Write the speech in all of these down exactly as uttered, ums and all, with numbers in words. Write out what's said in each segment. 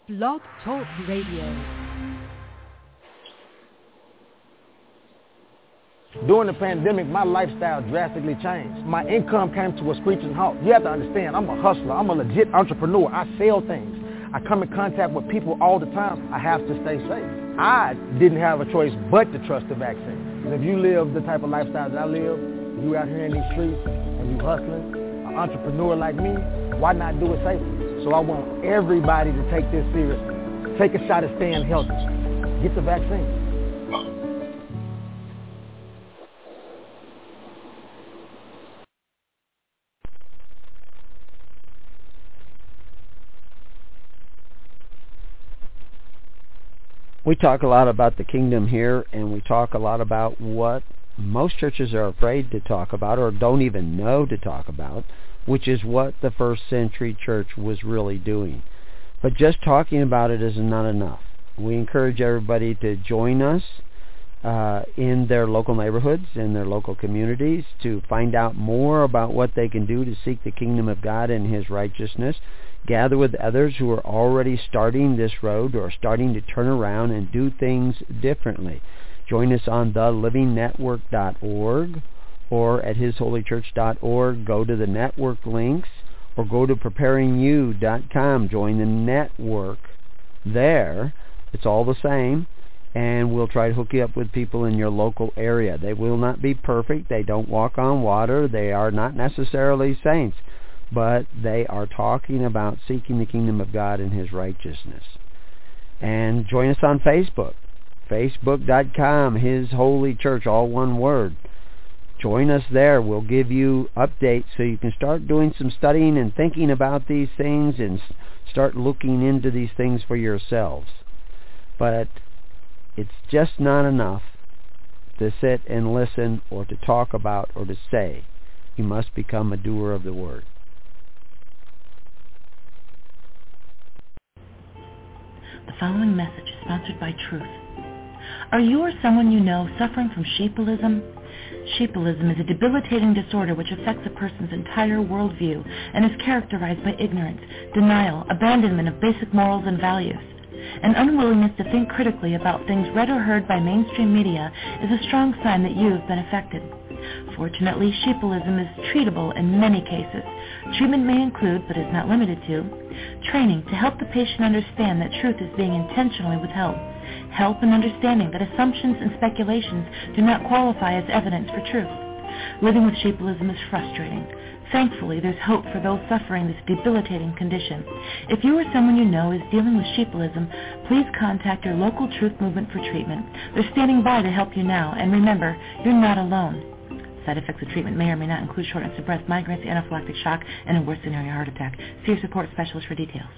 Blog Talk Radio. During the pandemic, my lifestyle drastically changed. My income came to a screeching halt. You have to understand, I'm a hustler. I'm a legit entrepreneur. I sell things. I come in contact with people all the time. I have to stay safe. I didn't have a choice but to trust the vaccine. Because if you live the type of lifestyle that I live, you out here in these streets and you hustling, an entrepreneur like me, why not do it safely? So I want everybody to take this seriously. Take a shot at staying healthy. Get the vaccine. We talk a lot about the kingdom here, and we talk a lot about what most churches are afraid to talk about or don't even know to talk about, which is what the first century church was really doing. But just talking about it is not enough. We encourage everybody to join us uh, in their local neighborhoods, in their local communities, to find out more about what they can do to seek the kingdom of God and His righteousness. Gather with others who are already starting this road or starting to turn around and do things differently. Join us on the living network dot org or at his holy church dot org. Go to the network links or go to preparing you dot com. Join the network there. It's all the same, and we'll try to hook you up with people in your local area. They will not be perfect. They don't walk on water. They are not necessarily saints, but they are talking about seeking the kingdom of God and His righteousness. And join us on Facebook, facebook dot com, His Holy Church, all one word. Join us there. We'll give you updates so you can start doing some studying and thinking about these things and start looking into these things for yourselves. But it's just not enough to sit and listen or to talk about or to say. You must become a doer of the word. The following message is sponsored by Truth. Are you or someone you know suffering from sheepilism? Sheepilism is a debilitating disorder which affects a person's entire worldview and is characterized by ignorance, denial, abandonment of basic morals and values. An unwillingness to think critically about things read or heard by mainstream media is a strong sign that you have been affected. Fortunately, sheepilism is treatable in many cases. Treatment may include, but is not limited to, training to help the patient understand that truth is being intentionally withheld, help in understanding that assumptions and speculations do not qualify as evidence for truth. Living with sheepilism is frustrating. Thankfully, there's hope for those suffering this debilitating condition. If you or someone you know is dealing with sheepilism, please contact your local Truth Movement for treatment. They're standing by to help you now, and remember, you're not alone. Side effects of treatment may or may not include shortness of breath, migraines, anaphylactic shock, and a worst scenario, heart attack. See your support specialist for details.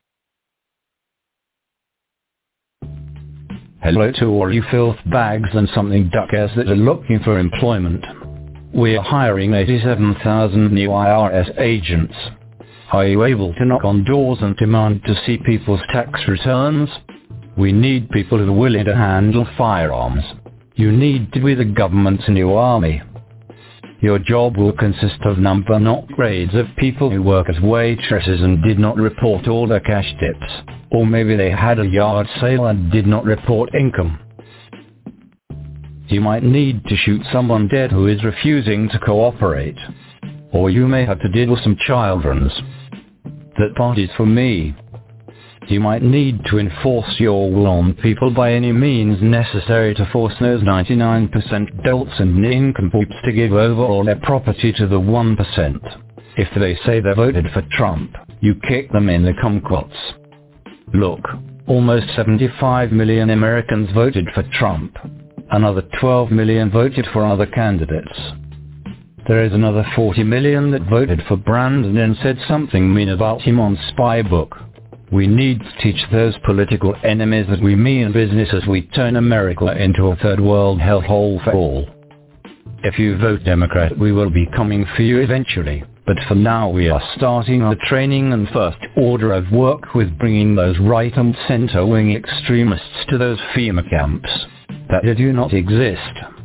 Hello to all you filth bags and something duckers that are looking for employment. We are hiring eighty-seven thousand new I R S agents. Are you able to knock on doors and demand to see people's tax returns? We need people who are willing to handle firearms. You need to be the government's new army. Your job will consist of number not grades of people who work as waitresses and did not report all their cash tips. Or maybe they had a yard sale and did not report income. You might need to shoot someone dead who is refusing to cooperate. Or you may have to deal with some children's. That part is for me. You might need to enforce your will on people by any means necessary to force those ninety-nine percent dolts and nincompoops to give over all their property to the one percent. If they say they voted for Trump, you kick them in the kumquats. Look, almost seventy-five million Americans voted for Trump. Another twelve million voted for other candidates. There is another forty million that voted for Brandon and said something mean about him on Spybook. We need to teach those political enemies that we mean business as we turn America into a third world hellhole for all. If you vote Democrat, we will be coming for you eventually, but for now we are starting our training and first order of work with bringing those right and center wing extremists to those FEMA camps that do not exist.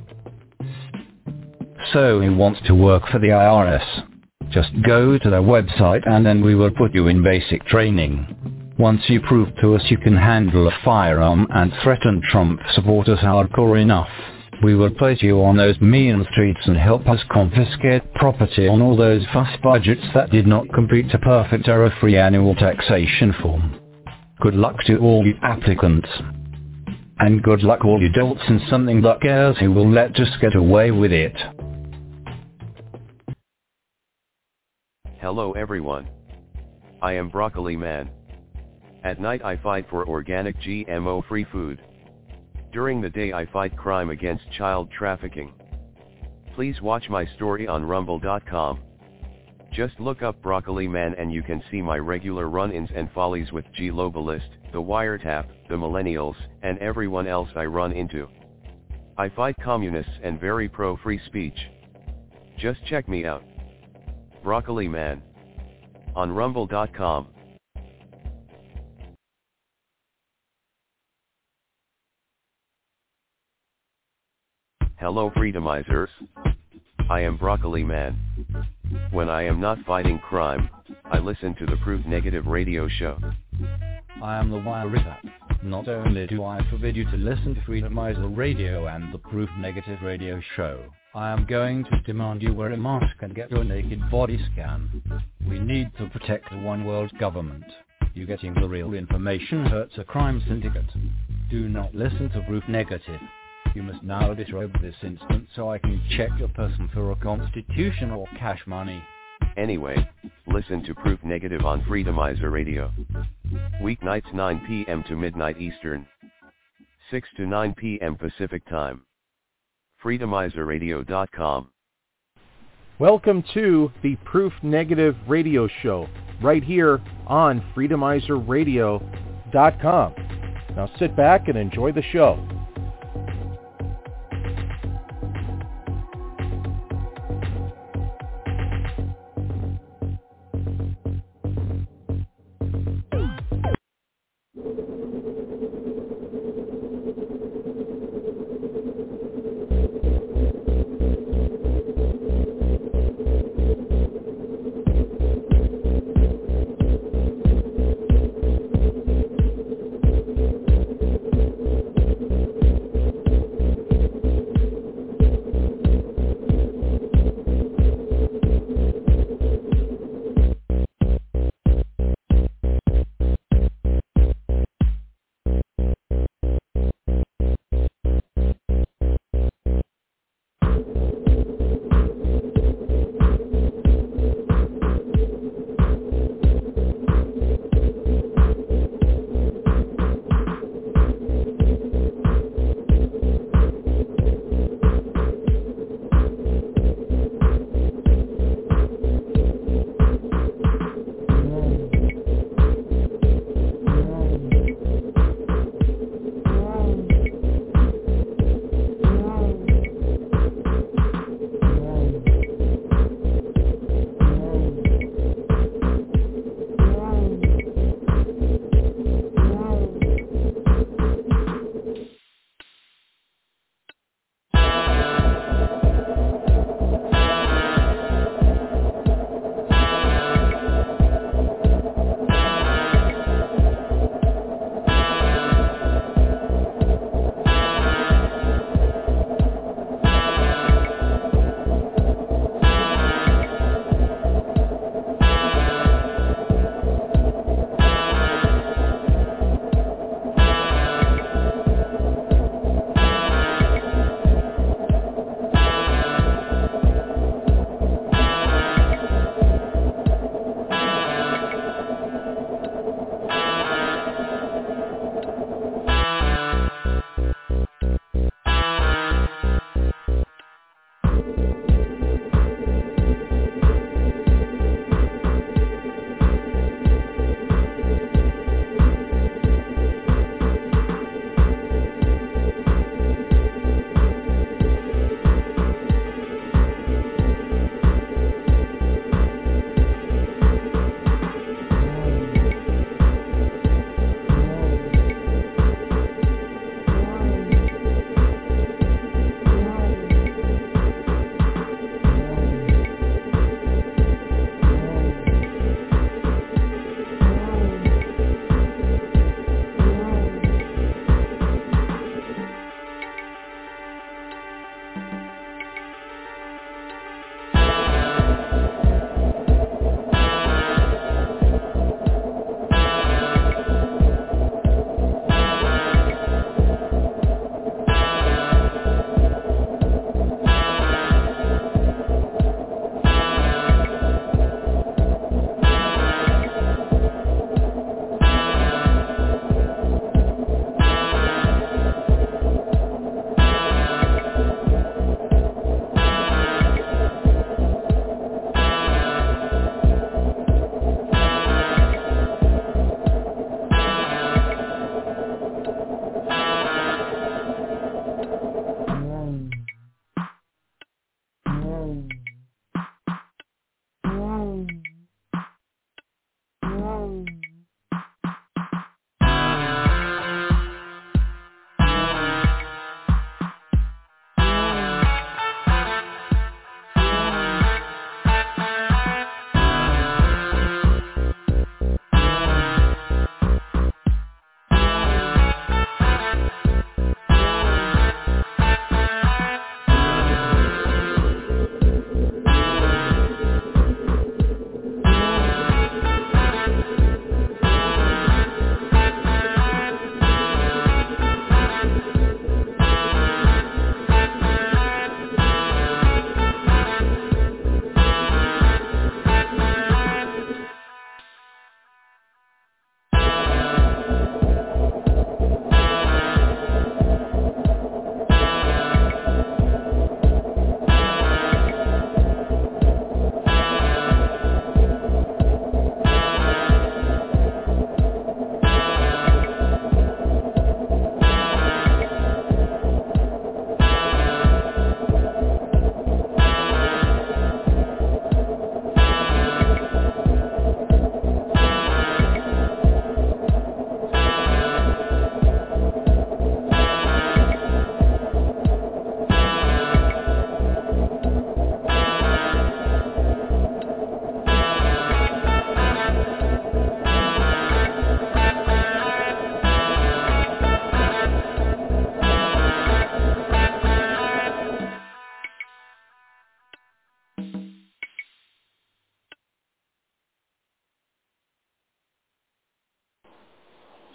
So who wants to work for the I R S? Just go to their website and then we will put you in basic training. Once you prove to us you can handle a firearm and threaten Trump supporters hardcore enough, we will place you on those mean streets and help us confiscate property on all those fuss budgets that did not complete a perfect error-free annual taxation form. Good luck to all you applicants. And good luck all you dolts in something that cares who will let us get away with it. Hello everyone. I am Broccoli Man. At night I fight for organic G M O-free food. During the day I fight crime against child trafficking. Please watch my story on rumble dot com. Just look up Broccoli Man and you can see my regular run-ins and follies with G Globalist, the Wiretap, the Millennials, and everyone else I run into. I fight communists and very pro-free speech. Just check me out. Broccoli Man. On rumble dot com. Hello Freedomizers. I am Broccoli Man. When I am not fighting crime, I listen to the Proof Negative radio show. I am the Wiretap. Not only do I forbid you to listen to Freedomizer Radio and the Proof Negative radio show, I am going to demand you wear a mask and get your naked body scan. We need to protect the one world government. You getting the real information hurts a crime syndicate. Do not listen to Proof Negative. You must now disrobe this instant so I can check your person for a constitution or cash money. Anyway, listen to Proof Negative on Freedomizer Radio. Weeknights nine p.m. to midnight Eastern. six to nine p.m. Pacific Time. freedomizer radio dot com. Welcome to the Proof Negative radio show, right here on freedomizer radio dot com. Now sit back and enjoy the show.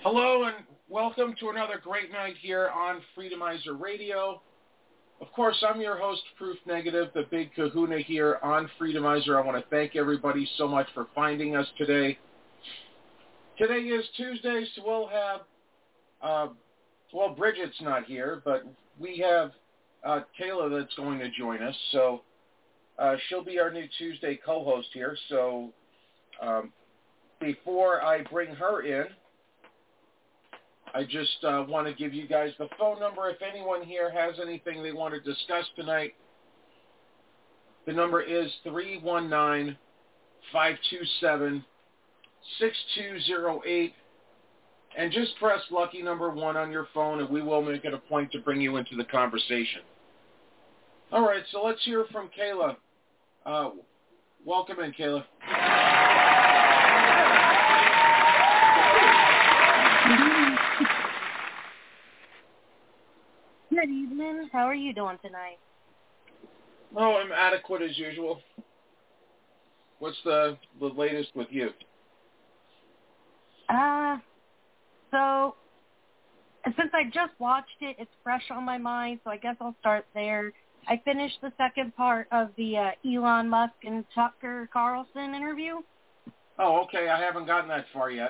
Hello and welcome to another great night here on Freedomizer Radio. Of course, I'm your host, Proof Negative, the big kahuna here on Freedomizer. I want to thank everybody so much for finding us today. Today is Tuesday, so we'll have, uh, well, Bridget's not here, but we have uh, Kayla that's going to join us. So uh, she'll be our new Tuesday co-host here. So um, before I bring her in, I just uh, want to give you guys the phone number. If anyone here has anything they want to discuss tonight, the number is three one nine, five two seven, six two zero eight. And just press lucky number one on your phone, and we will make it a point to bring you into the conversation. All right, so let's hear from Kayla. Uh, welcome in, Kayla. Good evening. How are you doing tonight? Oh, I'm adequate as usual. What's the, the latest with you? Uh, so, since I just watched it, it's fresh on my mind, so I guess I'll start there. I finished the second part of the uh, Elon Musk and Tucker Carlson interview. Oh, okay. I haven't gotten that far yet.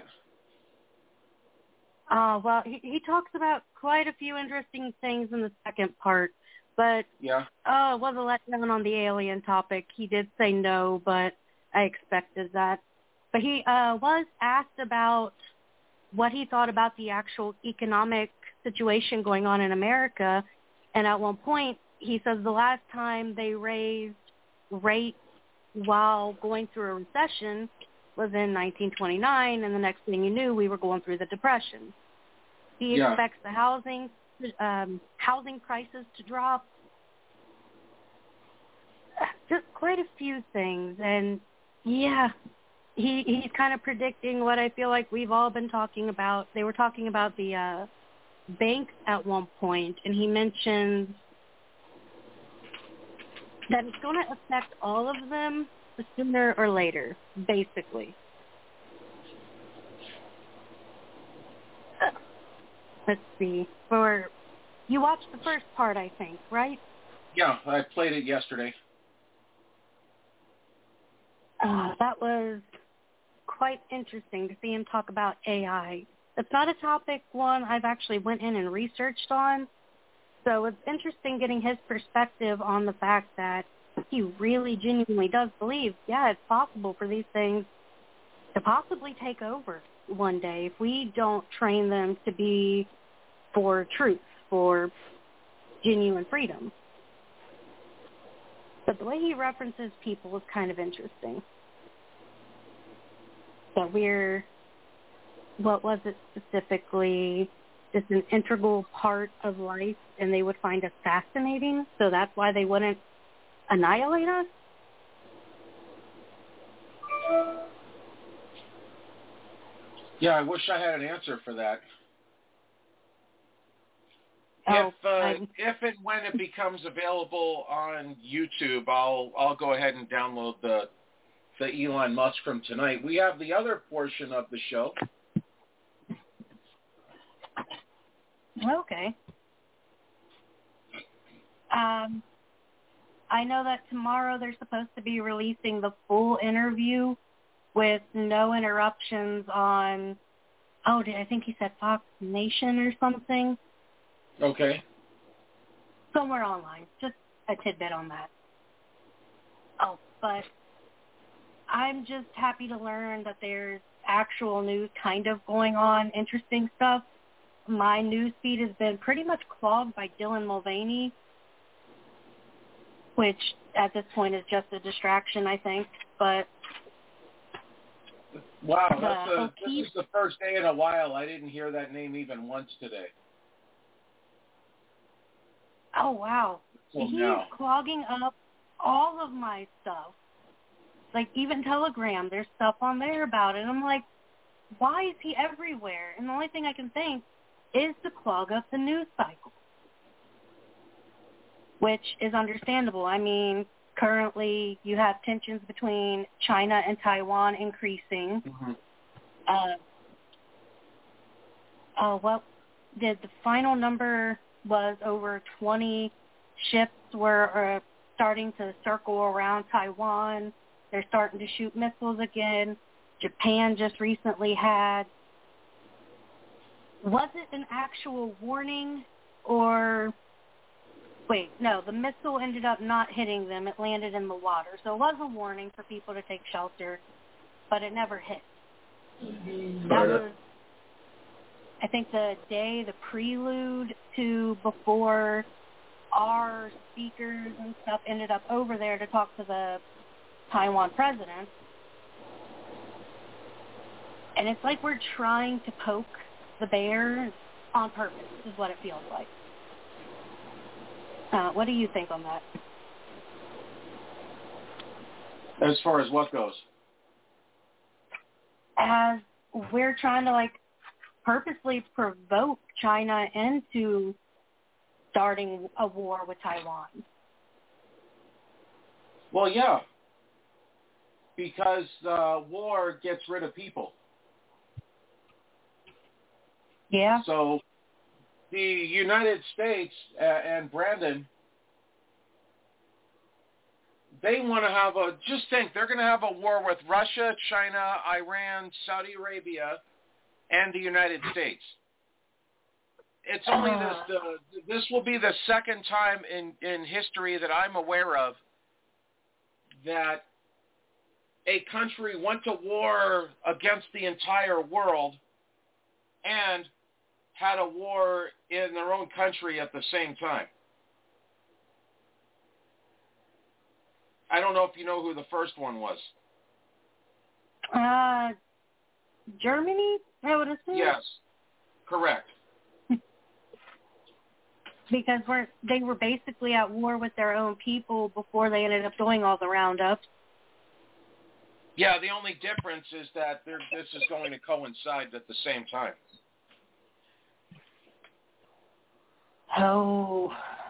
Uh, well, he, he talks about quite a few interesting things in the second part, but yeah, uh, it was a letdown on the alien topic. He did say no, but I expected that. But he uh, was asked about what he thought about the actual economic situation going on in America, and at one point he says the last time they raised rates while going through a recession was in nineteen twenty-nine, and the next thing you knew, we were going through the Depression. He yeah. expects the housing um, housing prices to drop. Just quite a few things, and yeah, he he's kind of predicting what I feel like we've all been talking about. They were talking about the uh, banks at one point, and he mentions that it's going to affect all of them sooner or later, basically. Uh, let's see. For you watched the first part, I think, right? Yeah, I played it yesterday. Uh, that was quite interesting to see him talk about A I. It's not a topic one I've actually went in and researched on, so it's interesting getting his perspective on the fact that he really genuinely does believe, yeah, it's possible for these things to possibly take over one day if we don't train them to be for truth, for genuine freedom. But the way he references people is kind of interesting. That we're, what was it specifically, just an integral part of life, and they would find us fascinating, so that's why they wouldn't annihilate us? Yeah, I wish I had an answer for that. Oh, if uh, if and when it becomes available on YouTube, I'll I'll go ahead and download the the Elon Musk from tonight. We have the other portion of the show. Okay. Um. I know that tomorrow they're supposed to be releasing the full interview with no interruptions on, oh, did I think he said Fox Nation or something? Okay. Somewhere online. Just a tidbit on that. Oh, but I'm just happy to learn that there's actual news kind of going on, interesting stuff. My news feed has been pretty much clogged by Dylan Mulvaney, which at this point is just a distraction, I think. But wow, that's the, a, this is the first day in a while I didn't hear that name even once today. Oh, wow. Well, He's now. clogging up all of my stuff. Like, even Telegram, there's stuff on there about it. I'm like, why is he everywhere? And the only thing I can think is to clog up the news cycle, which is understandable. I mean, currently you have tensions between China and Taiwan increasing. Mm-hmm. Uh, uh, well, the, the final number was over twenty ships were uh, starting to circle around Taiwan. They're starting to shoot missiles again. Japan just recently had, was it an actual warning or, wait, no, the missile ended up not hitting them. It landed in the water. So it was a warning for people to take shelter, but it never hit. That was, I think, the day, the prelude to before our speakers and stuff ended up over there to talk to the Taiwan president. And it's like we're trying to poke the bear on purpose, is what it feels like. Uh, what do you think on that? As far as what goes? As we're trying to, like, purposely provoke China into starting a war with Taiwan. Well, yeah, because uh, war gets rid of people. Yeah. So the United States uh, and Brandon, they want to have a, just think, they're going to have a war with Russia, China, Iran, Saudi Arabia, and the United States. It's only uh, this, the, this will be the second time in, in history that I'm aware of that a country went to war against the entire world and had a war in their own country at the same time. I don't know if you know who the first one was. Uh, Germany, I would assume? Yes, correct. Because we're, they were basically at war with their own people before they ended up doing all the roundups. Yeah, the only difference is that this is going to coincide at the same time. Oh.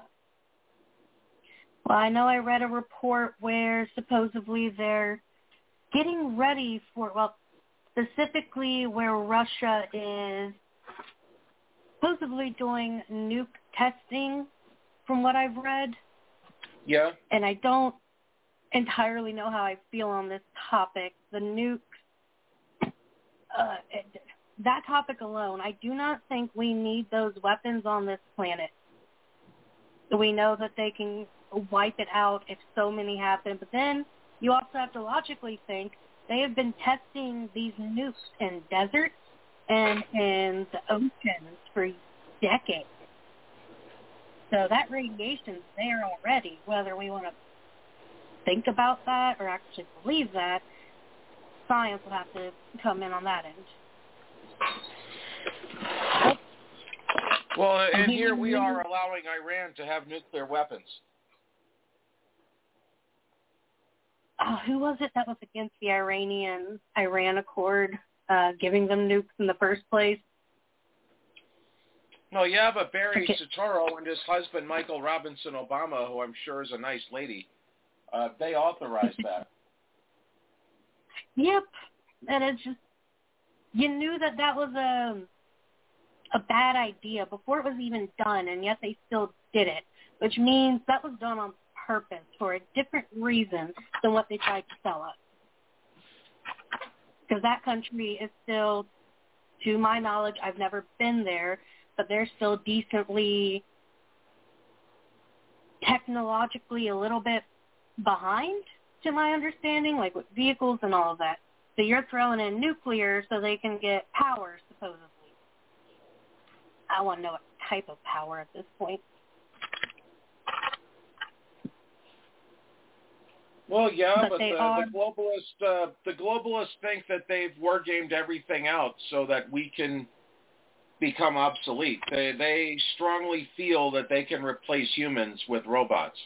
Well, I know I read a report where supposedly they're getting ready for, well, specifically where Russia is supposedly doing nuke testing, from what I've read. Yeah. And I don't entirely know how I feel on this topic. The nukes, uh, it, that topic alone, I do not think we need those weapons on this planet. We know that they can wipe it out if so many happen, but then you also have to logically think they have been testing these nukes in deserts and in the oceans for decades. So that radiation's there already, whether we want to think about that or actually believe that. Science will have to come in on that end. Well, and here we are allowing Iran to have nuclear weapons. Oh, who was it that was against the Iranian-Iran Accord, uh, giving them nukes in the first place? No, yeah, but Barry Soetoro and his husband, Michael Robinson Obama, who I'm sure is a nice lady, uh, they authorized that. Yep. And it's just, you knew that that was a, a bad idea before it was even done, and yet they still did it, which means that was done on purpose for a different reason than what they tried to sell us. Because that country is still, to my knowledge, I've never been there, but they're still decently technologically a little bit behind, to my understanding, like with vehicles and all of that. So you're throwing in nuclear so they can get power, supposedly. I want to know what type of power at this point. Well, yeah, but, but the, are... the globalists, uh, the globalists think that they've war gamed everything out so that we can become obsolete. They they strongly feel that they can replace humans with robots.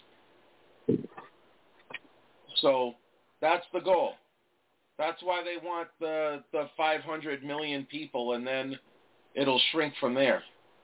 So that's the goal. That's why they want the the five hundred million people, and then it'll shrink from there.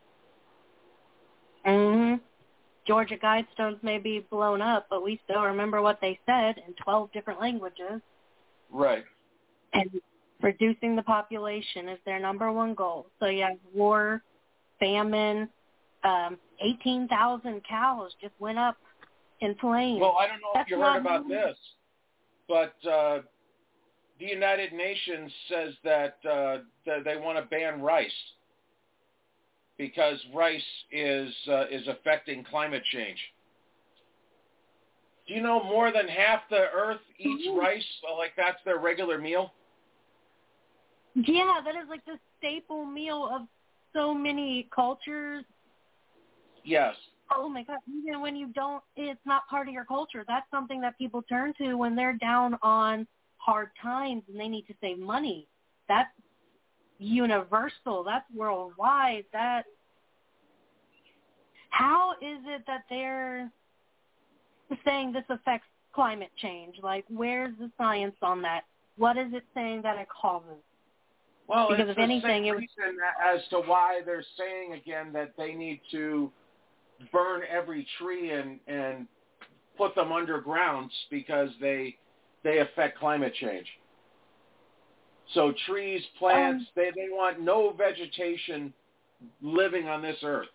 Mm-hmm. Georgia Guidestones may be blown up, but we still remember what they said in twelve different languages. Right. And Reducing the population is their number one goal. So you have war, famine, um, eighteen thousand cows just went up in flames. Well, I don't know That's if you heard not about this, but uh, the United Nations says that, uh, that they want to ban rice because rice is uh, is affecting climate change. Do you know more than half the earth eats Mm-hmm. rice? Like that's their regular meal? Yeah, that is like the staple meal of so many cultures. Yes. Oh my God, even when you don't, it's not part of your culture. That's something that people turn to when they're down on hard times and they need to save money. That's universal. That's worldwide. That, how is it that they're saying this affects climate change? Like, where's the science on that? What is it saying that it causes? Well, Because it's if the anything, same it was, reason as to why they're saying again that they need to burn every tree and, and put them underground because they they affect climate change. So trees, plants, Um, they, they want no vegetation living on this earth.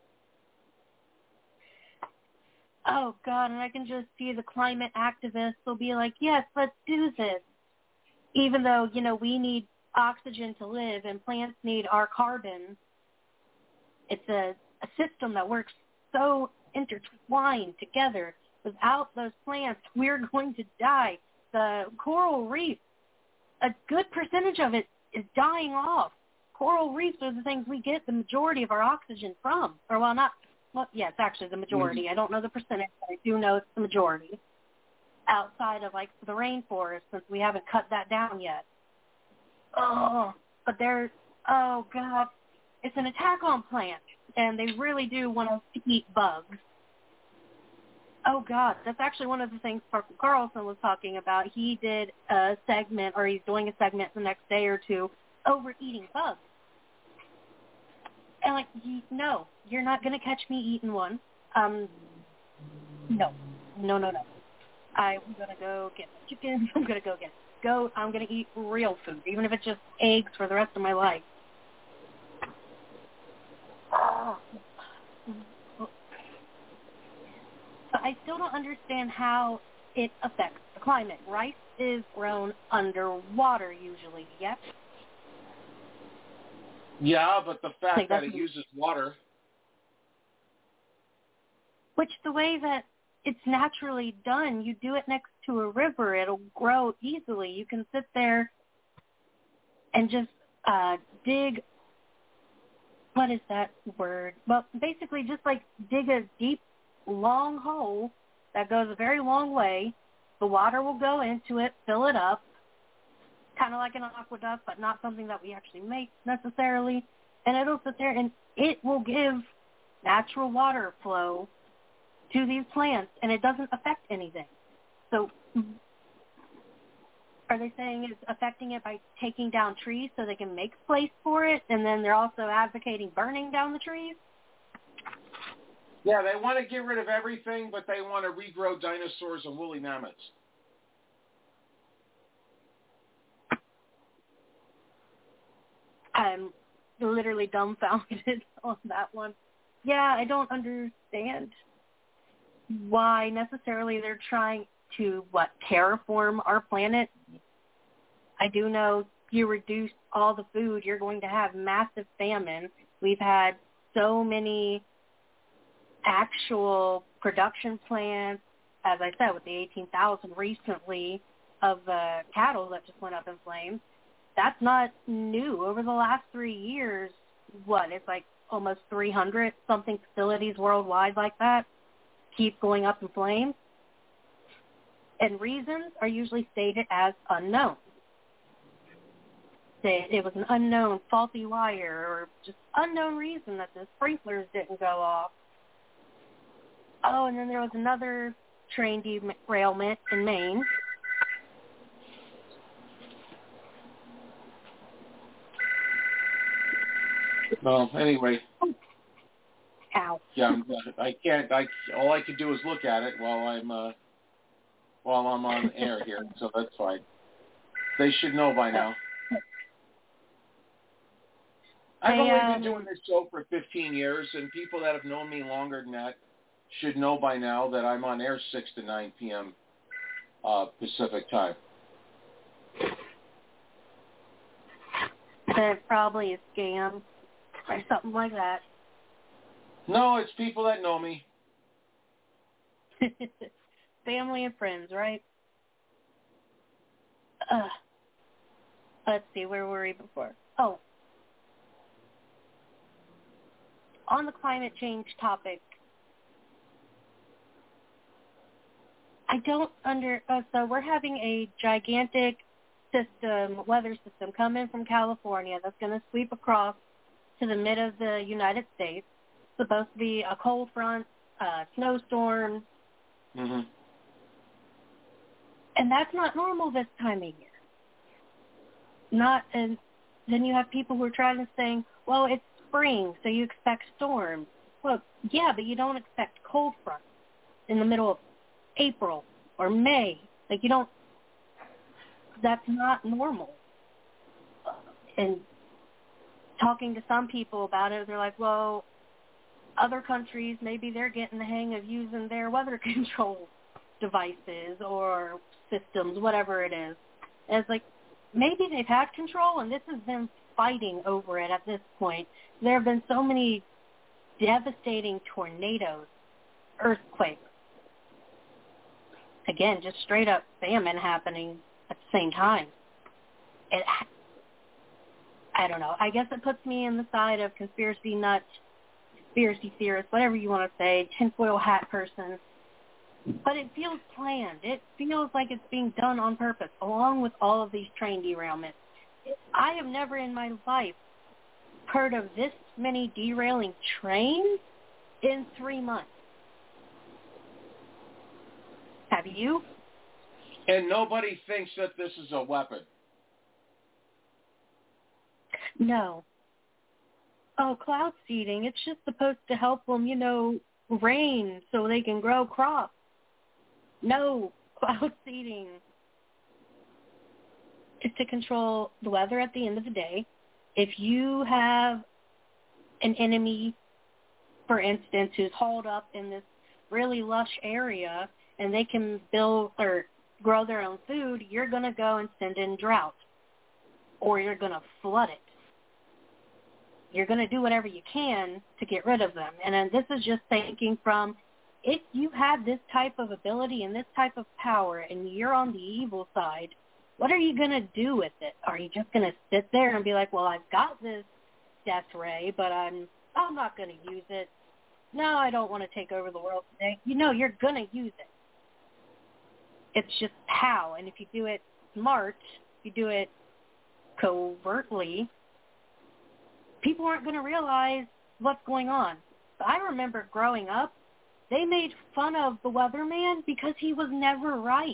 oh God, and I can just see the climate activists will be like, yes, let's do this. Even though, you know, we need oxygen to live and plants need our carbon. It's a, a system that works so intertwined together. Without those plants, we're going to die. The coral reef, a good percentage of it is dying off. Coral reefs are the things we get the majority of our oxygen from. Or, well, not, well, yeah, it's actually the majority. Mm-hmm. I don't know the percentage, but I do know it's the majority. Outside of, like, the rainforest, since we haven't cut that down yet. Oh, but there's, oh, God, it's an attack on plants, and they really do want us to eat bugs. Oh, God, that's actually one of the things Parker Carlson was talking about. He did a segment, or he's doing a segment the next day or two, over eating bugs. And, like, no, you're not going to catch me eating one. Um, no, no, no, no. I'm going to go get chicken. I'm going to go get goat. I'm going to eat real food, even if it's just eggs for the rest of my life. But I still don't understand how it affects the climate. Rice is grown underwater usually, yes? Yeah, but the fact Like that it uses water. Which the way that it's naturally done, you do it next to a river, it'll grow easily. You can sit there and just uh, dig, what is that word? Well, basically just like dig a deep, long hole that goes a very long way. The water will go into it, fill it up, kind of like an aqueduct, but not something that we actually make necessarily. And it'll sit there and it will give natural water flow to these plants, and it doesn't affect anything. So are they saying it's affecting it by taking down trees so they can make place for it, and then they're also advocating burning down the trees? Yeah, they want to get rid of everything, but they want to regrow dinosaurs and woolly mammoths. I'm literally dumbfounded on that one. Yeah, I don't understand why necessarily they're trying to, what, terraform our planet. I do know you reduce all the food, you're going to have massive famine. We've had so many actual production plants, as I said, with the eighteen thousand recently of uh, cattle that just went up in flames. That's not new. Over the last three years, what, it's like almost three hundred something facilities worldwide like that keep going up in flames. And reasons are usually stated as unknown. Say it was an unknown faulty wire or just unknown reason that the sprinklers didn't go off. Oh, and then there was another train derailment in Maine. Well, anyway. Ow. Yeah, I'm, I can't. I all I can do is look at it while I'm uh, while I'm on air here, so that's fine. They should know by now. I've Hey, only um, been doing this show for fifteen years, and people that have known me longer than that should know by now that I'm on air six to nine p.m. Uh, Pacific time. That's probably a scam or something like that. No, it's people that know me. Family and friends, right? Uh, let's see, where were we before? Oh. On the climate change topic, I don't under, uh, so we're having a gigantic system, weather system come in from California that's going to sweep across to the mid of the United States. It's supposed to be a cold front, uh, snowstorm. Mm-hmm. And that's not normal this time of year. Not, and then you have people who are trying to say, well, it's spring, so you expect storms. Well, yeah, but you don't expect cold fronts in the middle of April or May. Like, you don't, that's not normal. And talking to some people about it, they're like, well, other countries, maybe they're getting the hang of using their weather control devices or systems, whatever it is. And it's like, maybe they've had control, and this has been fighting over it at this point. There have been so many devastating tornadoes, earthquakes. Again, just straight up famine happening at the same time. It, I don't know. I guess it puts me in the side of conspiracy nuts, conspiracy theorist, whatever you want to say, tinfoil hat person. But it feels planned. It feels like it's being done on purpose, along with all of these train derailments. I have never in my life heard of this many derailing trains in three months. Have you? And nobody thinks that this is a weapon. No. Oh, cloud seeding. It's just supposed to help them, you know, rain so they can grow crops. No, cloud seeding is to control the weather at the end of the day. If you have an enemy, for instance, who's hauled up in this really lush area and they can build or grow their own food, you're going to go and send in drought, or you're going to flood it. You're going to do whatever you can to get rid of them. And then this is just thinking from, if you have this type of ability and this type of power and you're on the evil side, what are you going to do with it? Are you just going to sit there and be like, well, I've got this death ray, but I'm I'm not going to use it. No, I don't want to take over the world today. You know, you're going to use it. It's just how. And if you do it smart, you do it covertly, people aren't going to realize what's going on. So I remember growing up, they made fun of the weatherman because he was never right.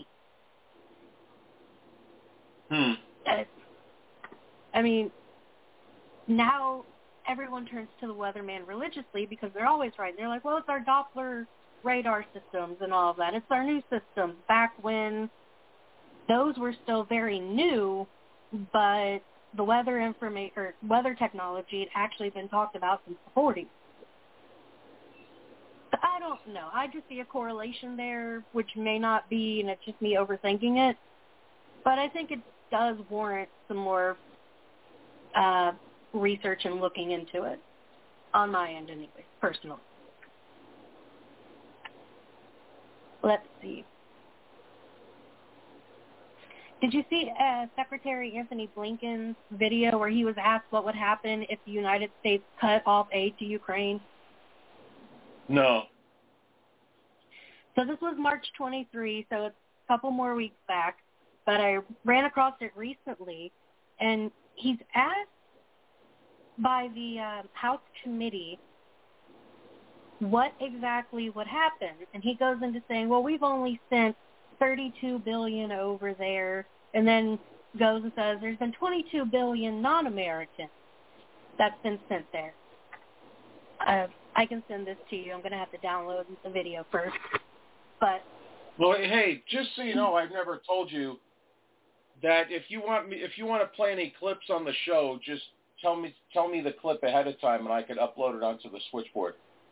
Hmm. Uh, I mean, now everyone turns to the weatherman religiously because they're always right. They're like, well, it's our Doppler radar systems and all of that. It's our new systems. Back when those were still very new, but the weather informa- or weather technology had actually been talked about since the forties. But I don't know. I just see a correlation there, which may not be, and it's just me overthinking it. But I think it does warrant some more uh, research and looking into it, on my end anyway, personally. Let's see. Did you see uh, Secretary Anthony Blinken's video where he was asked what would happen if the United States cut off aid to Ukraine? No. So this was March twenty-third, so it's a couple more weeks back, but I ran across it recently, and he's asked by the uh, House committee what exactly would happen, and he goes into saying, well, we've only sent thirty-two billion dollars over there, and then goes and says there's been twenty-two billion dollars non-American that's been sent there. Uh, I can send this to you. I'm going to have to download the video first. But well, hey, just so you know, I've never told you that if you want me, if you want to play any clips on the show, just tell me tell me the clip ahead of time, and I could upload it onto the switchboard.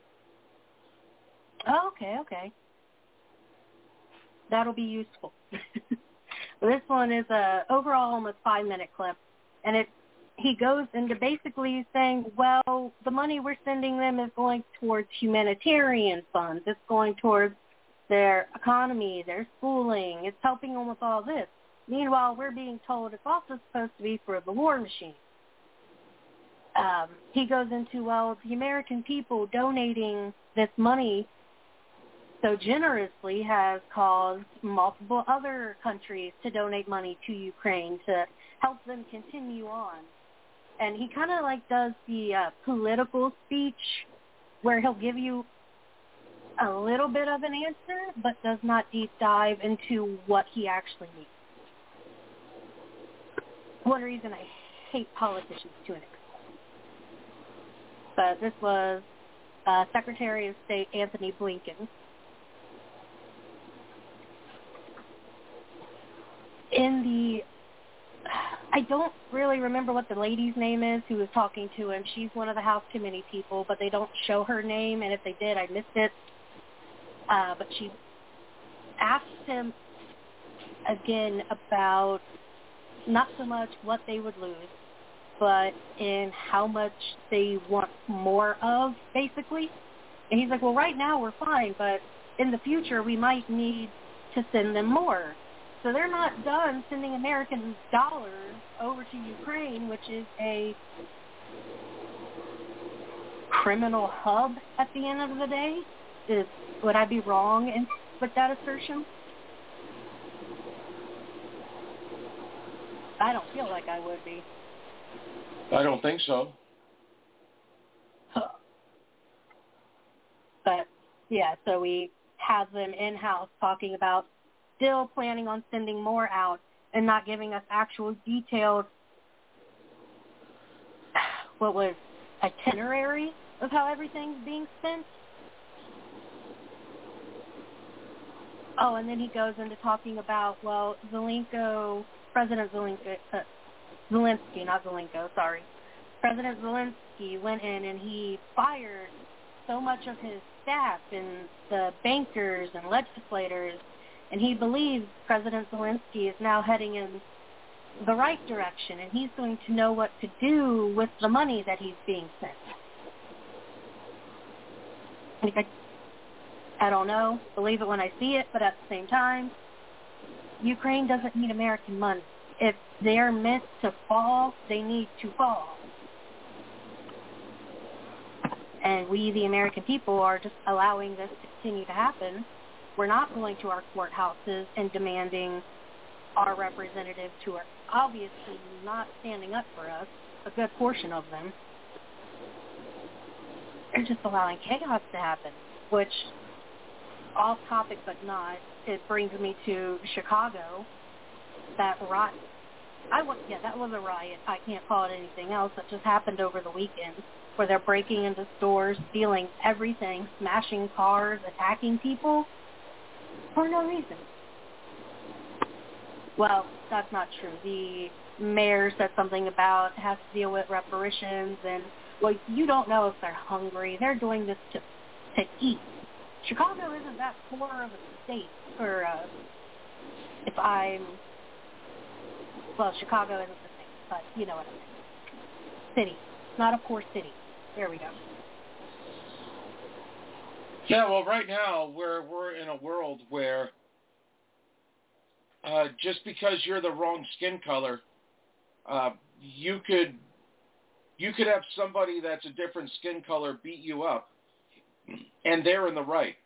Oh, okay, okay. That'll be useful. This one is a overall almost five minute clip, and it he goes into basically saying, well, the money we're sending them is going towards humanitarian funds. It's going towards their economy, their schooling. It's helping them with all this. Meanwhile, we're being told it's also supposed to be for the war machine. Um, he goes into, well, the American people donating this money so generously has caused multiple other countries to donate money to Ukraine to help them continue on. And he kind of like does the uh, political speech where he'll give you a little bit of an answer, but does not deep dive into what he actually needs. One reason I hate politicians to an extent. But this was uh, Secretary of State Anthony Blinken. In the, I don't really remember what the lady's name is who was talking to him. She's one of the House Committee people, but they don't show her name, and if they did, I missed it. Uh, but she asked him again about not so much what they would lose, but in how much they want more of, basically. And he's like, well, right now we're fine, but in the future we might need to send them more. So they're not done sending American dollars over to Ukraine, which is a criminal hub at the end of the day. Is, would I be wrong in, with that assertion? I don't feel like I would be. I don't think so. Huh. But, yeah, so we have them in-house talking about still planning on sending more out and not giving us actual detailed, what was, itinerary of how everything's being spent. Oh, and then he goes into talking about, well, Zelenko, President Zelenko, uh, Zelensky, not Zelenko, sorry. President Zelensky went in and he fired so much of his staff and the bankers and legislators, and he believes President Zelensky is now heading in the right direction, and he's going to know what to do with the money that he's being sent. I, I don't know, believe it when I see it, but at the same time, Ukraine doesn't need American money. If they're meant to fall, they need to fall. And we, the American people, are just allowing this to continue to happen. We're not going to our courthouses and demanding our representatives who are obviously not standing up for us, a good portion of them. They're just allowing chaos to happen, which, off topic but not, it brings me to Chicago. That riot, I was, yeah, that was a riot. I can't call it anything else. That just happened over the weekend, where they're breaking into stores, stealing everything, smashing cars, attacking people for no reason. Well, that's not true. The mayor said something about has to deal with reparations, and well, you don't know if they're hungry. They're doing this to to eat. Chicago isn't that poor of a state, or uh, if I'm, well, Chicago isn't the same, but you know what I mean. City, not a poor city. There we go. Yeah, well, right now we're we're in a world where uh, just because you're the wrong skin color, uh, you could you could have somebody that's a different skin color beat you up, and they're in the right.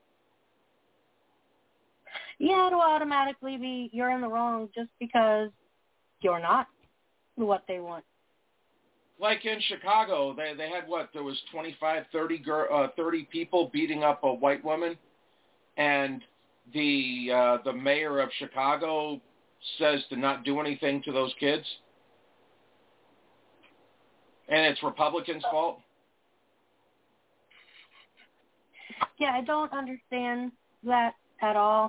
Yeah, it'll automatically be you're in the wrong just because you're not what they want. Like in Chicago, they they had what, there was twenty-five, thirty, girl, uh, thirty people beating up a white woman, and the uh, the mayor of Chicago says to not do anything to those kids, and it's Republicans' fault. Yeah, I don't understand that at all.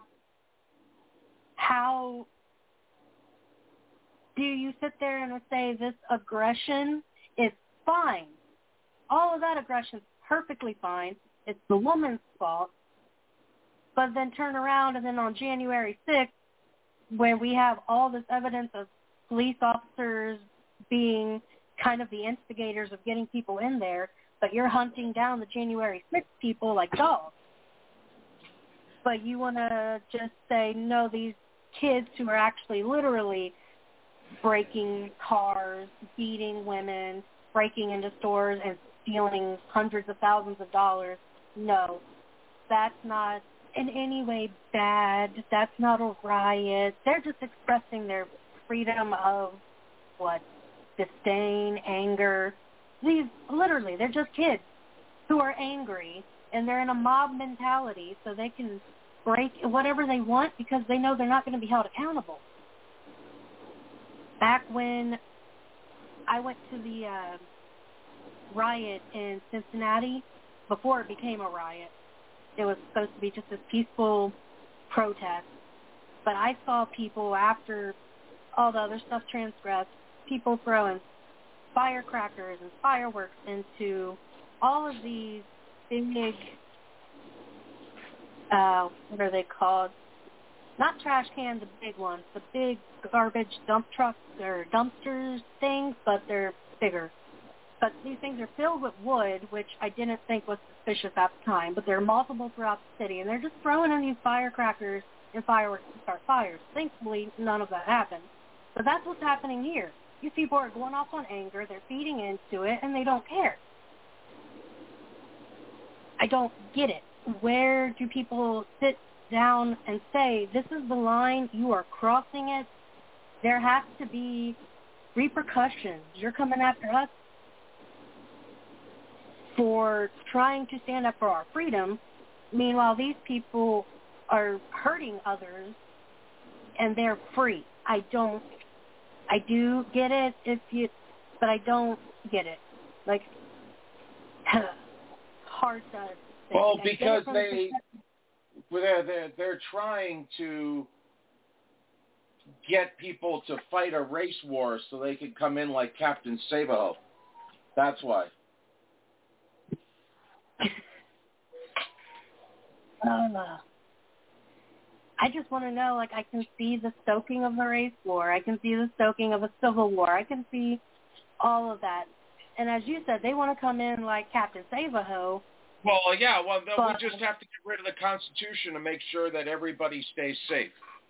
How do you sit there and say this aggression is fine. All of that aggression is perfectly fine. It's the woman's fault. But then turn around and then on January sixth, where we have all this evidence of police officers being kind of the instigators of getting people in there, but you're hunting down the January sixth people like dogs. But you want to just say, no, these kids who are actually literally breaking cars, beating women, breaking into stores and stealing hundreds of thousands of dollars, no, that's not in any way bad. That's not a riot. They're just expressing their freedom of, what, disdain, anger. These, literally, they're just kids who are angry, and they're in a mob mentality, so they can break whatever they want because they know they're not going to be held accountable. Back when I went to the uh, riot in Cincinnati, before it became a riot, it was supposed to be just this peaceful protest. But I saw people, after all the other stuff transgressed, people throwing firecrackers and fireworks into all of these big, uh, what are they called? Not trash cans, the big ones, the big garbage dump trucks or dumpsters things, but they're bigger. But these things are filled with wood, which I didn't think was suspicious at the time, but there are multiple throughout the city, and they're just throwing in these firecrackers and fireworks to start fires. Thankfully, none of that happened. But that's what's happening here. These people are going off on anger, they're feeding into it, and they don't care. I don't get it. Where do people sit down and say, this is the line, you are crossing it, there has to be repercussions. You're coming after us for trying to stand up for our freedom. Meanwhile, these people are hurting others, and they're free. I don't, I do get it, if you, but I don't get it. Like, hard to say. Well, because they, they're, they're, they're trying to get people to fight a race war so they can come in like Captain Sabaho. That's why. Um, uh, I just want to know, like, I can see the stoking of the race war. I can see the stoking of a civil war. I can see all of that. And as you said, they want to come in like Captain Sabaho. Well, yeah, well, then but, we just have to get rid of the Constitution to make sure that everybody stays safe.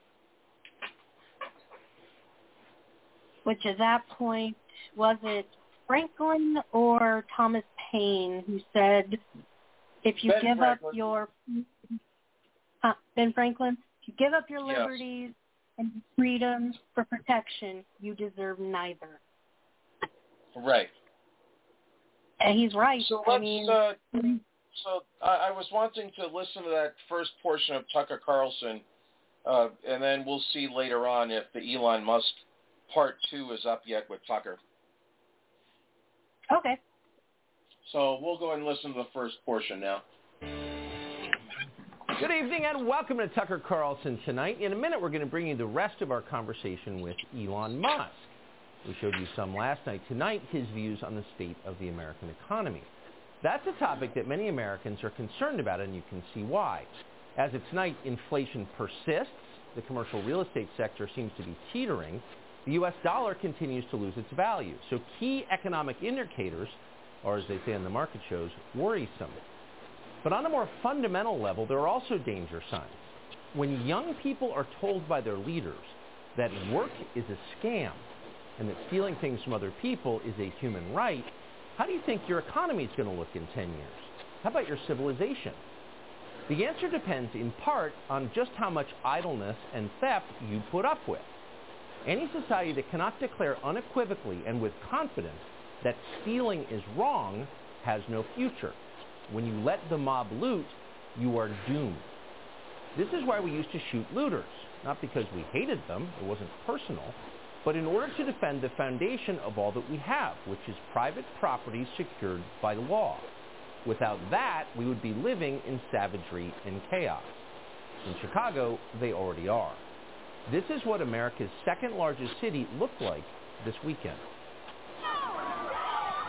Which at that point, was it Franklin or Thomas Paine who said, if you Ben give Franklin. up your, uh, Ben Franklin, if you give up your liberties yes. and freedoms for protection, you deserve neither. Right. And he's right. So I let's, mean, uh, so I, I was wanting to listen to that first portion of Tucker Carlson, uh, and then we'll see later on if the Elon Musk part two is up yet with Tucker. Okay. So we'll go ahead and listen to the first portion now. Good evening and welcome to Tucker Carlson Tonight. In a minute, we're going to bring you the rest of our conversation with Elon Musk. We showed you some last night. Tonight, his views on the state of the American economy. That's a topic that many Americans are concerned about, and you can see why. As of tonight, inflation persists. The commercial real estate sector seems to be teetering. The U S dollar continues to lose its value. So key economic indicators, or as they say in the market shows, worrisome. But on a more fundamental level, there are also danger signs. When young people are told by their leaders that work is a scam and that stealing things from other people is a human right, how do you think your economy is going to look in ten years? How about your civilization? The answer depends in part on just how much idleness and theft you put up with. Any society that cannot declare unequivocally and with confidence that stealing is wrong has no future. When you let the mob loot, you are doomed. This is why we used to shoot looters, not because we hated them, it wasn't personal, but in order to defend the foundation of all that we have, which is private property secured by law. Without that, we would be living in savagery and chaos. In Chicago, they already are. This is what America's second largest city looked like this weekend.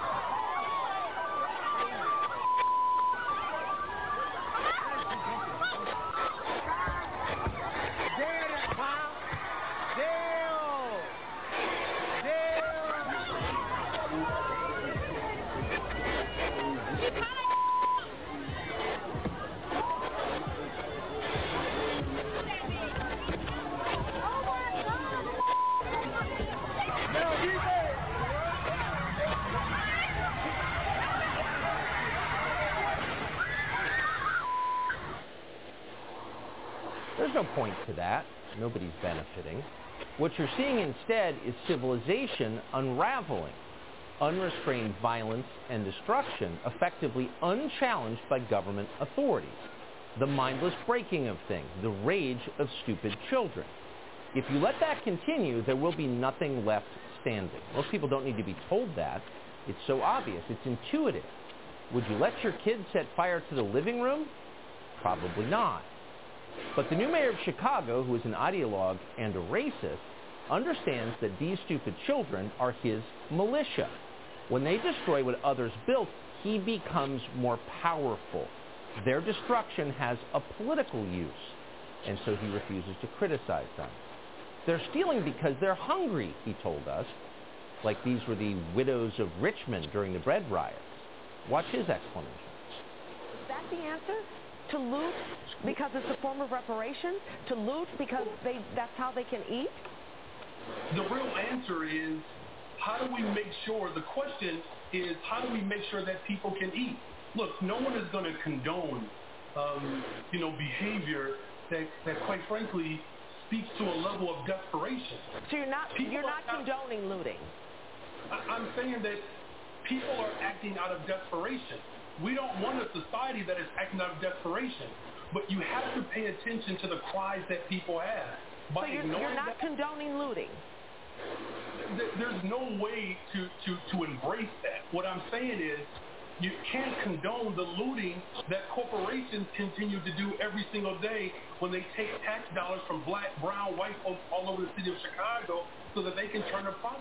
There's no point to that. Nobody's benefiting. What you're seeing instead is civilization unraveling. Unrestrained violence and destruction, effectively unchallenged by government authorities. The mindless breaking of things, the rage of stupid children. If you let that continue, there will be nothing left standing. Most people don't need to be told that. It's so obvious. It's intuitive. Would you let your kids set fire to the living room? Probably not. But the new mayor of Chicago, who is an ideologue and a racist, understands that these stupid children are his militia. When they destroy what others built, he becomes more powerful. Their destruction has a political use, and so he refuses to criticize them. They're stealing because they're hungry, he told us, like these were the widows of Richmond during the bread riots. Watch his explanation. Is that the answer? To loot because it's a form of reparation? To loot because they, that's how they can eat? The real answer is, how do we make sure, the question is, how do we make sure that people can eat? Look, no one is going to condone, um, you know, behavior that, that, quite frankly, speaks to a level of desperation. So you're not, you're not condoning looting? I, I'm saying that people are acting out of desperation. We don't want a society that is acting out of desperation, but you have to pay attention to the cries that people have. So you're, you're not that, condoning looting? Th- there's no way to, to, to embrace that. What I'm saying is you can't condone the looting that corporations continue to do every single day when they take tax dollars from black, brown, white folks all over the city of Chicago so that they can turn a profit.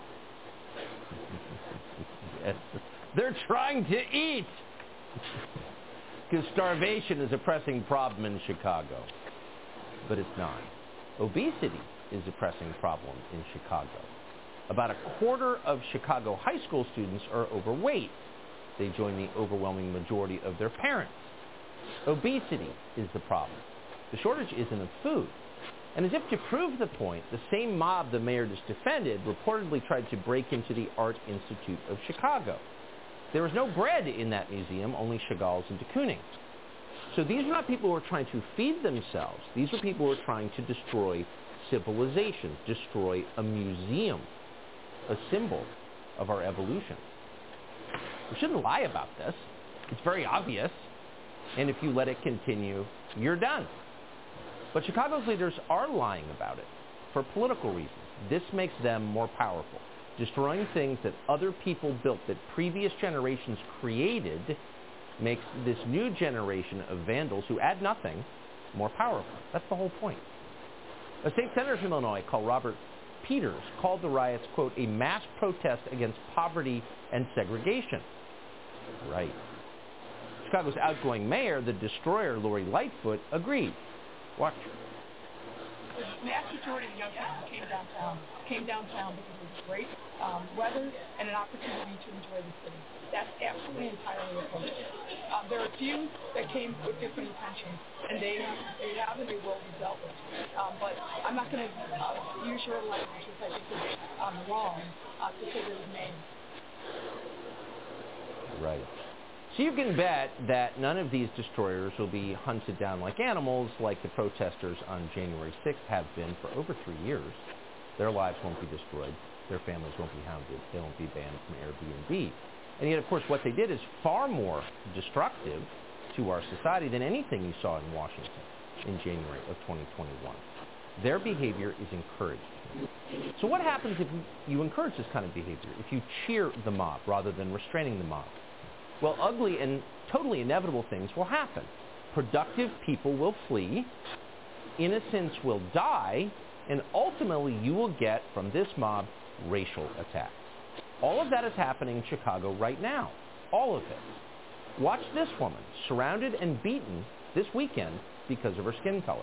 Yes. They're trying to eat. Because starvation is a pressing problem in Chicago. But it's not. Obesity is a pressing problem in Chicago. About a quarter of Chicago high school students are overweight. They join the overwhelming majority of their parents. Obesity is the problem. The shortage isn't of food. And as if to prove the point, the same mob the mayor just defended reportedly tried to break into the Art Institute of Chicago. There was no bread in that museum, only Chagall's and de Kooning. So these were not people who were trying to feed themselves. These were people who were trying to destroy civilization, destroy a museum, a symbol of our evolution. We shouldn't lie about this. It's very obvious. And if you let it continue, you're done. But Chicago's leaders are lying about it for political reasons. This makes them more powerful. Destroying things that other people built, that previous generations created, makes this new generation of vandals who add nothing more powerful. That's the whole point. A state senator from Illinois called Robert Peters called the riots, quote, a mass protest against poverty and segregation. Right. Chicago's outgoing mayor, the destroyer Lori Lightfoot, agreed. Watch. The vast majority of young people came downtown, came downtown because it was great um, weather and an opportunity to enjoy the city. That's absolutely entirely opposed. Um, there are a few that came with different intentions, and they, they have and they will be dealt with. Um, but I'm not going to uh, use your language, which I think is um, wrong, uh, to say that it was named. Right. So you can bet that none of these destroyers will be hunted down like animals like the protesters on January sixth have been for over three years. Their lives won't be destroyed. Their families won't be hounded. They won't be banned from Airbnb. And yet, of course, what they did is far more destructive to our society than anything you saw in Washington in January of twenty twenty-one. Their behavior is encouraged. So what happens if you encourage this kind of behavior, if you cheer the mob rather than restraining the mob? Well, ugly and totally inevitable things will happen. Productive people will flee, innocents will die, and ultimately you will get, from this mob, racial attacks. All of that is happening in Chicago right now. All of it. Watch this woman, surrounded and beaten this weekend because of her skin color.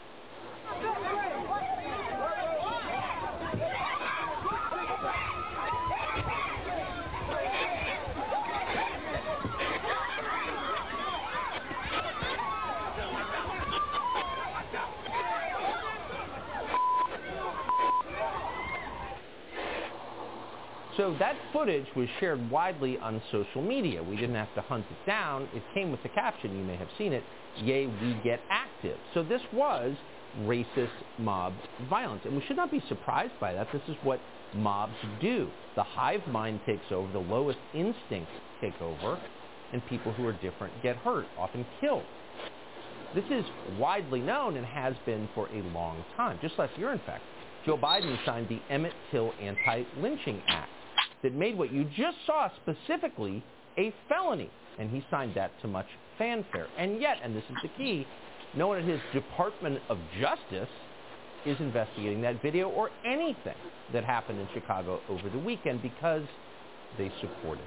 So that footage was shared widely on social media. We didn't have to hunt it down. It came with the caption, you may have seen it, "Yay, we get active." So this was racist mob violence. And we should not be surprised by that. This is what mobs do. The hive mind takes over, the lowest instincts take over, and people who are different get hurt, often killed. This is widely known and has been for a long time. Just last year, in fact, Joe Biden signed the Emmett Till Anti-Lynching Act that made what you just saw specifically a felony. And he signed that to much fanfare. And yet, and this is the key, no one at his Department of Justice is investigating that video or anything that happened in Chicago over the weekend because they support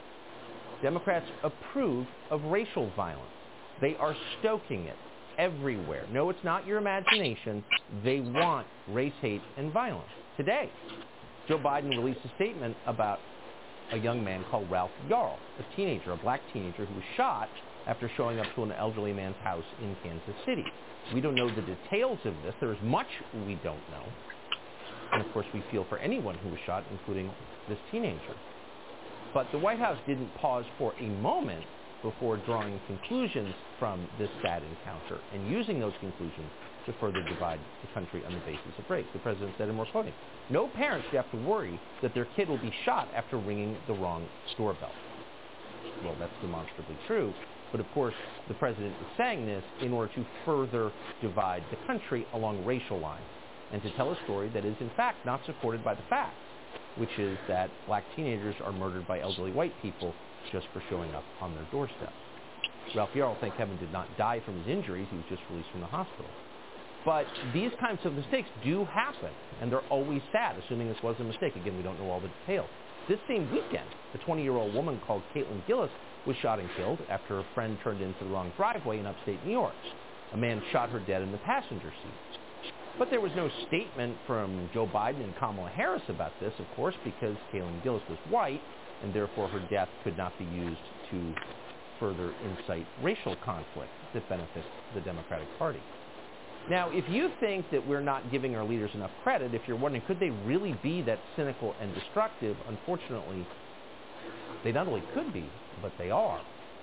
it. Democrats approve of racial violence. They are stoking it everywhere. No, it's not your imagination. They want race hate and violence. Today, Joe Biden released a statement about a young man called Ralph Yarl, a teenager, a black teenager who was shot after showing up to an elderly man's house in Kansas City. We don't know the details of this. There is much we don't know. And of course, we feel for anyone who was shot, including this teenager. But the White House didn't pause for a moment before drawing conclusions from this sad encounter and using those conclusions to further divide the country on the basis of race. The president said, and we're quoting, "No parent should have to worry that their kid will be shot after ringing the wrong doorbell." Well, that's demonstrably true. But of course, the president is saying this in order to further divide the country along racial lines and to tell a story that is in fact not supported by the facts, which is that black teenagers are murdered by elderly white people just for showing up on their doorstep. Ralph Yarl, thank heaven, did not die from his injuries. He was just released from the hospital. But these kinds of mistakes do happen, and they're always sad, assuming this was a mistake. Again, we don't know all the details. This same weekend, a twenty-year-old woman called Caitlin Gillis was shot and killed after a friend turned into the wrong driveway in upstate New York. A man shot her dead in the passenger seat. But there was no statement from Joe Biden and Kamala Harris about this, of course, because Caitlin Gillis was white, and therefore her death could not be used to further incite racial conflict that benefits the Democratic Party. Now, if you think that we're not giving our leaders enough credit, if you're wondering, could they really be that cynical and destructive, unfortunately, they not only could be, but they are.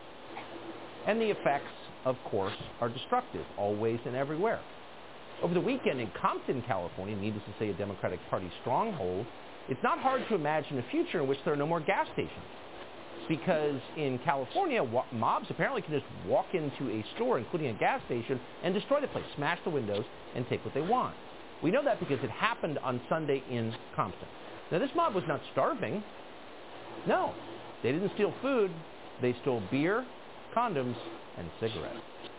And the effects, of course, are destructive, always and everywhere. Over the weekend in Compton, California, needless to say a Democratic Party stronghold, it's not hard to imagine a future in which there are no more gas stations. Because in California, mobs apparently can just walk into a store, including a gas station, and destroy the place, smash the windows, and take what they want. We know that because it happened on Sunday in Compton. Now, this mob was not starving. No, they didn't steal food. They stole beer, condoms, and cigarettes.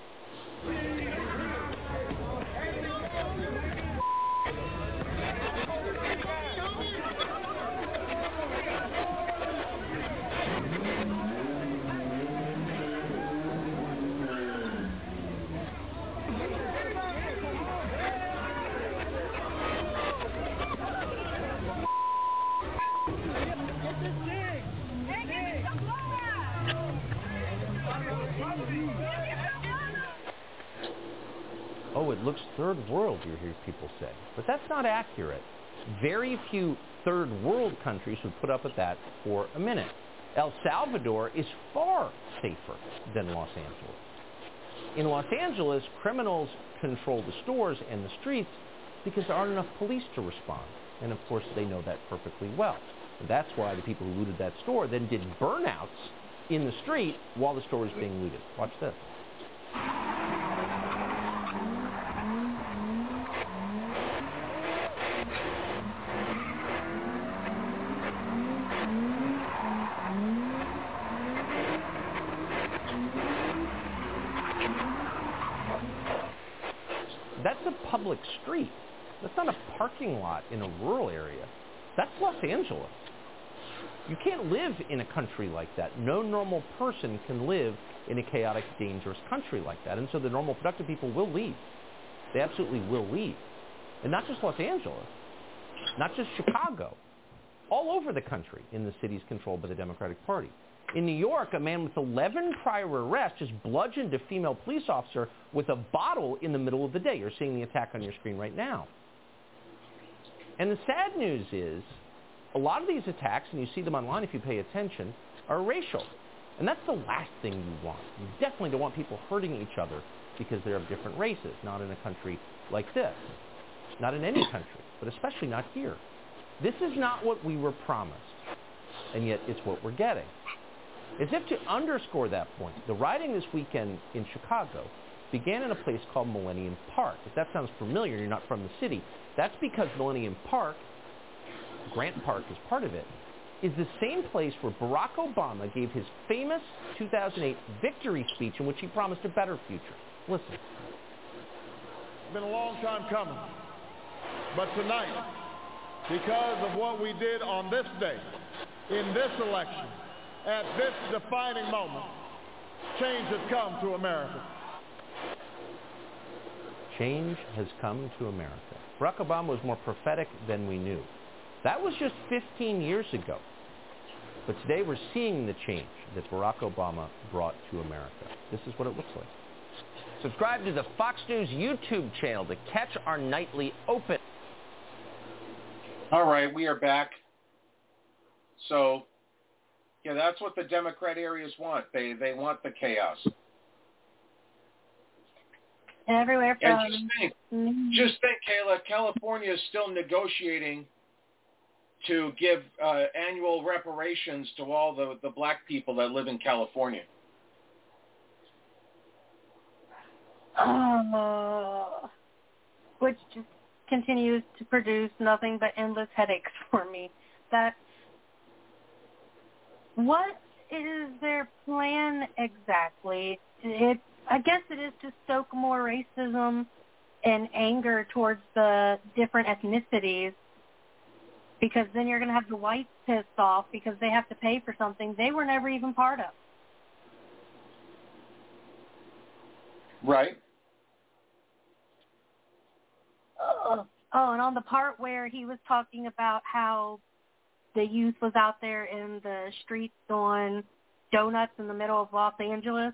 Oh, it looks third world, you hear people say. But that's not accurate. Very few third world countries would put up with that for a minute. El Salvador is far safer than Los Angeles. In Los Angeles, criminals control the stores and the streets because there aren't enough police to respond. And of course, they know that perfectly well. And that's why the people who looted that store then did burnouts in the street while the store was being looted. Watch this. That's a public street. That's not a parking lot in a rural area. That's Los Angeles. You can't live in a country like that. No normal person can live in a chaotic, dangerous country like that. And so the normal, productive people will leave. They absolutely will leave. And not just Los Angeles, not just Chicago, all over the country in the cities controlled by the Democratic Party. In New York, a man with eleven prior arrests just bludgeoned a female police officer with a bottle in the middle of the day. You're seeing the attack on your screen right now. And the sad news is, a lot of these attacks, and you see them online if you pay attention, are racial. And that's the last thing you want. You definitely don't want people hurting each other because they're of different races, not in a country like this, not in any country, but especially not here. This is not what we were promised, and yet it's what we're getting. As if to underscore that point, the rioting this weekend in Chicago began in a place called Millennium Park. If that sounds familiar, you're not from the city. That's because Millennium Park, Grant Park is part of it, is the same place where Barack Obama gave his famous two thousand eight victory speech in which he promised a better future. Listen. It's been a long time coming, but tonight, because of what we did on this day, in this election, at this defining moment, change has come to America. Change has come to America. Barack Obama was more prophetic than we knew. That was just fifteen years ago. But today we're seeing the change that Barack Obama brought to America. This is what it looks like. Subscribe to the Fox News YouTube channel to catch our nightly open. All right, we are back. So, yeah, that's what the Democrat areas want. They they want the chaos. Everywhere from... And just think, just think, Kayla, California is still negotiating to give uh, annual reparations to all the, the black people that live in California. Uh, which just continues to produce nothing but endless headaches for me. That, what is their plan exactly? It, I guess it is to stoke more racism and anger towards the different ethnicities, because then you're going to have the whites pissed off because they have to pay for something they were never even part of. Right. Oh, oh, and on the part where he was talking about how the youth was out there in the streets doing donuts in the middle of Los Angeles.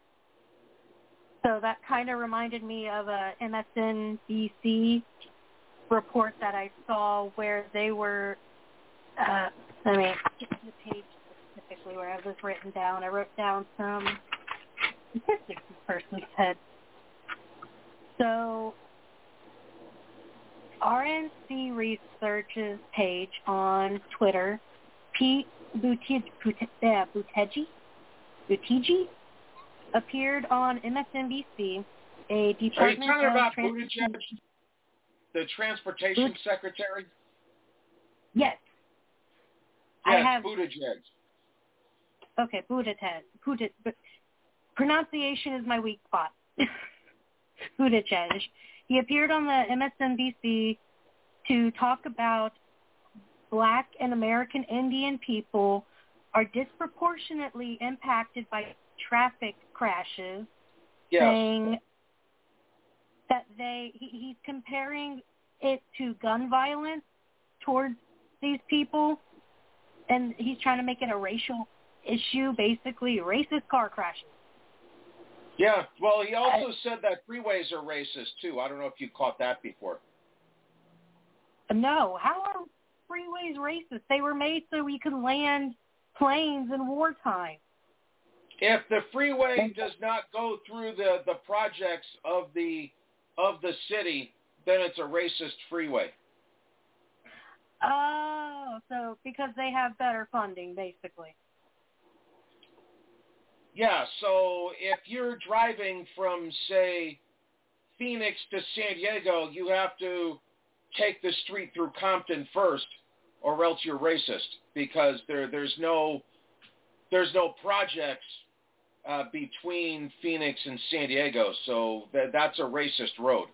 So that kind of reminded me of a M S N B C report that I saw where they were, uh, let me get to the page specifically where it was written down. I wrote down some statistics this person said. So R N C Research's page on Twitter, Pete Buttigieg, Buttigieg, Buttigieg appeared on M S N B C, a Department Are you talking of about Trans- Buttigieg, the Transportation Boot- Secretary? Yes. Yes, I have, Buttigieg. Okay, Buttigieg. Buttigieg. But pronunciation is my weak spot. Buttigieg. He appeared on the M S N B C to talk about Black and American Indian people are disproportionately impacted by traffic crashes, Yes. saying that they he, he's comparing it to gun violence towards these people, and he's trying to make it a racial issue, basically racist car crashes. Yeah, well, he also said that freeways are racist, too. I don't know if you caught that before. No, how are freeways racist? They were made so we could land planes in wartime. If the freeway does not go through the, the projects of the of the city, then it's a racist freeway. Oh, so because they have better funding, basically. Yeah, so if you're driving from, say, Phoenix to San Diego, you have to take the street through Compton first, or else you're racist, because there there's no there's no projects uh, between Phoenix and San Diego, so th- that's a racist road.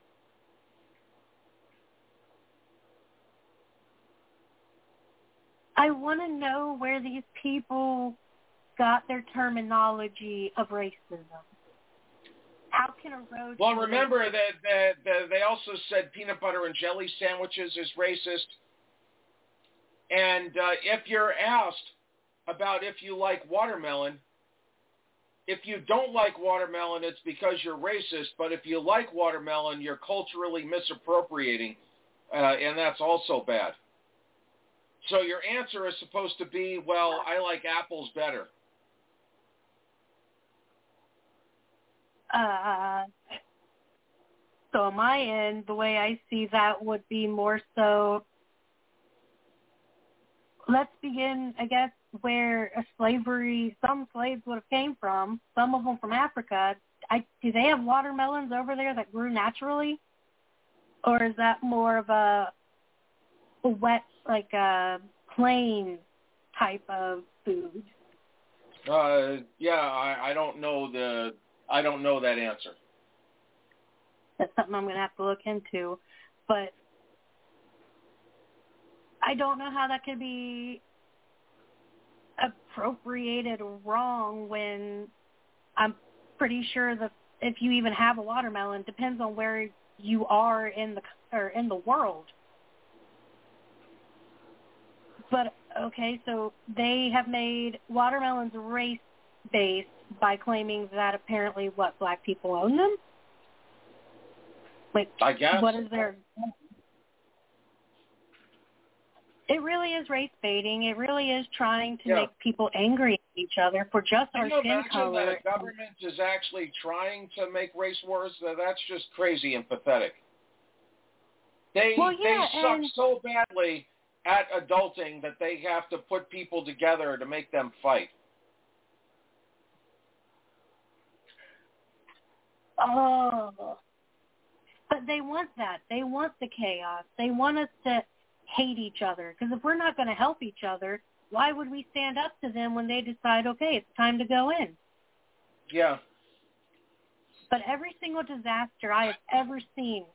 I want to know where these people got their terminology of racism. How can a road... Well, remember that, that, that they also said peanut butter and jelly sandwiches is racist. And uh, if you're asked about if you like watermelon, if you don't like watermelon, it's because you're racist. But if you like watermelon, you're culturally misappropriating, uh, and that's also bad. So your answer is supposed to be, well, I like apples better. Uh, So on my end, the way I see that would be more so, let's begin, I guess, where a slavery, some slaves would have came from, some of them from Africa. I, do they have watermelons over there that grew naturally? Or is that more of a, a wet, like a plain type of food? Uh, yeah, I, I don't know the, I don't know that answer. That's something I'm going to have to look into. But I don't know how that could be appropriated wrong when I'm pretty sure that if you even have a watermelon, it depends on where you are in the or in the world. But, okay, so they have made watermelons race-based by claiming that apparently, what, black people own them? Like, I guess. What is their... It really is race baiting. It really is trying to yeah. make people angry at each other for just Can our you skin imagine color. that a government is actually trying to make race wars? That's just crazy and pathetic. They well, yeah, they suck and, so badly at adulting that they have to put people together to make them fight. Oh, but they want that. They want the chaos. They want us to hate each other. Because if we're not going to help each other, why would we stand up to them when they decide, okay, it's time to go in? Yeah. But every single disaster I have ever seen,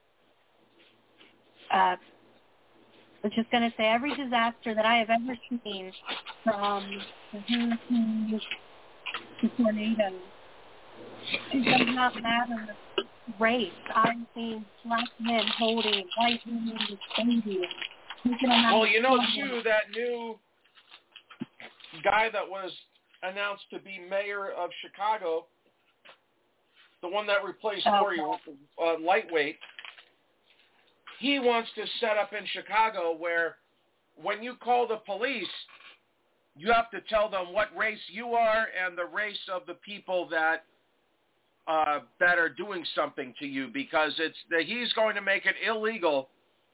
uh, I'm just going to say every disaster that I have ever seen, from the hurricanes to tornadoes, it does not matter race. I've seen black men holding white women in babies. Well, you know, too, that new guy that was announced to be mayor of Chicago, the one that replaced Lori uh, Lightweight, he wants to set up in Chicago where when you call the police, you have to tell them what race you are and the race of the people that uh, that are doing something to you, because it's the, he's going to make it illegal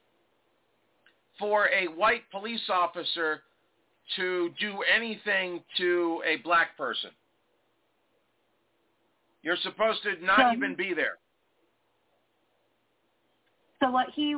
for a white police officer to do anything to a black person. You're supposed to not so, even be there. So what he...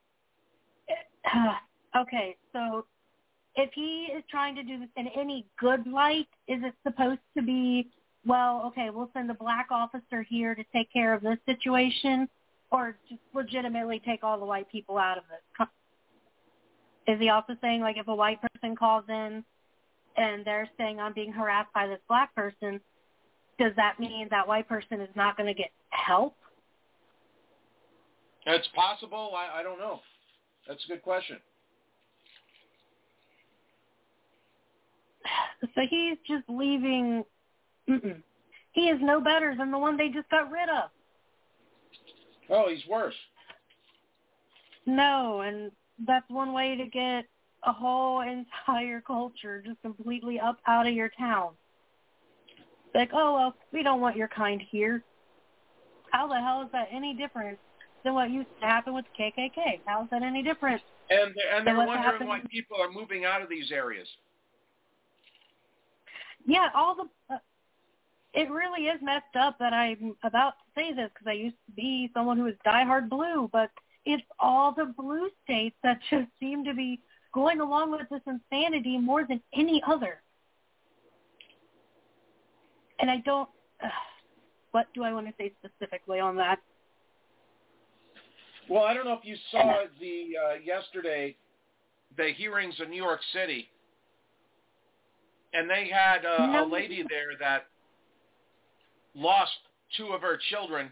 Uh, okay, so if he is trying to do this in any good light, is it supposed to be, well, okay, we'll send a black officer here to take care of this situation, or just legitimately take all the white people out of it? Is he also saying, like, if a white person calls in and they're saying, I'm being harassed by this black person, does that mean that white person is not going to get help? It's possible. I, I don't know. That's a good question. So he's just leaving. Mm-mm. He is no better than the one they just got rid of. Oh, he's worse. No, and that's one way to get a whole entire culture just completely up out of your town. Like, oh, well, we don't want your kind here. How the hell is that any different than what used to happen with the K K K? How is that any different? And, and they're wondering happened? why people are moving out of these areas. Yeah, all the... Uh, it really is messed up that I'm about to say this because I used to be someone who was diehard blue, but it's all the blue states that just seem to be going along with this insanity more than any other. And I don't... Uh, what do I want to say specifically on that? Well, I don't know if you saw the uh, yesterday, the hearings in New York City, and they had uh, no. a lady there that lost two of her children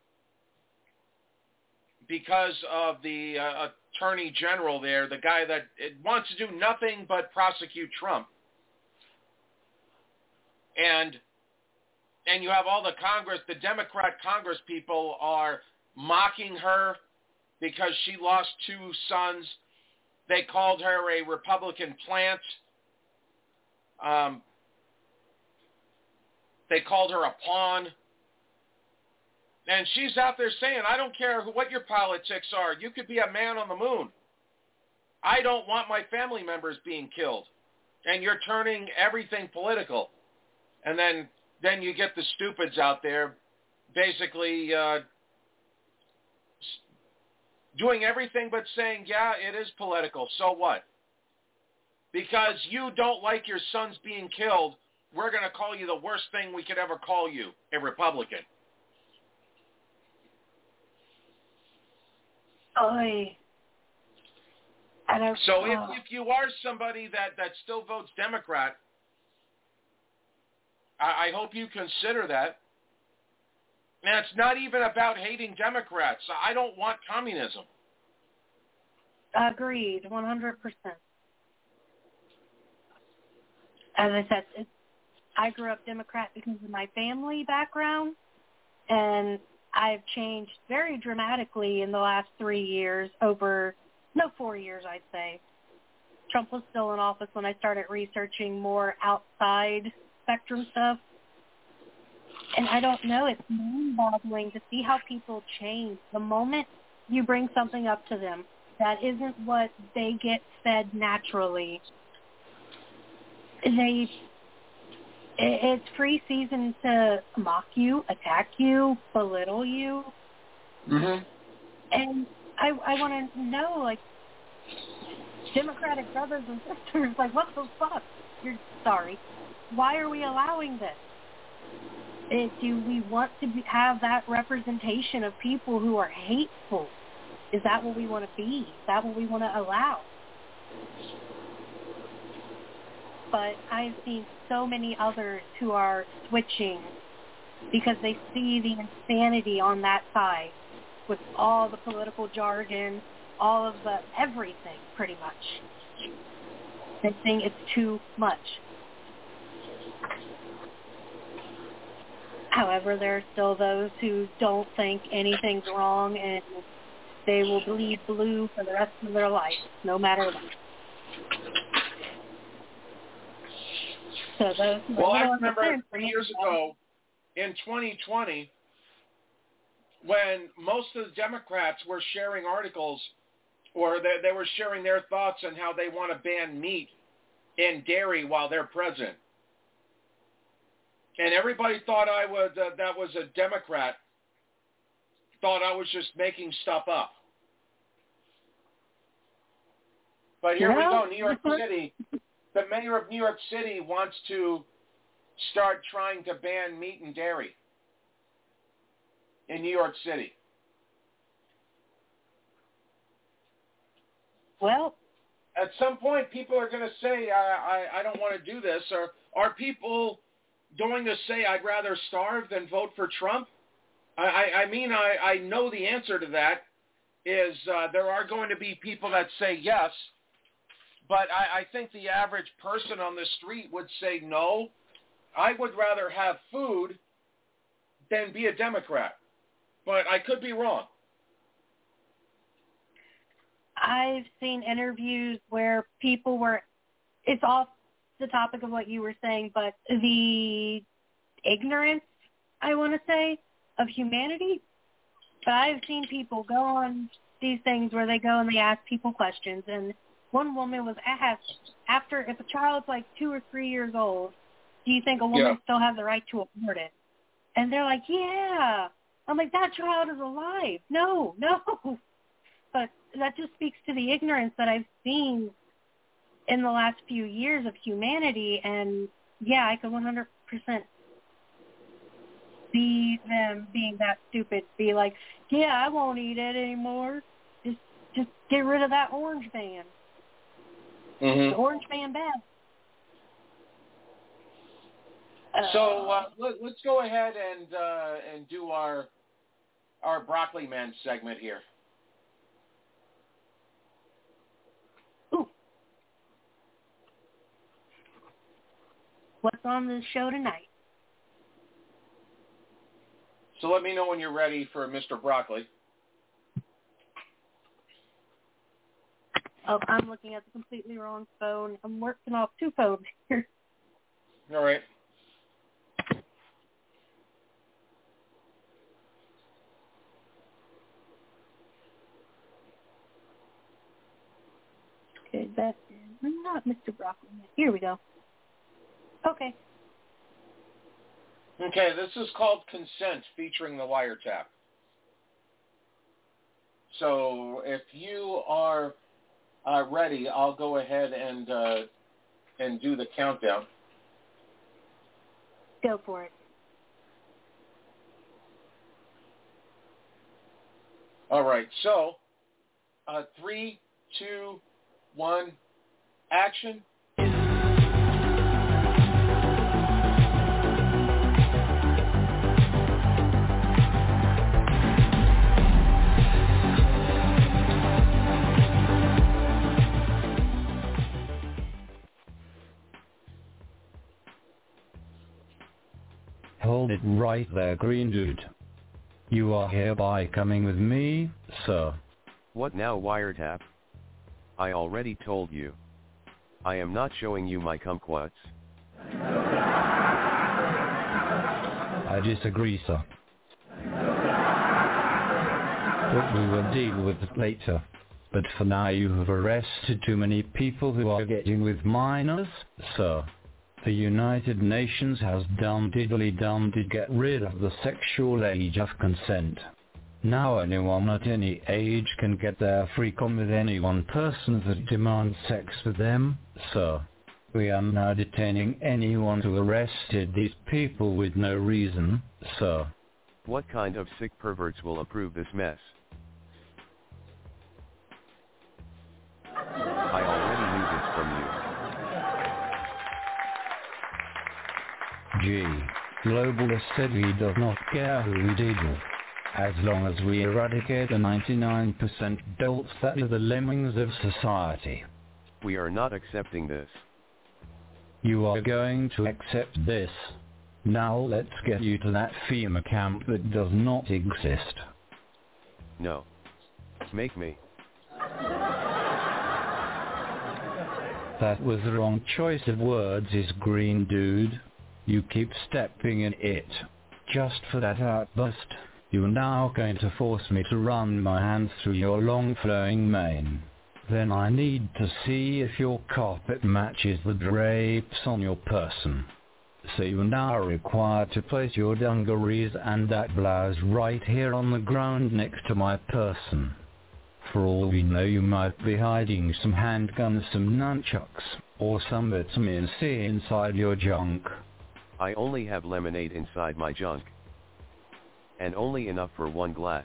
because of the uh, attorney general there, the guy that wants to do nothing but prosecute Trump. And and you have all the Congress, the Democrat Congress people are mocking her because she lost two sons. They called her a Republican plant. Um, they called her a pawn. And she's out there saying, I don't care who, what your politics are. You could be a man on the moon. I don't want my family members being killed. And you're turning everything political. And then, then you get the stupids out there basically uh, doing everything but saying, yeah, it is political. So what? Because you don't like your sons being killed, we're going to call you the worst thing we could ever call you, a Republican. Oy. So if, if you are somebody that, that still votes Democrat, I, I hope you consider that. And it's not even about hating Democrats. I don't want communism. Agreed, one hundred percent. As I said, it's, I grew up Democrat because of my family background, and I've changed very dramatically in the last three years over, no, four years, I'd say. Trump was still in office when I started researching more outside spectrum stuff. And I don't know, it's mind-boggling to see how people change. The moment you bring something up to them that isn't what they get fed naturally, they it's free season to mock you, attack you, belittle you. Mm-hmm. And I I want to know, like, Democratic brothers and sisters, like, what the fuck? You're sorry. Why are we allowing this? It, do we want to be, have that representation of people who are hateful? Is that what we want to be? Is that what we want to allow? But I've seen so many others who are switching because they see the insanity on that side with all the political jargon, all of the everything, pretty much. They think it's too much. However, there are still those who don't think anything's wrong, and they will bleed blue for the rest of their life, no matter what. So those, well, I remember three years ago, in twenty twenty, when most of the Democrats were sharing articles, or they, they were sharing their thoughts on how they want to ban meat and dairy while they're president. And everybody thought I was uh, that was a Democrat, thought I was just making stuff up. But here well, we go, New York City. The mayor of New York City wants to start trying to ban meat and dairy in New York City. Well, at some point, people are going to say, I, I, I don't want to do this. Or are people going to say, I'd rather starve than vote for Trump? I, I, I mean, I, I know the answer to that is uh, there are going to be people that say yes, but I, I think the average person on the street would say no. I would rather have food than be a Democrat, but I could be wrong. I've seen interviews where people were, it's off the topic of what you were saying, but the ignorance, I want to say, of humanity. But I've seen people go on these things where they go and they ask people questions, and one woman was asked, after, if a child's like two or three years old, do you think a woman yeah. still has the right to abort it? And they're like, yeah. I'm like, that child is alive. No, no. But that just speaks to the ignorance that I've seen in the last few years of humanity, and yeah, I could one hundred percent see them being that stupid, be like, yeah, I won't eat it anymore. Just just get rid of that orange man. Mm-hmm. The orange man bad. Uh, so uh, let, let's go ahead and uh, and do our our Broccoli Man segment here. What's on the show tonight? So let me know when you're ready for Mister Broccoli. Oh, I'm looking at the completely wrong phone. I'm working off two phones here. All right. that is not Mister Broccoli. Here we go. Okay. Okay, this is called Consent, featuring the wiretap. So if you are uh, ready, I'll go ahead and uh, and do the countdown. Go for it. All right, so uh, three, two, one, action. Hold it right there, green dude. You are hereby coming with me, sir. What now, wiretap? I already told you. I am not showing you my kumquats. I disagree, sir. But we will deal with it later. But for now you have arrested too many people who are getting with minors, sir. The United Nations has done diddly done to get rid of the sexual age of consent. Now anyone at any age can get their freak on with any one person that demands sex with them, sir. We are now detaining anyone who arrested these people with no reason, sir. What kind of sick perverts will approve this mess? I already knew this from you. Gee, Globalist said he does not care who we diddle. As long as we eradicate the ninety-nine percent dolts that are the lemmings of society. We are not accepting this. You are going to accept this. Now let's get you to that FEMA camp that does not exist. No. Make me. That was the wrong choice of words, is green dude. You keep stepping in it. Just for that outburst, you're now going to force me to run my hands through your long flowing mane. Then I need to see if your carpet matches the drapes on your person. So you are now required to place your dungarees and that blouse right here on the ground next to my person. For all we know, you might be hiding some handguns, some nunchucks, or some vitamin C inside your junk. I only have lemonade inside my junk. And only enough for one glass.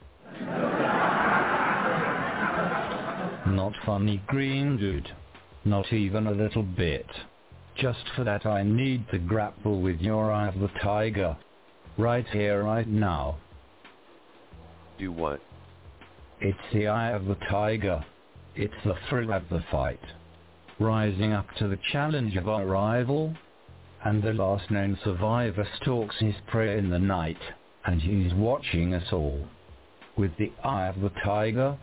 Not funny, green dude. Not even a little bit. Just for that I need to grapple with your eye of the tiger. Right here, right now. Do what? It's the eye of the tiger. It's the thrill of the fight. Rising up to the challenge of our rival. And the last known survivor stalks his prey in the night. And he's watching us all. With the eye of the tiger.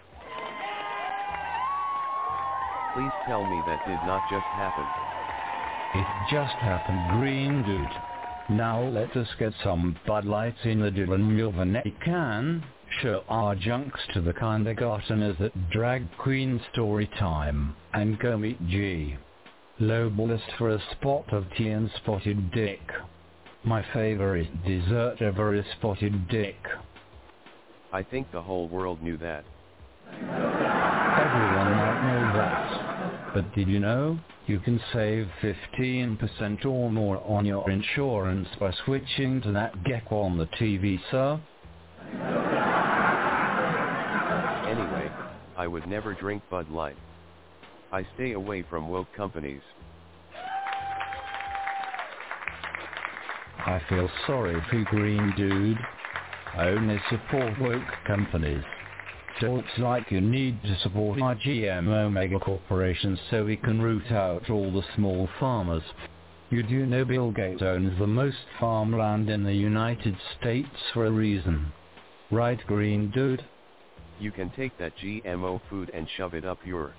Please tell me that did not just happen. It just happened, green dude. Now let us get some Bud Lights in the Dylan Mulvaney can. Show our junks to the kindergarteners at Drag Queen Story Time. And go meet G. Globalist for a spot of tea and spotted dick. My favorite dessert ever is spotted dick. I think the whole world knew that. Everyone might know that. But did you know, you can save fifteen percent or more on your insurance by switching to that gecko on the T V, sir? Anyway, I would never drink Bud Light. I stay away from woke companies. I feel sorry for you, green dude. I only support woke companies. So it's like you need to support our G M O mega corporations so we can root out all the small farmers. You do know Bill Gates owns the most farmland in the United States for a reason. Right, green dude? You can take that G M O food and shove it up your...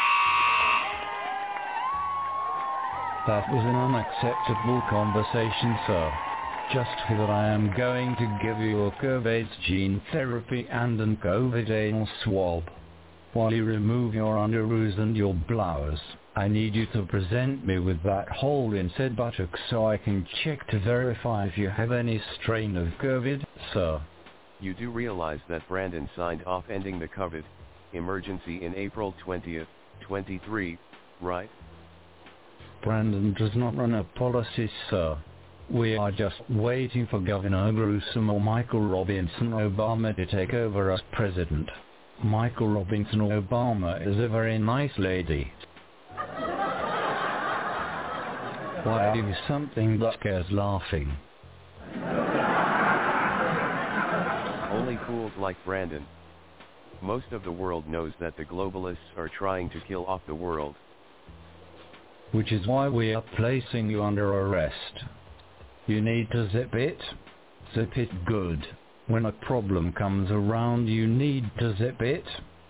That was an unacceptable conversation, sir. Just for that I am going to give you a COVID gene therapy and an COVID anal swab. While you remove your underoos and your blouse, I need you to present me with that hole in said buttocks so I can check to verify if you have any strain of COVID, sir. You do realize that Brandon signed off ending the COVID emergency in April twentieth, twenty-three, right? Brandon does not run a policy, sir. We are just waiting for Governor Newsom or Michael Robinson Obama to take over as president. Michael Robinson Obama is a very nice lady. Why are you something that scares laughing? Only fools like Brandon. Most of the world knows that the globalists are trying to kill off the world. Which is why we are placing you under arrest. You need to zip it. Zip it good. When a problem comes around, you need to zip it.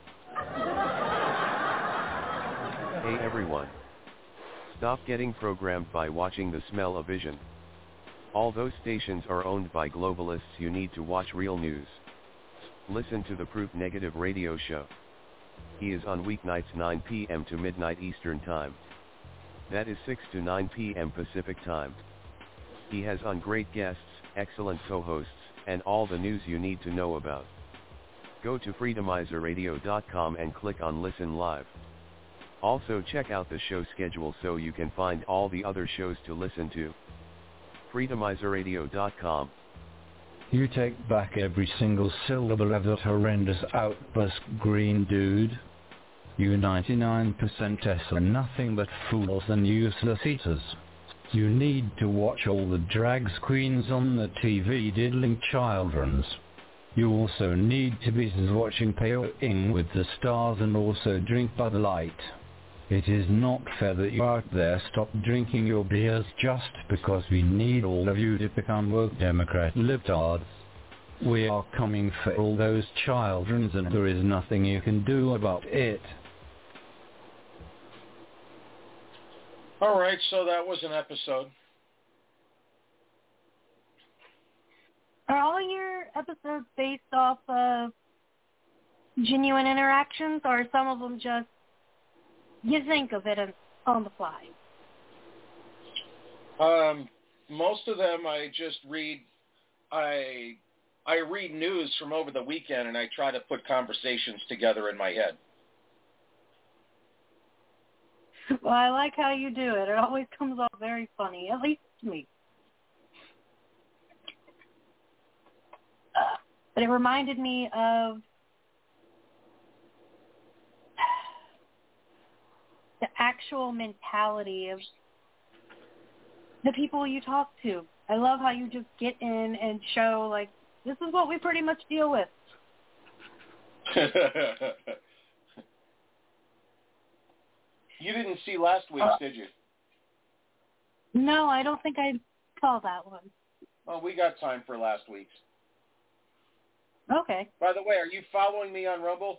Hey everyone. Stop getting programmed by watching the Smell-O-Vision. All those stations are owned by globalists. You need to watch real news. Listen to the Proof Negative radio show. He is on weeknights nine p m to midnight Eastern Time. That is six to nine p m Pacific Time. He has on great guests, excellent co-hosts, and all the news you need to know about. Go to freedomizer radio dot com and click on Listen Live. Also check out the show schedule so you can find all the other shows to listen to. freedomizer radio dot com. You take back every single syllable of that horrendous outburst, green dude. You ninety-nine percent S are nothing but fools and useless eaters. You need to watch all the drag queens on the T V diddling childrens. You also need to be watching Pale-ing with the stars and also drink Bud Light. It is not fair that you out there stop drinking your beers just because we need all of you to become woke Democrat libtards. We are coming for all those childrens and there is nothing you can do about it. Alright, so that was an episode. Are all your episodes based off of genuine interactions, or are some of them just you think of it on the fly? Um, most of them I just read. I I read news from over the weekend, and I try to put conversations together in my head. Well, I like how you do it. It always comes off very funny, at least to me. Uh, but it reminded me of the actual mentality of the people you talk to. I love how you just get in and show, like, this is what we pretty much deal with. You didn't see last week's, uh, did you? No, I don't think I saw that one. Well, we got time for last week's. Okay. By the way, are you following me on Rumble?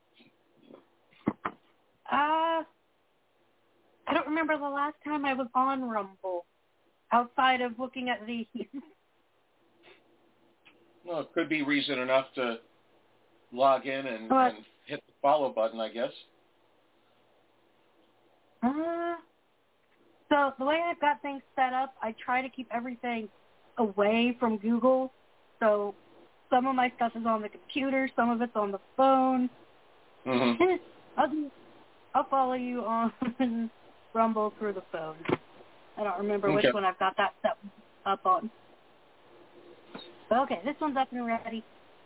Uh, I don't remember the last time I was on Rumble, outside of looking at the... Well, it could be reason enough to log in and, uh, and hit the follow button, I guess. Uh, so the way I've got things set up, I try to keep everything away from Google. So some of my stuff is on the computer, some of it's on the phone. Mm-hmm. I'll, do, I'll follow you on Rumble through the phone. I don't remember okay. which one I've got that set up on. But okay, this one's up and ready.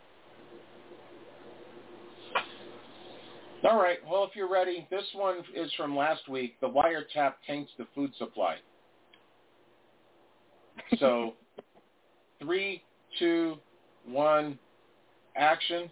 All right. Well, if you're ready, this one is from last week. The wiretap taints the food supply. So, three, two, one, action.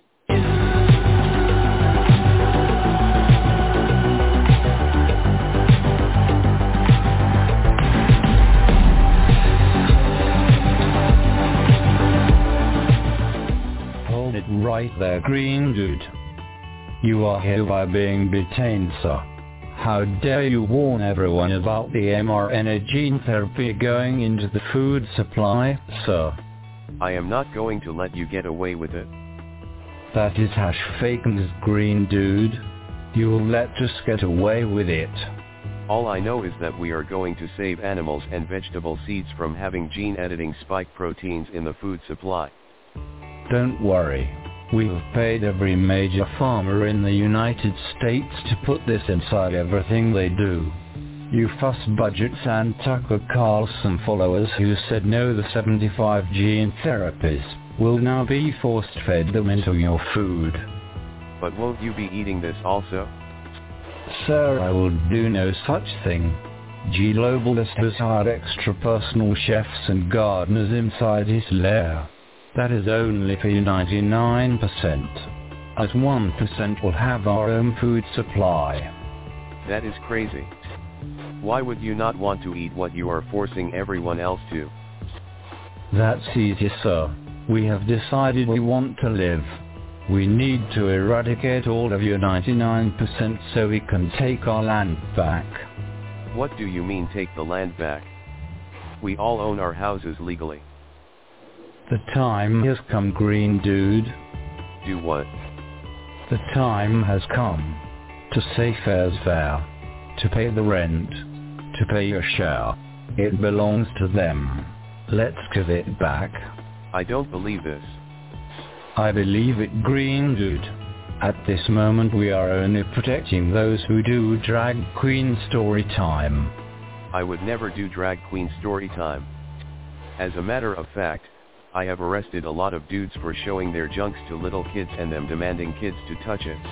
Hold it right there, green dude. You are hereby being detained, sir. How dare you warn everyone about the mRNA gene therapy going into the food supply, sir? I am not going to let you get away with it. That is hash fake news, green dude. You'll let us get away with it. All I know is that we are going to save animals and vegetable seeds from having gene editing spike proteins in the food supply. Don't worry. We've paid every major farmer in the United States to put this inside everything they do. You fuss budgets and Tucker Carlson followers who said no to seventy-five gene therapies will now be force-fed them into your food. But won't you be eating this also? Sir, I will do no such thing. Globalist has hired extra personal chefs and gardeners inside his lair. That is only for ninety-nine percent. As one percent will have our own food supply. That is crazy. Why would you not want to eat what you are forcing everyone else to? That's easy, sir. We have decided we want to live. We need to eradicate all of your ninety-nine percent so we can take our land back. What do you mean take the land back? We all own our houses legally. The time has come, green dude. Do what? The time has come to say fair's fair, to pay the rent, to pay your share. It belongs to them. Let's give it back. I don't believe this. I believe it, green dude. At this moment we are only protecting those who do drag queen story time. I would never do drag queen story time. As a matter of fact, I have arrested a lot of dudes for showing their junks to little kids and them demanding kids to touch it.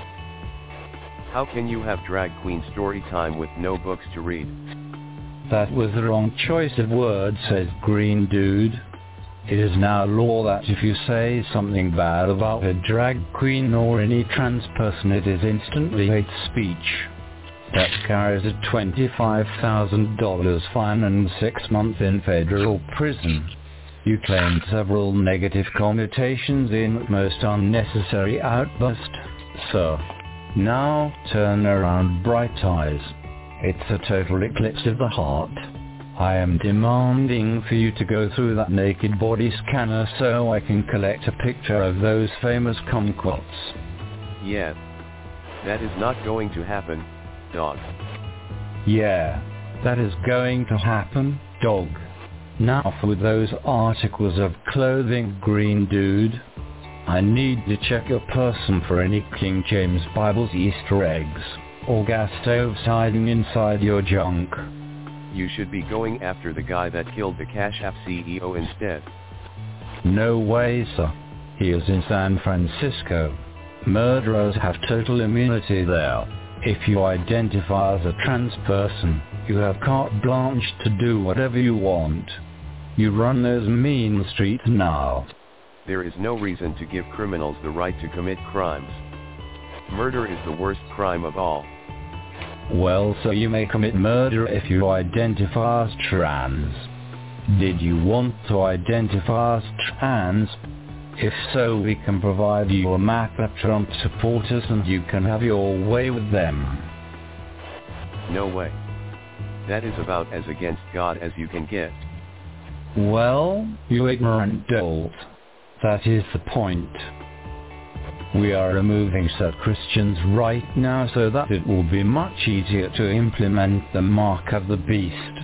How can you have drag queen story time with no books to read? That was the wrong choice of words, says green dude. It is now law that if you say something bad about a drag queen or any trans person, it is instantly hate speech. That carries a twenty-five thousand dollars fine and six months in federal prison. You claimed several negative connotations in most unnecessary outburst, sir. Now turn around, bright eyes. It's a total eclipse of the heart. I am demanding for you to go through that naked body scanner so I can collect a picture of those famous kumquats. Yeah. That is not going to happen, dog. Yeah. That is going to happen, dog. Now for those articles of clothing, green dude. I need to check your person for any King James Bible's Easter eggs, or gas stoves hiding inside your junk. You should be going after the guy that killed the Cash App C E O instead. No way, sir. He is in San Francisco. Murderers have total immunity there. If you identify as a trans person, you have carte blanche to do whatever you want. You run those mean streets now. There is no reason to give criminals the right to commit crimes. Murder is the worst crime of all. Well, so you may commit murder if you identify as trans. Did you want to identify as trans? If so, we can provide you a map of Trump supporters and you can have your way with them. No way. That is about as against God as you can get. Well, you ignorant dolt. That is the point. We are removing such Christians right now so that it will be much easier to implement the mark of the beast.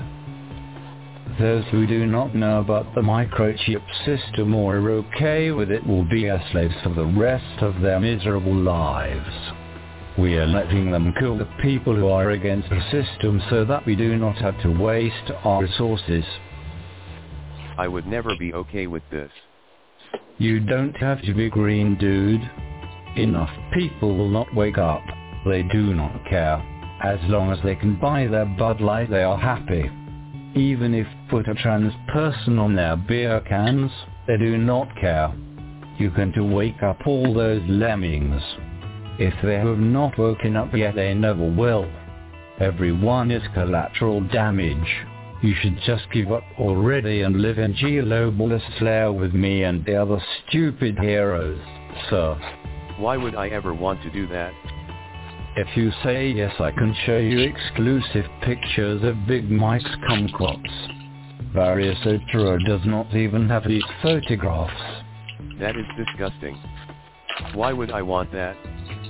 Those who do not know about the microchip system or are okay with it will be our slaves for the rest of their miserable lives. We are letting them kill the people who are against the system so that we do not have to waste our resources. I would never be okay with this. You don't have to be, green dude. Enough people will not wake up. They do not care. As long as they can buy their Bud Light, they are happy. Even if put a trans person on their beer cans, they do not care. You can to wake up all those lemmings. If they have not woken up yet, they never will. Everyone is collateral damage. You should just give up already and live in Globalist lair with me and the other stupid heroes, sir. Why would I ever want to do that? If you say yes, I can show you exclusive pictures of Big Mike's kumquats. Various Otra does not even have these photographs. That is disgusting. Why would I want that?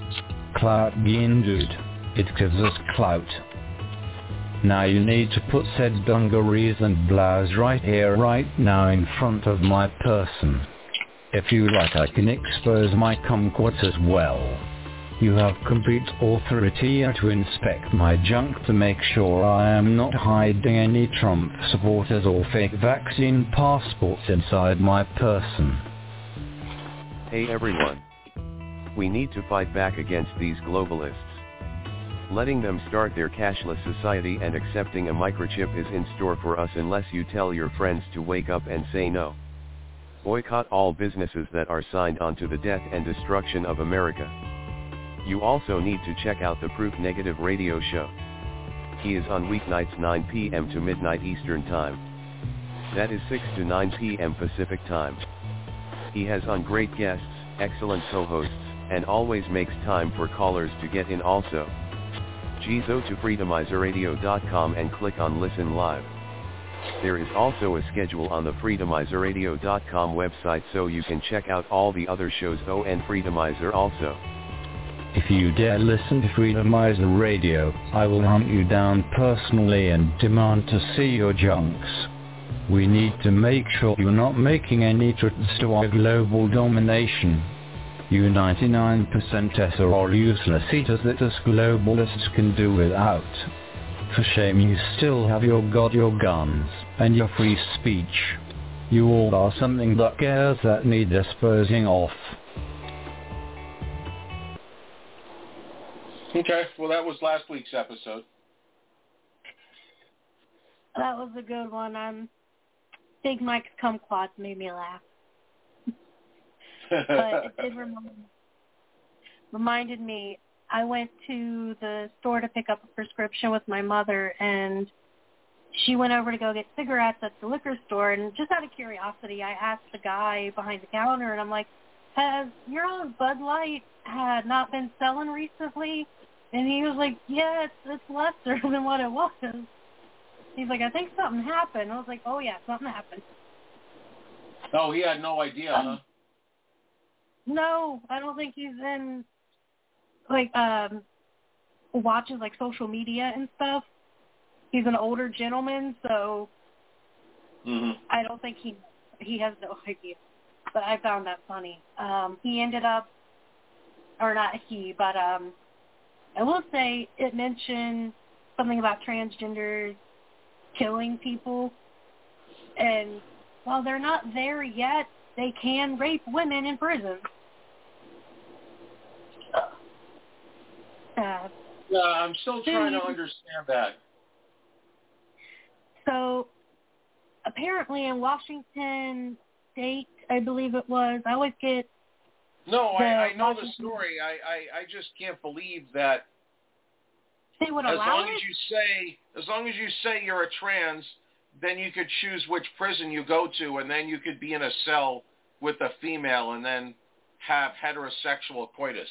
Clout being good, it gives us clout. Now you need to put said dungarees and blouse right here right now in front of my person. If you like, I can expose my kumquats as well. You have complete authority to inspect my junk to make sure I am not hiding any Trump supporters or fake vaccine passports inside my person. Hey everyone. We need to fight back against these globalists. Letting them start their cashless society and accepting a microchip is in store for us unless you tell your friends to wake up and say no. Boycott all businesses that are signed on to the death and destruction of America. You also need to check out the Proof Negative radio show. He is on weeknights nine p m to midnight Eastern Time. That is six to nine p m Pacific Time. He has on great guests, excellent co-hosts, and always makes time for callers to get in also. G go to freedomizer radio dot com and click on Listen Live. There is also a schedule on the freedomizer radio dot com website so you can check out all the other shows on Freedomizer also. If you dare listen to Freedomizer Radio, I will hunt you down personally and demand to see your junks. We need to make sure you're not making any threats to our global domination. You ninety-nine percenters are all useless eaters that us globalists can do without. For shame, you still have your God, your guns, and your free speech. You all are something that cares that need disposing off. Okay, well that was last week's episode. That was a good one. Um, Big Mike's kumquats made me laugh. But it did remind, reminded me, I went to the store to pick up a prescription with my mother, and she went over to go get cigarettes at the liquor store, and just out of curiosity, I asked the guy behind the counter, and I'm like, has your own Bud Light had not been selling recently? And he was like, yeah, it's, it's lesser than what it was. He's like, I think something happened. I was like, oh, yeah, something happened. Oh, he had no idea, um, huh? No, I don't think he's in, like, um, watches, like, social media and stuff. He's an older gentleman, so mm-hmm. I don't think he he has no idea. But I found that funny. Um, he ended up, or not he, but um, I will say it mentioned something about transgenders killing people. And while they're not there yet, they can rape women in prison. Uh, yeah, I'm still trying to understand that. So, apparently in Washington State, I believe it was, I always get... No, I, I know the story. I, I, I just can't believe that they would as allow long it? as you say, as long as you say you're a trans, then you could choose which prison you go to, and then you could be in a cell with a female and then have heterosexual coitus.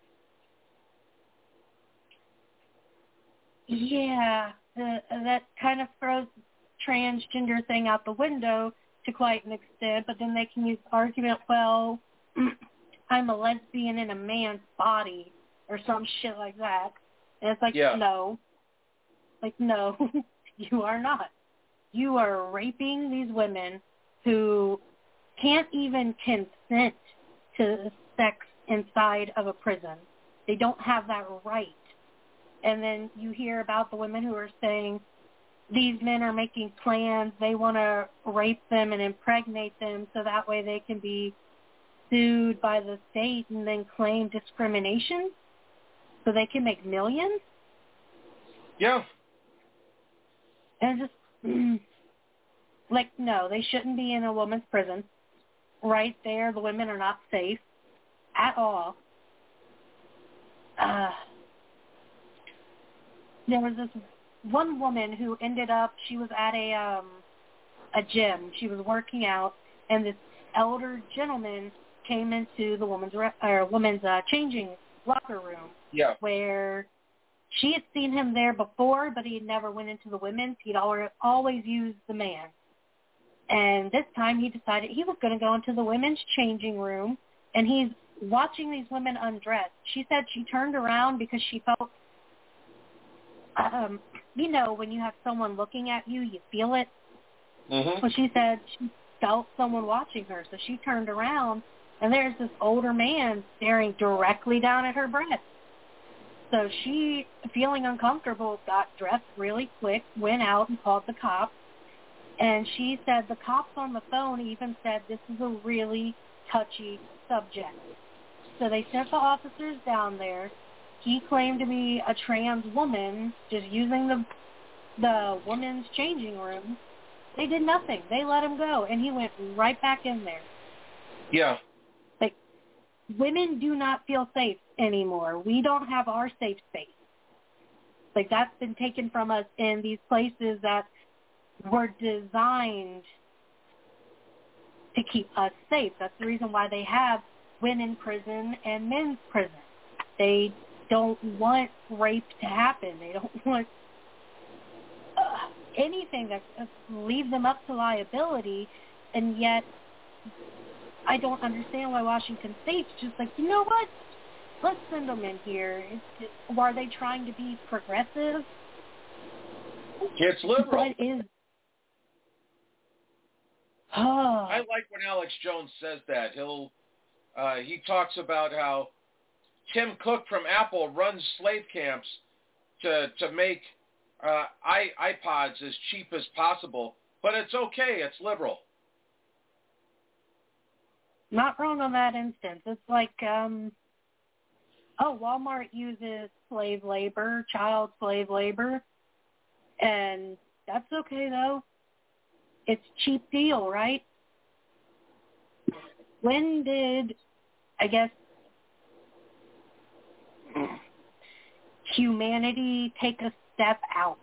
Yeah, uh, that kind of throws the transgender thing out the window to quite an extent, but then they can use the argument, well, I'm a lesbian in a man's body or some shit like that. And it's like, yeah. no. Like, no, you are not. You are raping these women who can't even consent to sex inside of a prison. They don't have that right. And then you hear about the women who are saying these men are making plans. They want to rape them and impregnate them so that way they can be sued by the state and then claim discrimination so they can make millions. Yeah. And just, mm, like, no, they shouldn't be in a woman's prison. Right there, the women are not safe at all. Uh, there was this one woman who ended up, she was at a um, a gym. She was working out, and this elder gentleman came into the woman's re- or woman's uh, changing locker room. Yeah. Where she had seen him there before, but he had never went into the women's. He'd always used the man. And this time he decided he was going to go into the women's changing room, and he's watching these women undress. She said she turned around because she felt, um, you know, when you have someone looking at you, you feel it. Mm-hmm. Well, she said she felt someone watching her, so she turned around, and there's this older man staring directly down at her breasts. So she, feeling uncomfortable, got dressed really quick, went out and called the cops. And she said the cops on the phone even said this is a really touchy subject. So they sent the officers down there. He claimed to be a trans woman, just using the the women's changing room. They did nothing. They let him go, and he went right back in there. Yeah. Like, women do not feel safe anymore. We don't have our safe space. Like, that's been taken from us in these places that were designed to keep us safe. That's the reason why they have women's prison and men's prison. They don't want rape to happen. They don't want uh, anything that uh, leaves them up to liability, and yet I don't understand why Washington State's just like, you know what? Let's send them in here. It's, it, are they trying to be progressive? It's liberal. What is... Oh. I like when Alex Jones says that. He'll uh, he talks about how Tim Cook from Apple runs slave camps to to make uh, i iPods as cheap as possible, but it's okay. It's liberal. Not wrong on that instance. It's like, um, oh, Walmart uses slave labor, child slave labor, and that's okay though. It's cheap deal, right? When did, I guess, humanity take a step out?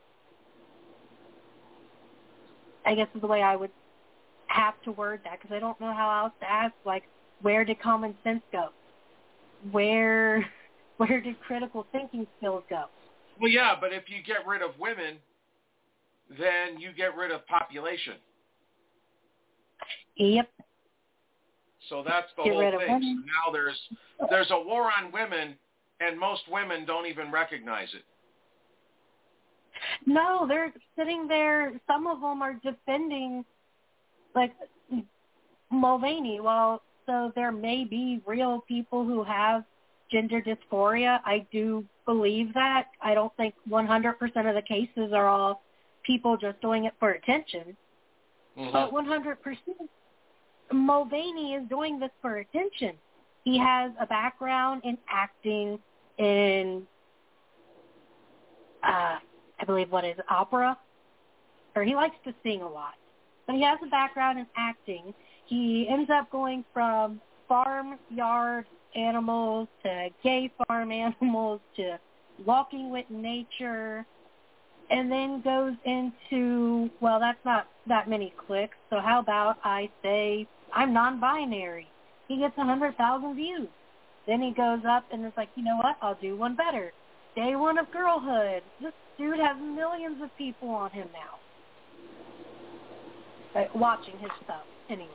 I guess is the way I would have to word that, because I don't know how else to ask. Like, where did common sense go? Where, where did critical thinking skills go? Well, yeah, but if you get rid of women, then you get rid of population. Yep. So that's the get whole rid of thing. women. So now there's there's a war on women, and most women don't even recognize it. No, they're sitting there. Some of them are defending, like, Mulvaney. Well, so there may be real people who have gender dysphoria. I do believe that. I don't think one hundred percent of the cases are all people just doing it for attention. Mm-hmm. But one hundred percent Mulvaney is doing this for attention. He has a background in acting, in, uh, I believe, what is it, opera? Or he likes to sing a lot. But he has a background in acting. He ends up going from farmyard animals to gay farm animals to walking with nature, and then goes into, well, that's not that many clicks, so how about I say I'm non-binary? He gets one hundred thousand views. Then he goes up and is like, you know what, I'll do one better. Day one of girlhood. This dude has millions of people on him now. Like, watching his stuff, anyways.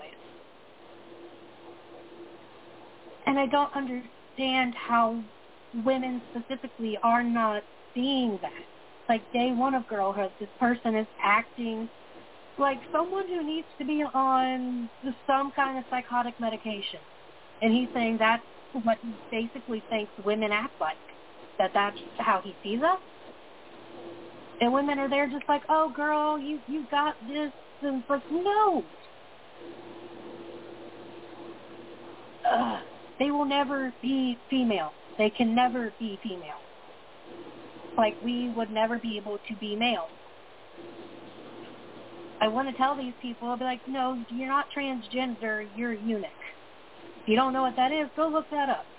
And I don't understand how women specifically are not seeing that. Like, day one of girlhood, this person is acting like someone who needs to be on some kind of psychotic medication. And he's saying that's what he basically thinks women act like, that that's how he sees us. And women are there just like, oh, girl, you, you got this. And it's like, no. Ugh. They will never be female. They can never be female. Like, we would never be able to be male. I want to tell these people, I'll be like, no, you're not transgender, you're a eunuch. If you don't know what that is, go look that up.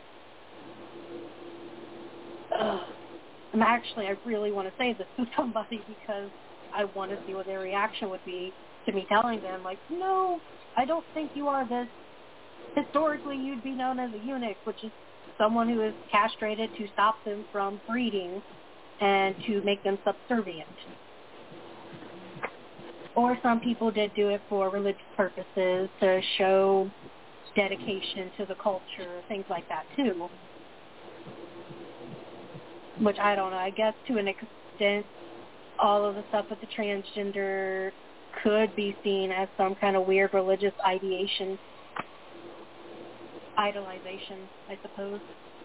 Ugh. I'm actually, I really want to say this to somebody because I want to see what their reaction would be to me telling them, like, no, I don't think you are this. Historically, you'd be known as a eunuch, which is someone who is castrated to stop them from breeding and to make them subservient. Or some people did do it for religious purposes to show dedication to the culture, things like that too. Which I don't know. I guess to an extent, all of the stuff with the transgender could be seen as some kind of weird religious ideation, idolization, I suppose.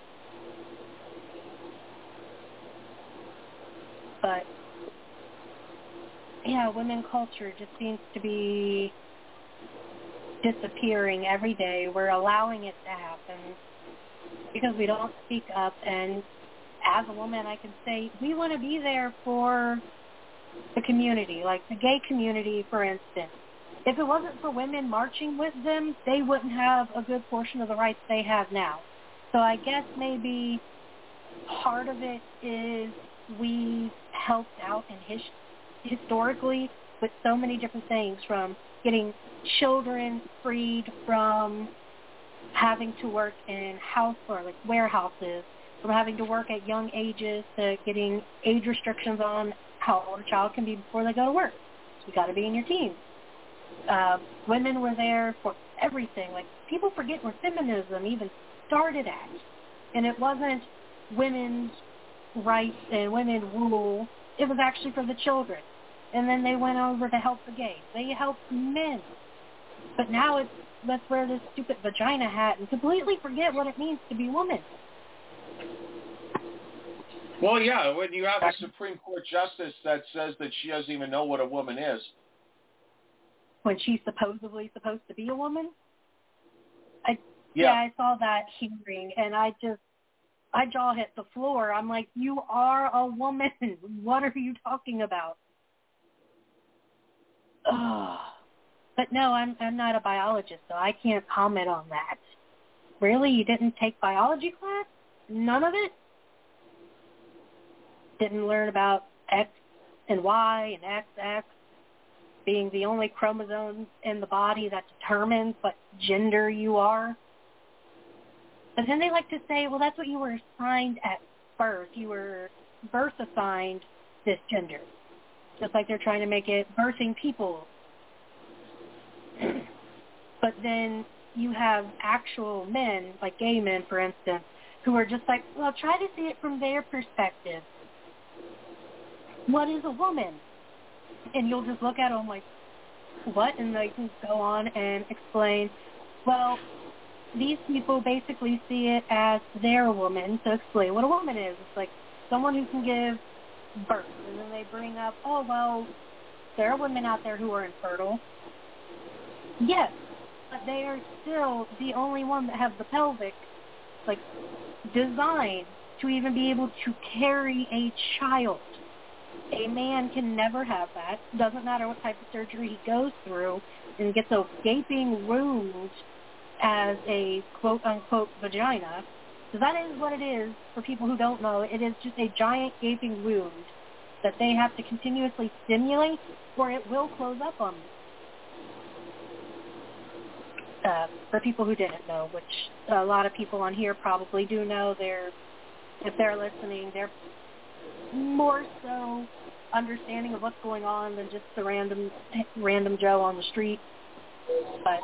But, yeah, women culture just seems to be disappearing every day. We're allowing it to happen because we don't speak up. And as a woman, I can say we want to be there for the community, like the gay community, for instance. If it wasn't for women marching with them, they wouldn't have a good portion of the rights they have now. So I guess maybe part of it is we helped out in his, historically with so many different things, from getting children freed from having to work in house or like warehouses, from having to work at young ages, to getting age restrictions on how old a child can be before they go to work. You got to be in your teens. Uh, women were there for everything. Like, people forget where feminism even started at. And it wasn't women's rights and women rule. It was actually for the children. And then they went over to help the gays. They helped men. But now it's, let's wear this stupid vagina hat and completely forget what it means to be woman. Well, yeah, when you have a Supreme Court justice that says that she doesn't even know what a woman is. When she's supposedly supposed to be a woman? I, yeah. yeah, I saw that hearing, and I just, my jaw hit the floor. I'm like, you are a woman. What are you talking about? Ugh. But no, I'm I'm not a biologist, so I can't comment on that. Really? You didn't take biology class? None of it? Didn't learn about X and Y and X X being the only chromosomes in the body that determines what gender you are? But then they like to say, well, that's what you were assigned at birth. You were birth assigned this gender. Just like they're trying to make it birthing people. But then you have actual men, like gay men, for instance, who are just like, well, try to see it from their perspective. What is a woman? And you'll just look at them like, what? And they can go on and explain, well, these people basically see it as their woman. So explain what a woman is. It's like someone who can give birth. And then they bring up, oh, well, there are women out there who are infertile. Yes, but they are still the only one that have the pelvic, like, designed to even be able to carry a child. A man can never have that. Doesn't matter what type of surgery he goes through, and gets a gaping wound as a quote-unquote vagina. So that is what it is for people who don't know. It is just a giant gaping wound that they have to continuously stimulate, or it will close up on them. Uh, for people who didn't know, which a lot of people on here probably do know, they're, if they're listening, they're more so understanding of what's going on than just the random random Joe on the street. But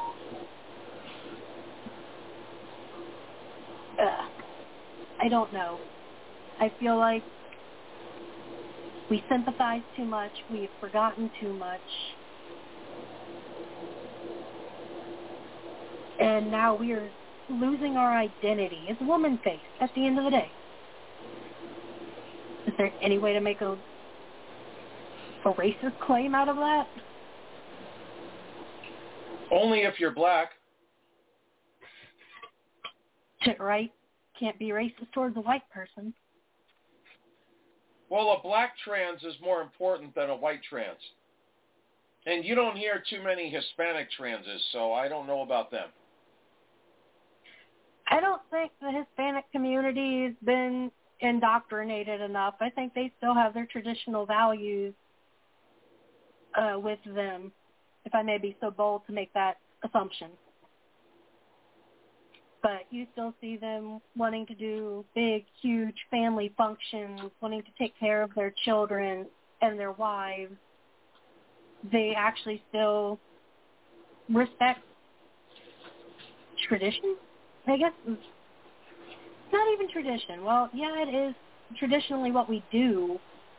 uh, I don't know. I feel like we sympathize too much. We've forgotten too much. And now we are losing our identity. It's woman face at the end of the day. Is there any way to make a, a racist claim out of that? Only if you're black. Right? Can't be racist towards a white person. Well, a black trans is more important than a white trans. And you don't hear too many Hispanic transes, so I don't know about them. I don't think the Hispanic community has been indoctrinated enough. I think they still have their traditional values uh, with them, if I may be so bold to make that assumption. But you still see them wanting to do big, huge family functions, wanting to take care of their children and their wives. They actually still respect tradition, I guess. It's not even tradition. Well, yeah, it is traditionally what we do.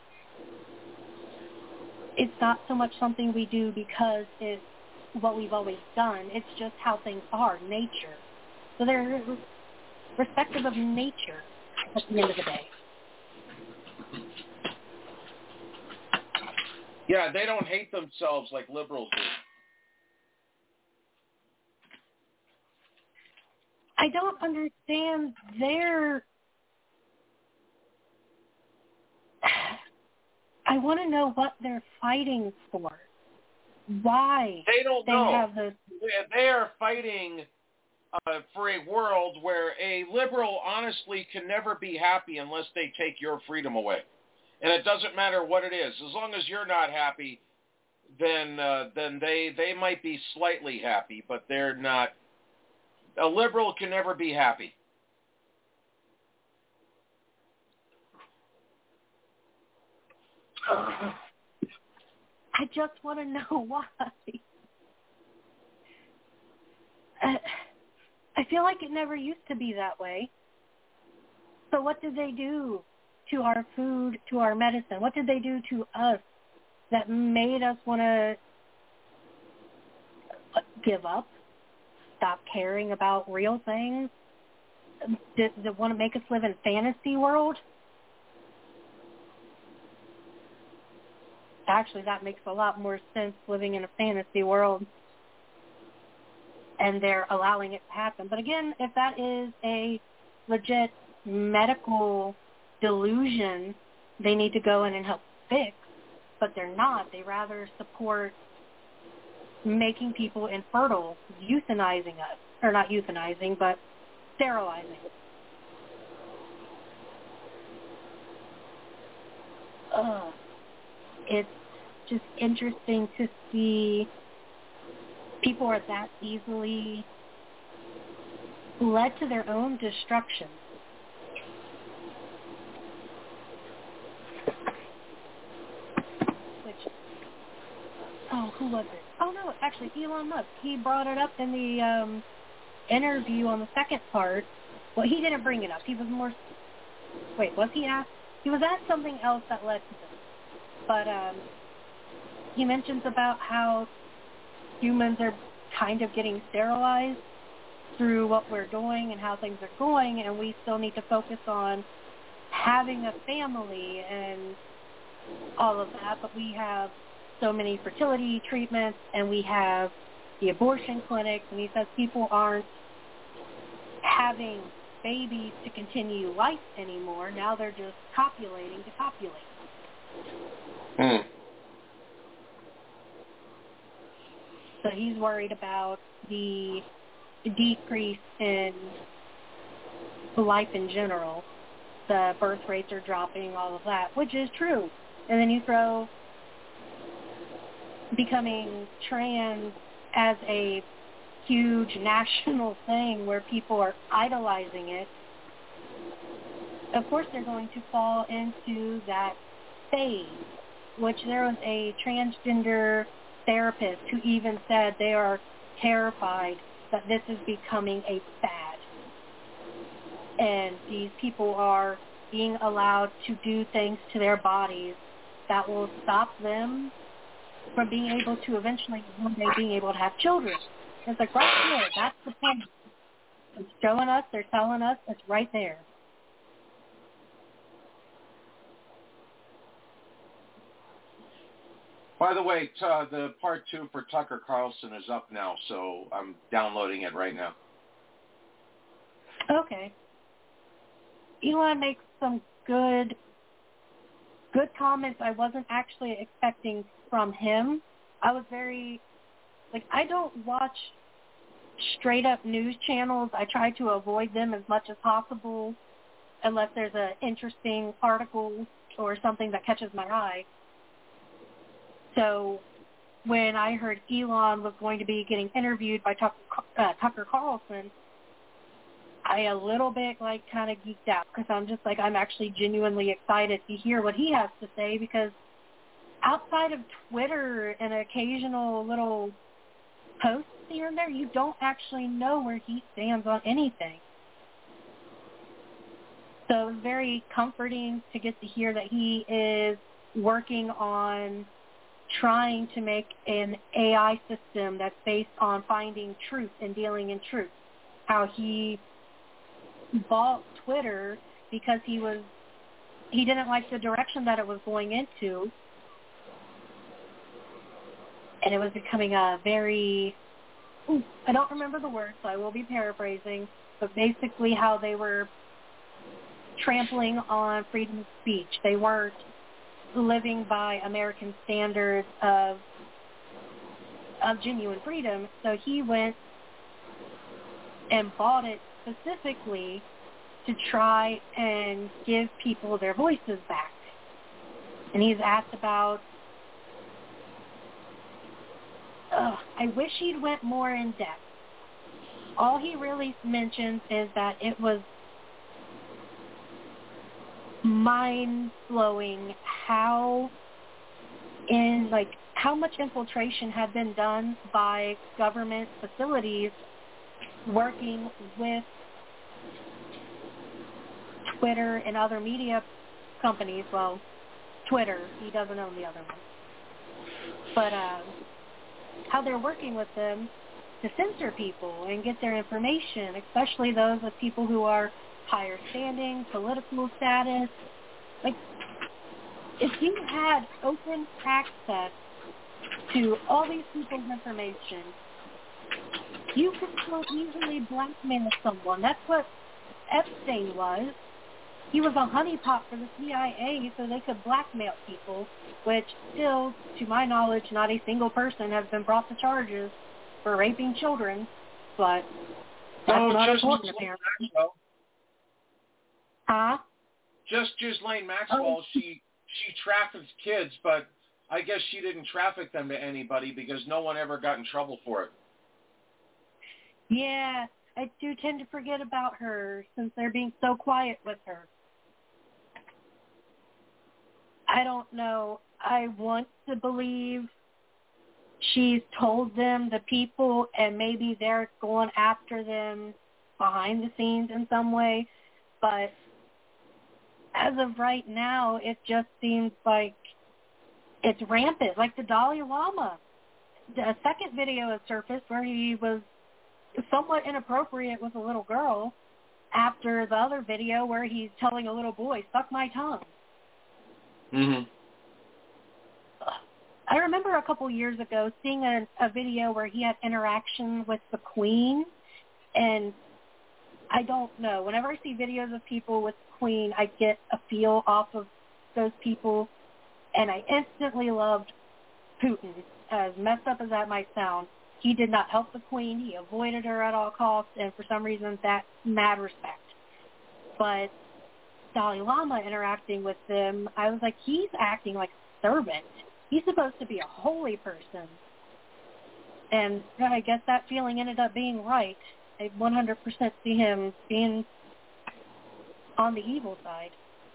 It's not so much something we do because it's what we've always done. It's just how things are, nature. So they're respective of nature at the end of the day. Yeah, they don't hate themselves like liberals do. I don't understand their... I want to know what they're fighting for. Why they don't they know. Have this... They are fighting uh, for a world where a liberal honestly can never be happy unless they take your freedom away. And it doesn't matter what it is. As long as you're not happy, then uh, then they, they might be slightly happy, but they're not. A liberal can never be happy. Uh, I just want to know why. Uh, I feel like it never used to be that way. So what did they do to our food, to our medicine? What did they do to us that made us want to give up, stop caring about real things? Did they want to make us live in a fantasy world? Actually, that makes a lot more sense, living in a fantasy world. And they're allowing it to happen. But again, if that is a legit medical delusion, they need to go in and help fix. But they're not. They rather support making people infertile, euthanizing us. Or not euthanizing, but sterilizing. Ugh. It's just interesting to see people are that easily led to their own destruction. Which, oh, who was it? Oh, no, actually, Elon Musk. He brought it up in the um, interview on the second part. Well, he didn't bring it up. He was more, wait, was he asked? He was asked something else that led to this. But um, he mentions about how humans are kind of getting sterilized through what we're doing and how things are going, and we still need to focus on having a family and all of that, but we have so many fertility treatments, and we have the abortion clinics, and he says people aren't having babies to continue life anymore. Now they're just copulating to copulate. Hmm. So he's worried about the decrease in life in general. The birth rates are dropping, all of that, which is true. And then you throw becoming trans as a huge national thing where people are idolizing it. Of course they're going to fall into that phase, which there was a transgender therapist who even said they are terrified that this is becoming a fad. And these people are being allowed to do things to their bodies that will stop them from being able to eventually one day being able to have children. It's like right there, that's the point. It's showing us, they're telling us, it's right there. By the way, t- uh, the part two for Tucker Carlson is up now, so I'm downloading it right now. Okay. Elon makes some good, good comments I wasn't actually expecting from him. I was very, like, I don't watch straight-up news channels. I try to avoid them as much as possible unless there's an interesting article or something that catches my eye. So when I heard Elon was going to be getting interviewed by Tucker, uh, Tucker Carlson, I a little bit like kind of geeked out because I'm just like, I'm actually genuinely excited to hear what he has to say, because outside of Twitter and occasional little posts here and there, you don't actually know where he stands on anything. So it was very comforting to get to hear that he is working on trying to make an A I system that's based on finding truth and dealing in truth. How he bought Twitter because he was he didn't like the direction that it was going into, and it was becoming a very ooh, I don't remember the word, so I will be paraphrasing, but basically how they were trampling on freedom of speech. They weren't living by American standards of of genuine freedom. So he went and bought it specifically to try and give people their voices back. And he's asked about, ugh, I wish he'd went more in depth. All he really mentions is that it was mind-blowing how in like how much infiltration had been done by government facilities working with Twitter and other media companies. Well, Twitter, he doesn't own the other one. But uh, how they're working with them to censor people and get their information, especially those of people who are higher standing, political status. Like, if you had open access to all these people's information, you could so easily blackmail someone. That's what Epstein was. He was a honeypot for the C I A so they could blackmail people, which still, to my knowledge, not a single person has been brought to charges for raping children, but that's no, not just important, apparently. Maxwell. Huh? Just Ghislaine Maxwell, Oh. she she traffics kids, but I guess she didn't traffic them to anybody because no one ever got in trouble for it. Yeah, I do tend to forget about her since they're being so quiet with her. I don't know. I want to believe she's told them, the people, and maybe they're going after them behind the scenes in some way. But as of right now, it just seems like it's rampant. Like the Dalai Lama. A second video has surfaced where he was somewhat inappropriate with a little girl after the other video where he's telling a little boy, suck my tongue. Mm-hmm. I remember a couple years ago seeing a, a video where he had interaction with the Queen, and I don't know. Whenever I see videos of people with the Queen, I get a feel off of those people, and I instantly loved Putin. As messed up as that might sound, he did not help the Queen. He avoided her at all costs, and for some reason, that's mad respect. But Dalai Lama interacting with them, I was like, he's acting like a servant. He's supposed to be a holy person. And I guess that feeling ended up being right. I one hundred percent see him being on the evil side.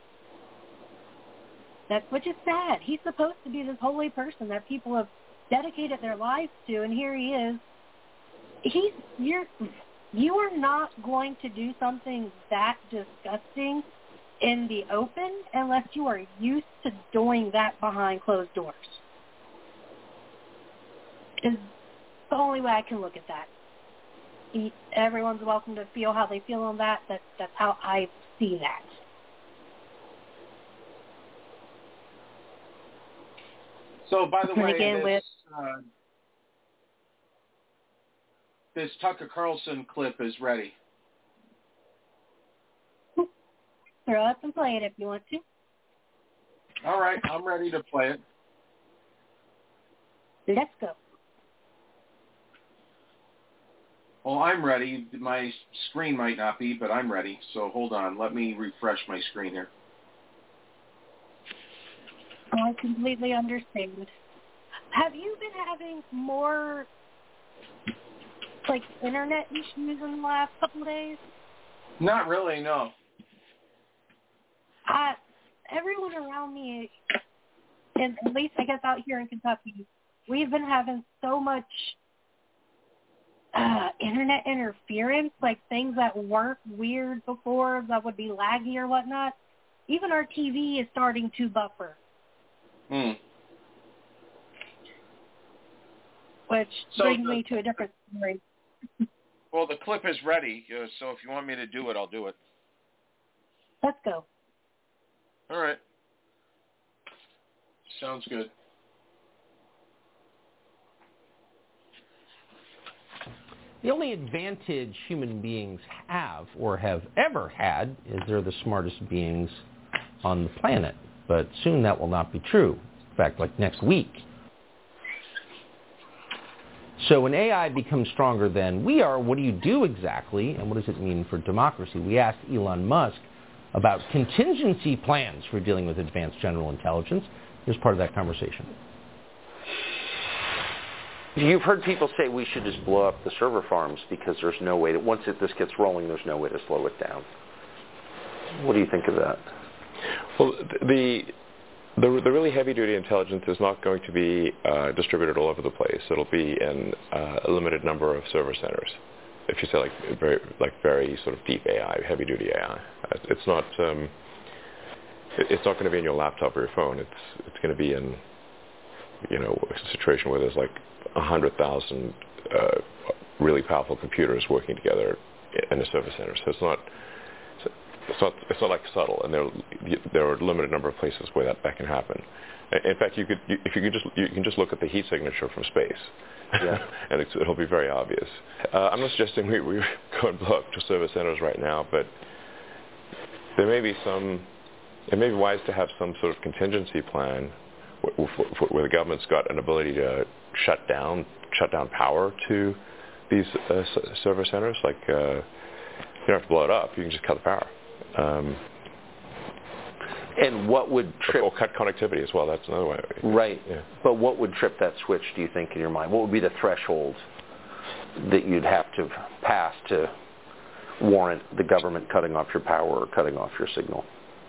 That's, which is sad. He's supposed to be this holy person that people have dedicated their lives to, and here he is. He's you're you are not going to do something that disgusting in the open unless you are used to doing that behind closed doors. Is the only way I can look at that. He, everyone's welcome to feel how they feel on that. That that's how I see that. So, by the And way, again, this, with, uh, this Tucker Carlson clip is ready. throw up and play it if you want to. All right, I'm ready to play it. Let's go. Well, I'm ready. My screen might not be, but I'm ready. So hold on. Let me refresh my screen here. I completely understand. Have you been having more, like, internet issues in the last couple of days? Not really, no. I, everyone around me, and at least I guess out here in Kentucky, we've been having so much uh, internet interference, like things that weren't weird before that would be laggy or whatnot. Even our T V is starting to buffer. Hmm. Which so brings the, me to a different story. Well, the clip is ready, uh, so if you want me to do it, I'll do it. Let's go. All right. Sounds good. The only advantage human beings have or have ever had is they're the smartest beings on the planet. But soon that will not be true. In fact, like next week. So when A I becomes stronger than we are, what do you do exactly, and what does it mean for democracy? We asked Elon Musk about contingency plans for dealing with advanced general intelligence. Here's part of that conversation. You've heard people say we should just blow up the server farms because there's no way to, once it, this gets rolling, there's no way to slow it down. What do you think of that? Well, the the, the really heavy-duty intelligence is not going to be uh, distributed all over the place. It'll be in uh, a limited number of server centers. If you say like very like very sort of deep A I, heavy-duty A I, it's not um, it's not going to be in your laptop or your phone. It's it's going to be in you know a situation where there's like a hundred thousand uh, really powerful computers working together in a server center. So it's not it's not it's not like subtle, and there there are a limited number of places where that, that can happen. In fact, you could you, if you could just you can just look at the heat signature from space, yeah. and it's, it'll be very obvious. Uh, I'm not suggesting we, we go and blow up to server centers right now, but there may be some. It may be wise to have some sort of contingency plan where, where the government's got an ability to shut down shut down power to these uh, server centers. Like uh, you don't have to blow it up; you can just cut the power. Um, And what would trip... Or cut connectivity as well, that's another way. Right. Yeah. But what would trip that switch, do you think, in your mind? What would be the threshold that you'd have to pass to warrant the government cutting off your power or cutting off your signal?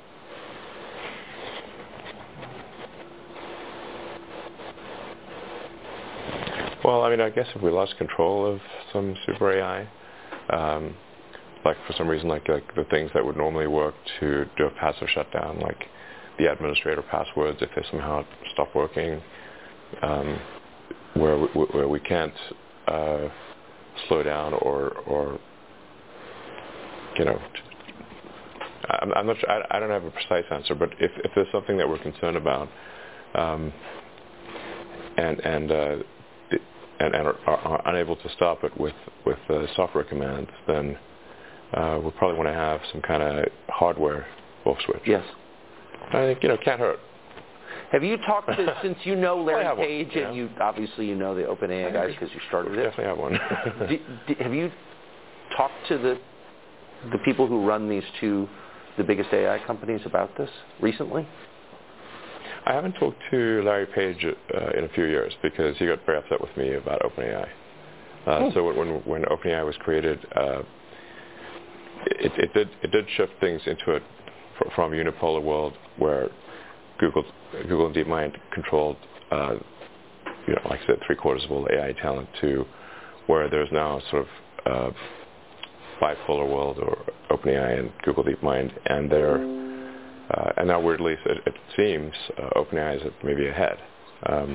Well, I mean, I guess if we lost control of some super A I, um, like for some reason, like, like the things that would normally work to do a passive shutdown, like the administrator passwords, if they somehow stop working, um, where we, where we can't uh, slow down or or you know, I'm, I'm not sure, I, I don't have a precise answer, but if if there's something that we're concerned about, um, and and uh, and, and are, are unable to stop it with with uh, software commands, then Uh, we'll probably want to have some kind of hardware off switch. Yes. I think, you know, can't hurt. Have you talked to, since you know Larry Page, one, and yeah. you obviously you know the OpenAI guys because you started it. Definitely have one. do, do, have you talked to the the people who run these two, the biggest A I companies about this recently? I haven't talked to Larry Page uh, in a few years because he got very upset with me about OpenAI. Uh, oh. So when when OpenAI was created, uh, It, it did it did shift things into it from a unipolar world where Google Google and DeepMind controlled uh, you know like I said three quarters of all A I talent to where there's now sort of uh, bipolar world or OpenAI and Google DeepMind, and they're uh, and now weirdly it, it seems uh, OpenAI is maybe ahead. Um,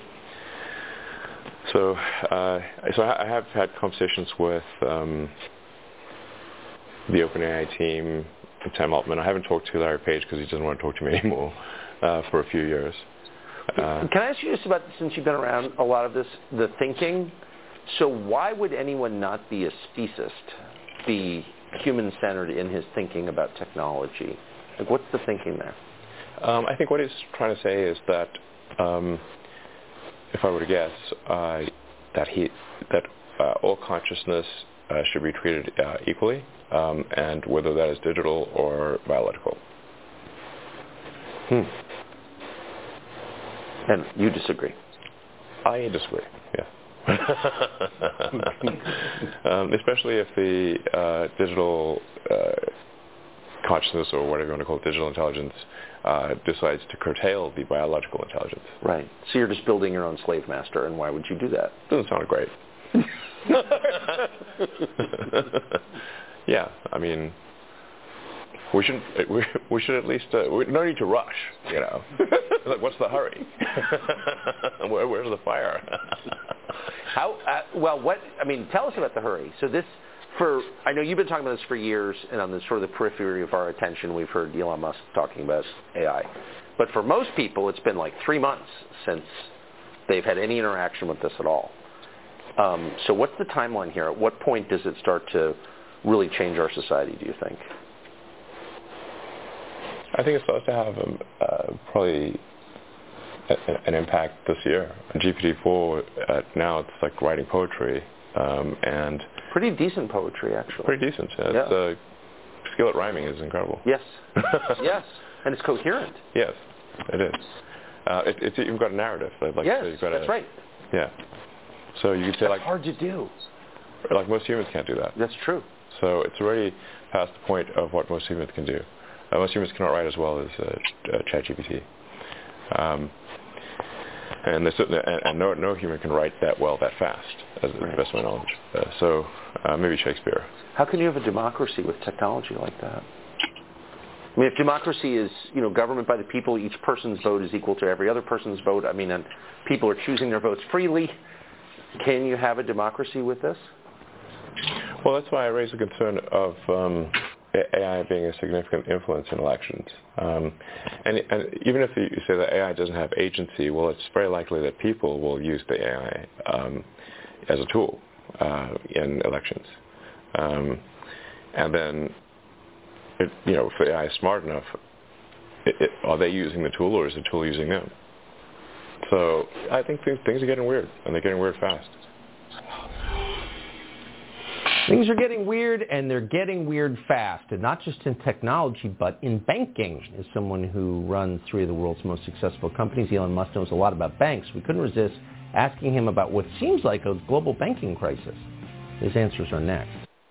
so uh, so I have had conversations with. Um, the OpenAI team, Sam Altman. I haven't talked to Larry Page because he doesn't want to talk to me anymore uh, for a few years. Uh, Can I ask you just about, since you've been around a lot of this, the thinking, so why would anyone not be a speciest, be human-centered in his thinking about technology? Like, what's the thinking there? Um, I think what he's trying to say is that, um, if I were to guess, uh, that he that uh, all consciousness uh, should be treated uh, equally. Um, and whether that is digital or biological. Hmm. And you disagree? I disagree, yeah. um, especially if the uh, digital uh, consciousness, or whatever you want to call it, digital intelligence, uh, decides to curtail the biological intelligence. Right. So you're just building your own slave master, and why would you do that? Doesn't sound great. Yeah, I mean, we should we, we should at least uh, we no need to rush. You know, like what's the hurry? Where, where's the fire? How uh, well? What I mean, tell us about the hurry. So this, for I know you've been talking about this for years, and on the sort of the periphery of our attention, we've heard Elon Musk talking about A I. But for most people, it's been like three months since they've had any interaction with this at all. Um, so what's the timeline here? At what point does it start to really change our society, do you think? I think it starts to have um, uh, probably a, an impact this year. G P T four, uh, now it's like writing poetry. Um, and pretty decent poetry, actually. Pretty decent. Yeah. Yeah. Its uh, skill at rhyming is incredible. Yes. Yes. And it's coherent. Yes, it is. Uh, it, it's even got a narrative. Like, yes, so you've got that's a, right. Yeah. So you could say that's like hard to do. Like most humans can't do that. That's true. So it's already past the point of what most humans can do. Uh, most humans cannot write as well as uh, uh, ChatGPT. Um, and, certainly, and, and no, no human can write that well that fast, as right. the best of my knowledge. Uh, so uh, maybe Shakespeare. How can you have a democracy with technology like that? I mean, if democracy is, you know, government by the people, each person's vote is equal to every other person's vote. I mean, and people are choosing their votes freely. Can you have a democracy with this? Well, that's why I raise the concern of um, A I being a significant influence in elections. Um, and, and even if you say that A I doesn't have agency, well, it's very likely that people will use the A I um, as a tool uh, in elections. Um, and then, it, you know, if the A I is smart enough, it, it, are they using the tool or is the tool using them? So I think things, things are getting weird, and they're getting weird fast. Things are getting weird, and they're getting weird fast, and not just in technology, but in banking. As someone who runs three of the world's most successful companies, Elon Musk knows a lot about banks. We couldn't resist asking him about what seems like a global banking crisis. His answers are next.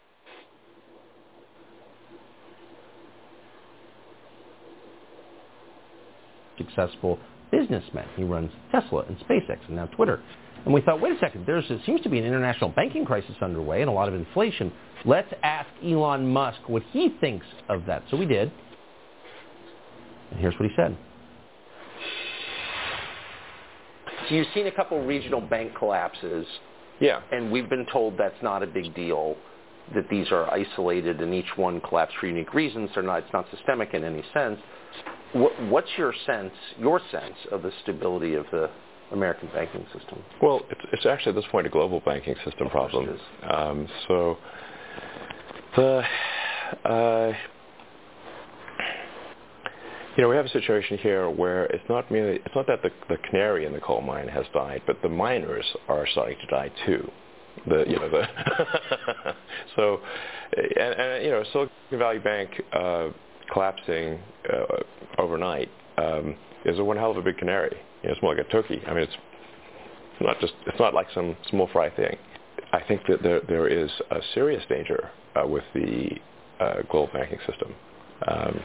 Successful businessman. He runs Tesla and SpaceX and now Twitter. And we thought, wait a second, there seems to be an international banking crisis underway and a lot of inflation. Let's ask Elon Musk what he thinks of that. So we did. And here's what he said. So you've seen a couple regional bank collapses. Yeah. And we've been told that's not a big deal, that these are isolated and each one collapsed for unique reasons. They're not, it's not systemic in any sense. What, what's your sense, your sense of the stability of the American banking system? Well, it's, it's actually at this point a global banking system problem. Um, so the uh, you know we have a situation here where it's not merely it's not that the, the canary in the coal mine has died, but the miners are starting to die too. The you know the so and, and you know Silicon Valley Bank uh, collapsing uh, overnight um, is a one hell of a big canary. You know, it's more like a turkey. I mean, it's not just it's not like some small fry thing. I think that there there is a serious danger uh, with the uh, global banking system. Um,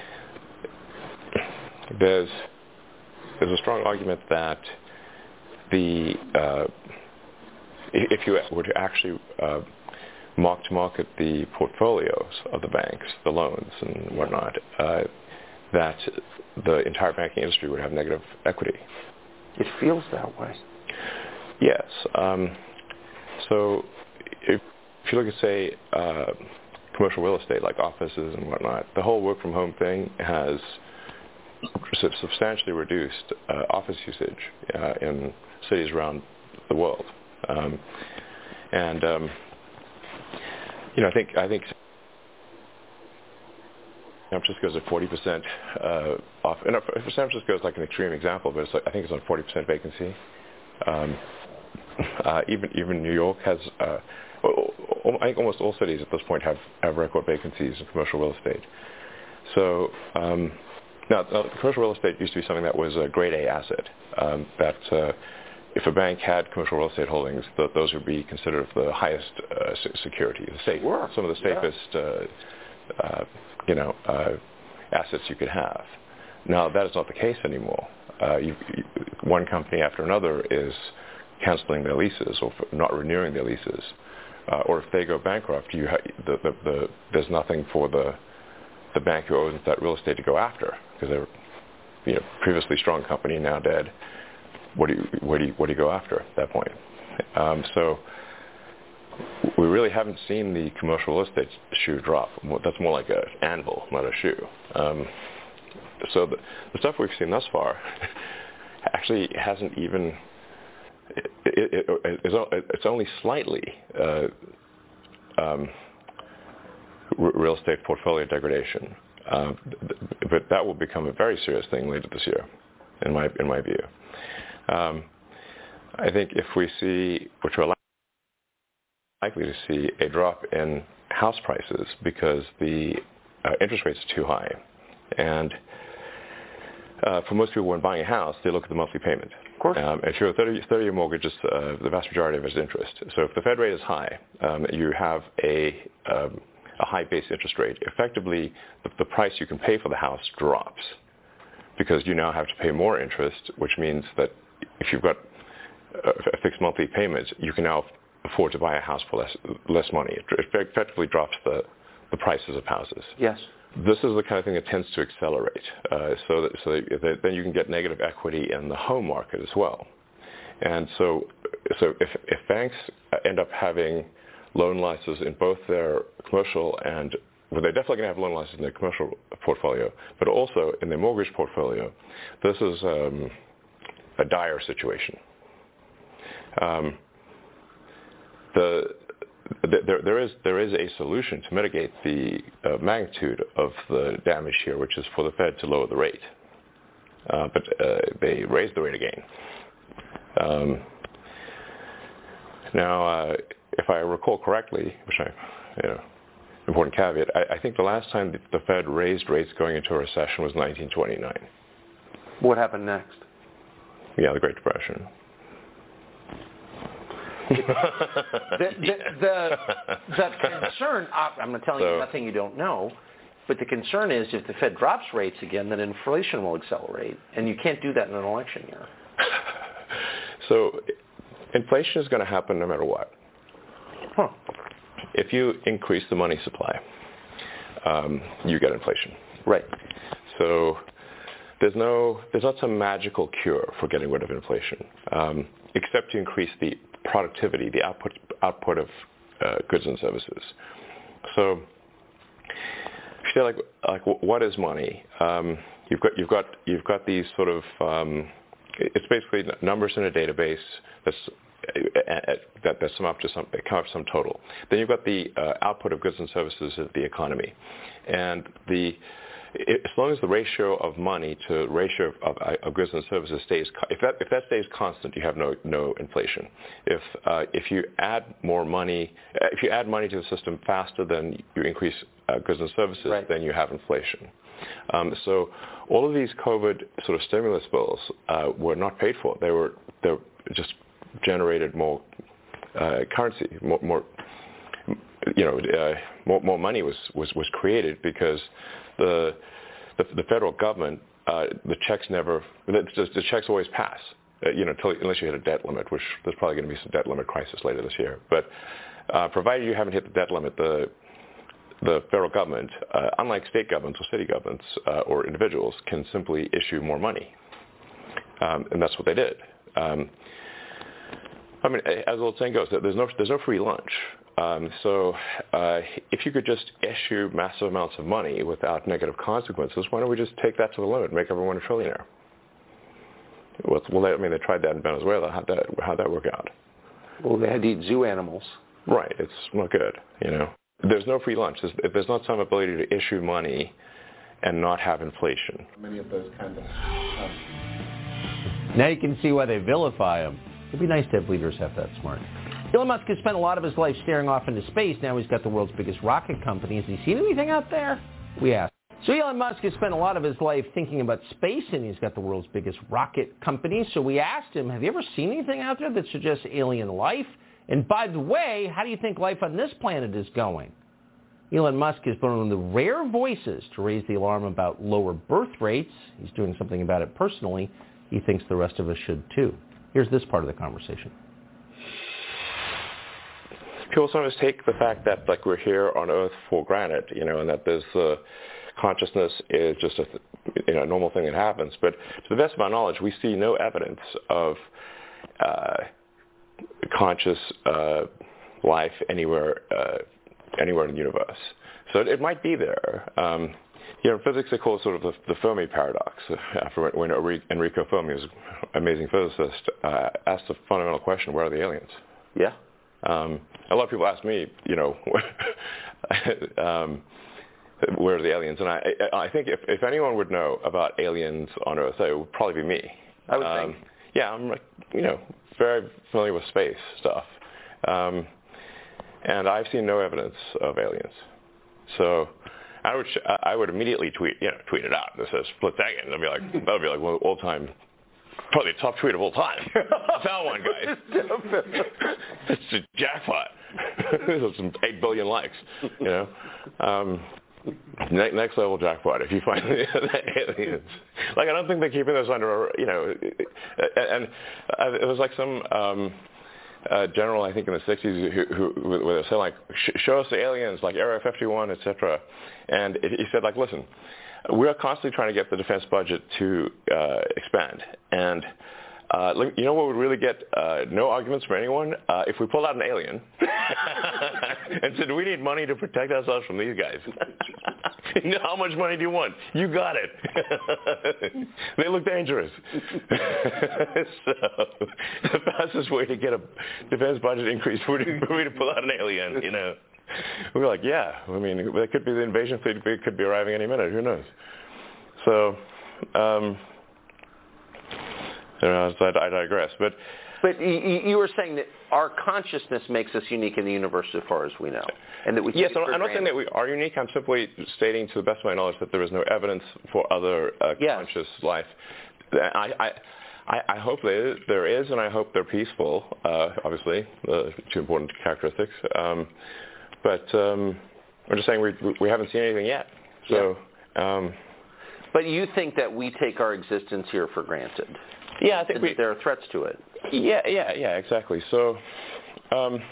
there's there's a strong argument that the uh, if you were to actually uh, mark to market the portfolios of the banks, the loans and whatnot, uh, that the entire banking industry would have negative equity. It feels that way. Yes. Um, so if, if you look at, say, uh, commercial real estate, like offices and whatnot, the whole work from home thing has substantially reduced uh, office usage uh, in cities around the world. Um, and, um, you know, I think, I think San Francisco is at forty percent uh, off. And San Francisco is like an extreme example, but it's like, I think it's on forty percent vacancy. Um, uh, even even New York has, uh, I think almost all cities at this point have, have record vacancies in commercial real estate. So um, now, uh, commercial real estate used to be something that was a grade A asset. Um, that uh, if a bank had commercial real estate holdings, th- those would be considered the highest uh, security, the safe, some of the safest. Yeah. Uh, uh, you know, uh, assets you could have. Now, that is not the case anymore. Uh, you, you, one company after another is canceling their leases or for not renewing their leases, uh, or if they go bankrupt, you ha- the, the, the, there's nothing for the the bank who owns that real estate to go after because they were, you know, previously strong company, now dead. What do you what do you what do you go after at that point? Um, so we really haven't seen the commercial real estate shoe drop. That's more like an anvil, not a shoe. Um, so the, the stuff we've seen thus far actually hasn't even. It, it, it, it's, it's only slightly uh, um, real estate portfolio degradation, uh, but that will become a very serious thing later this year, in my in my view. Um, I think if we see, which we're likely to see, a drop in house prices because the uh, interest rates are too high, and uh, for most people when buying a house, they look at the monthly payment. Of course. Um, if you're a thirty-year mortgage, uh, the vast majority of it is interest. So if the Fed rate is high, um, you have a um, a high base interest rate. Effectively, the, the price you can pay for the house drops because you now have to pay more interest, which means that if you've got a, a fixed monthly payment, you can now afford to buy a house for less less money. It, it effectively drops the, the prices of houses. Yes. This is the kind of thing that tends to accelerate, uh, so that, so that then you can get negative equity in the home market as well. And so, so if, if banks end up having loan losses in both their commercial and, well, they're definitely going to have loan losses in their commercial portfolio, but also in their mortgage portfolio, this is um, a dire situation. Um, the There, there is there is a solution to mitigate the uh, magnitude of the damage here, which is for the Fed to lower the rate. Uh, but uh, they raised the rate again. Um, now, uh, if I recall correctly, which I, you know, important caveat, I, I think the last time the Fed raised rates going into a recession was nineteen twenty-nine. What happened next? Yeah, the Great Depression. the, the, the, the concern, I'm not telling so, you nothing you don't know, but the concern is if the Fed drops rates again, then inflation will accelerate, and you can't do that in an election year. So inflation is going to happen no matter what. Huh. If you increase the money supply, um, you get inflation. Right. So there's no, there's not some magical cure for getting rid of inflation, um, except to increase the productivity, the output output of uh, goods and services. So, if you say like like what is money? Um, you've got you've got you've got these sort of um, it's basically numbers in a database that's uh, that that sum up to some come up to some total. Then you've got the uh, output of goods and services of the economy, and the It, as long as the ratio of money to ratio of, of, of goods and services stays, if that if that stays constant, you have no no inflation. If uh, if you add more money, if you add money to the system faster than you increase uh, goods and services, right. then you have inflation. Um, so all of these COVID sort of stimulus bills uh, were not paid for. They were they were just generated more uh, currency, more, more you know, uh, more, more money was, was, was created because the the, the federal government, uh, the checks never, the, the checks always pass, uh, you know, until, unless you hit a debt limit, which there's probably going to be some debt limit crisis later this year. But uh, provided you haven't hit the debt limit, the the federal government, uh, unlike state governments or city governments uh, or individuals, can simply issue more money, um, and that's what they did. Um, I mean, as the old saying goes, there's no there's no free lunch. Um, so uh, if you could just issue massive amounts of money without negative consequences, why don't we just take that to the limit and make everyone a trillionaire? Well, well they, I mean, they tried that in Venezuela. How'd that, how'd that work out? Well, they had to eat zoo animals. Right. It's not good, you know. There's no free lunch. There's, if there's not some ability to issue money and not have inflation. Many of those kinds of... Um... Now you can see why they vilify them. It'd be nice to have leaders have that smart. Elon Musk has spent a lot of his life staring off into space. Now he's got the world's biggest rocket company. Has he seen anything out there? We asked. So Elon Musk has spent a lot of his life thinking about space, and he's got the world's biggest rocket company. So we asked him, have you ever seen anything out there that suggests alien life? And by the way, how do you think life on this planet is going? Elon Musk has been one of the rare voices to raise the alarm about lower birth rates. He's doing something about it personally. He thinks the rest of us should too. Here's this part of the conversation. people sometimes take the fact that like we're here on Earth for granted, you know, and that there's uh, consciousness is just a you know normal thing that happens. But to the best of my knowledge, we see no evidence of uh, conscious uh, life anywhere uh, anywhere in the universe. So it, it might be there. Um, you know, in physics they call it sort of the, the Fermi paradox. After when Enrico Fermi, was an amazing physicist, uh, asked the fundamental question: where are the aliens? Yeah. Um, a lot of people ask me, you know, um, where are the aliens? And I, I think if, if anyone would know about aliens on Earth, it would probably be me. I would um, think. Yeah, I'm, you know, very familiar with space stuff. Um, and I've seen no evidence of aliens. So I would, I would immediately tweet, you know, tweet it out. This says split second. I'd be like, that would be like one all time, probably the top tweet of all time. I found one, guys. It's a jackpot. There's some eight billion likes, you know. Um, ne- next level jackpot if you find the aliens. Like, I don't think they're keeping this under, you know, and uh, it was like some um, uh, general, I think in the sixties, who, who, who were saying like, show us the aliens, like Area fifty-one, et cetera. And he said like, listen, we're constantly trying to get the defense budget to uh, expand. And uh, you know what would really get uh, no arguments from anyone? Uh, if we pulled out an alien and said, we need money to protect ourselves from these guys. You know, how much money do you want? You got it. They look dangerous. So the fastest way to get a defense budget increase would be for me to pull out an alien, you know. We were like, yeah, I mean, that could be the invasion fleet could be arriving any minute. Who knows? So, um, you know, so I, I digress. But but you, you were saying that our consciousness makes us unique in the universe as far as we know, and that we yes, I'm not saying that we are unique. I'm simply stating, to the best of my knowledge, that there is no evidence for other uh, yes. conscious life. I, I, I, I hope there is, there is, and I hope they're peaceful. Uh, obviously, the two important characteristics. Um, But um, I'm just saying we we haven't seen anything yet. So, yeah. um, but you think that we take our existence here for granted? Yeah, I think we, there are threats to it. Yeah, yeah, yeah, exactly. So, um,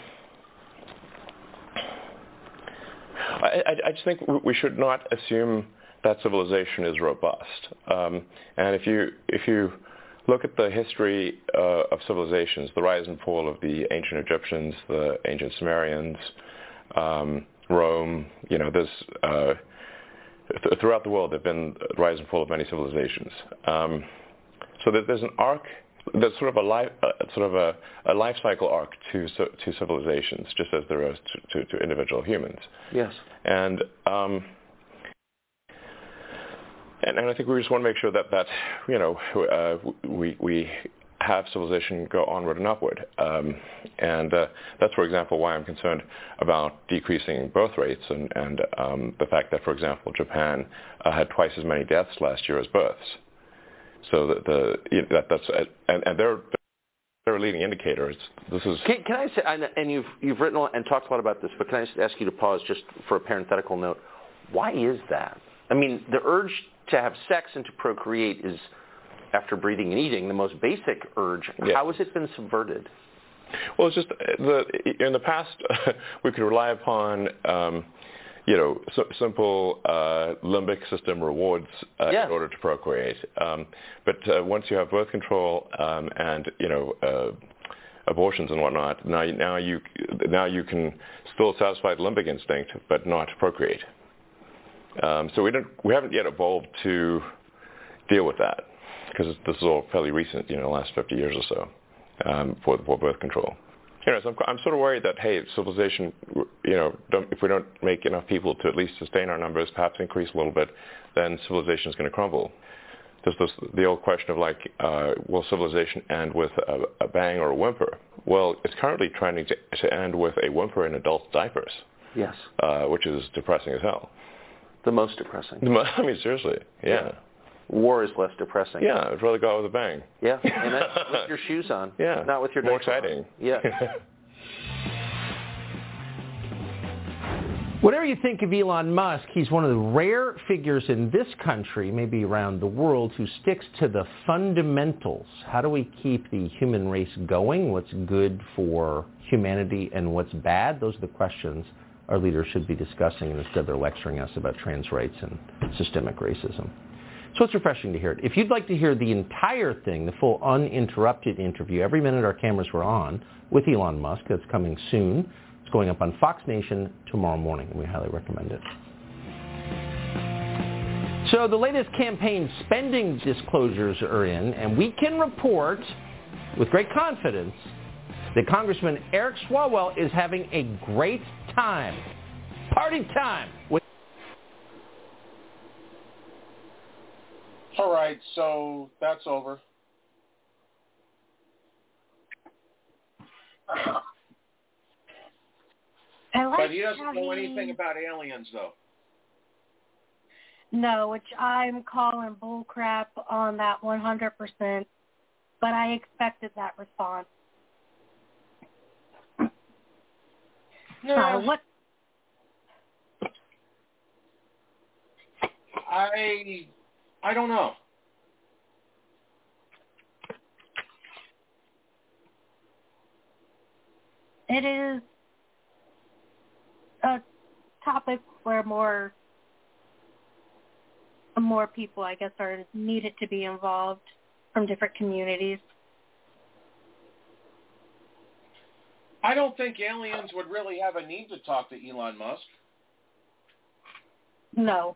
I, I, I just think we should not assume that civilization is robust. Um, and if you if you look at the history uh, of civilizations, the rise and fall of the ancient Egyptians, the ancient Sumerians. Um, Rome, you know, there's, uh, th- throughout the world there have been the rise and fall of many civilizations. Um, so that there's an arc, there's sort of a life, uh, sort of a, a life cycle arc to to civilizations, just as there is to, to, to individual humans. Yes. And, um, and and I think we just want to make sure that that you know uh, we we. have civilization go onward and upward. Um, and uh, that's, for example, why I'm concerned about decreasing birth rates and, and um, the fact that, for example, Japan uh, had twice as many deaths last year as births. So the, the you know, that, that's and, and they're they're a leading indicator. It's, this is. Can, can I say, and you've you've written and talked a lot about this, but can I just ask you to pause just for a parenthetical note? Why is that? I mean, the urge to have sex and to procreate is, after breathing and eating, the most basic urge. Yeah. How has it been subverted? Well, it's just the in the past we could rely upon um, you know so, simple uh, limbic system rewards uh, yes. in order to procreate. Um, but uh, once you have birth control um, and you know uh, abortions and whatnot, now you, now you now you can still satisfy the limbic instinct, but not procreate. Um, so we don't we haven't yet evolved to deal with that. Because this is all fairly recent, you know, the last fifty years or so, um, for, for birth control. You know, so I'm, I'm sort of worried that, hey, civilization, you know, don't, if we don't make enough people to at least sustain our numbers, perhaps increase a little bit, then civilization is going to crumble. There's this, the old question of like, uh, will civilization end with a, a bang or a whimper? Well, it's currently trying to, to end with a whimper in adult diapers. Yes. Uh, which is depressing as hell. The most depressing. I mean, seriously, yeah. yeah. War is less depressing. Yeah, I'd rather go out with a bang. Yeah, and that's with your shoes on. Yeah, not with your more diaper exciting. On. Yeah. Whatever you think of Elon Musk, he's one of the rare figures in this country, maybe around the world, who sticks to the fundamentals. How do we keep the human race going? What's good for humanity and what's bad? Those are the questions our leaders should be discussing, and instead they're lecturing us about trans rights and systemic racism. So it's refreshing to hear it. If you'd like to hear the entire thing, the full uninterrupted interview, every minute our cameras were on, with Elon Musk, that's coming soon. It's going up on Fox Nation tomorrow morning, and we highly recommend it. So the latest campaign spending disclosures are in, and we can report with great confidence that Congressman Eric Swalwell is having a great time. Party time! With All right, so that's over. I like but he doesn't how know he... anything about aliens, though. No, which I'm calling bullcrap on that one hundred percent, but I expected that response. No, uh, what? I I don't know. It is a topic where more more people, I guess, are needed to be involved from different communities. I don't think aliens would really have a need to talk to Elon Musk. No.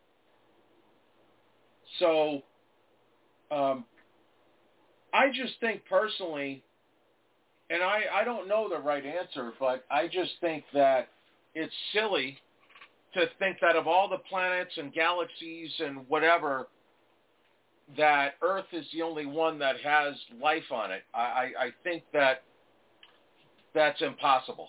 So, um, I just think personally, and I, I don't know the right answer, but I just think that it's silly to think that of all the planets and galaxies and whatever, that Earth is the only one that has life on it. I, I, I think that that's impossible.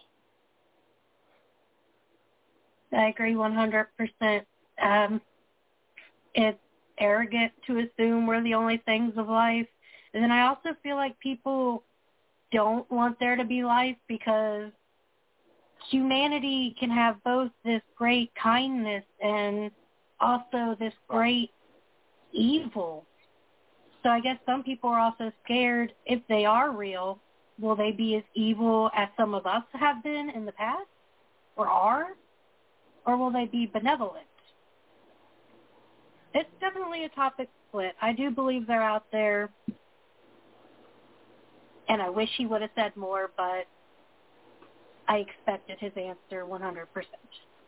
I agree one hundred percent. Um, it's arrogant to assume we're the only things of life. And then I also feel like people don't want there to be life because humanity can have both this great kindness and also this great evil. So I guess some people are also scared if they are real, will they be as evil as some of us have been in the past or are? Or will they be benevolent? It's definitely a topic split. I do believe they're out there, and I wish he would have said more, but I expected his answer one hundred percent.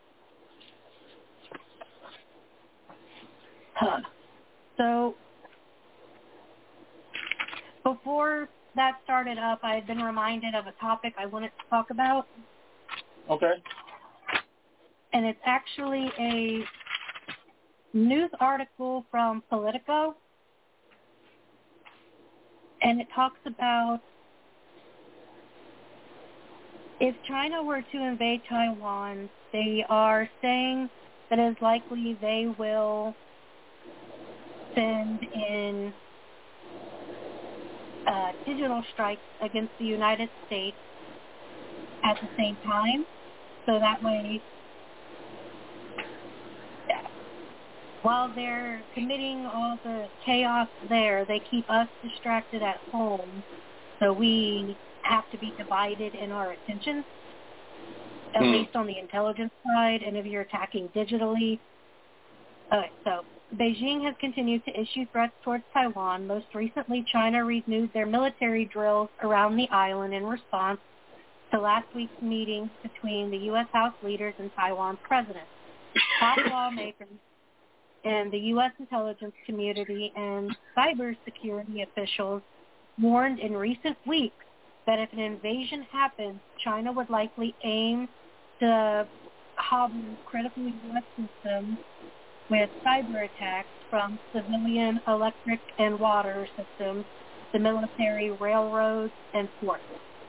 Huh. So before that started up, I had been reminded of a topic I wanted to talk about. Okay. And it's actually a news article from Politico. And it talks about if China were to invade Taiwan, they are saying that it is likely they will send in uh, digital strikes against the United States at the same time. So that way, while they're committing all the chaos there, they keep us distracted at home. So we have to be divided in our attention, at mm. least on the intelligence side, and if you're attacking digitally. Okay, so Beijing has continued to issue threats towards Taiwan. Most recently, China renewed their military drills around the island in response to last week's meeting between the U S House leaders and Taiwan's president. Top lawmakers and the U S intelligence community and cybersecurity officials warned in recent weeks that if an invasion happens, China would likely aim to hobble critical U S systems with cyber attacks from civilian electric and water systems, the military, railroads, and ports.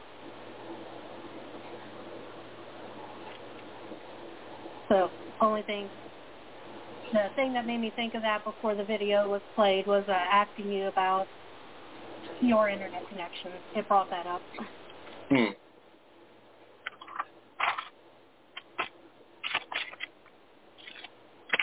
So, only thing, the thing that made me think of that before the video was played was uh, asking you about your internet connection. It brought that up. Hmm.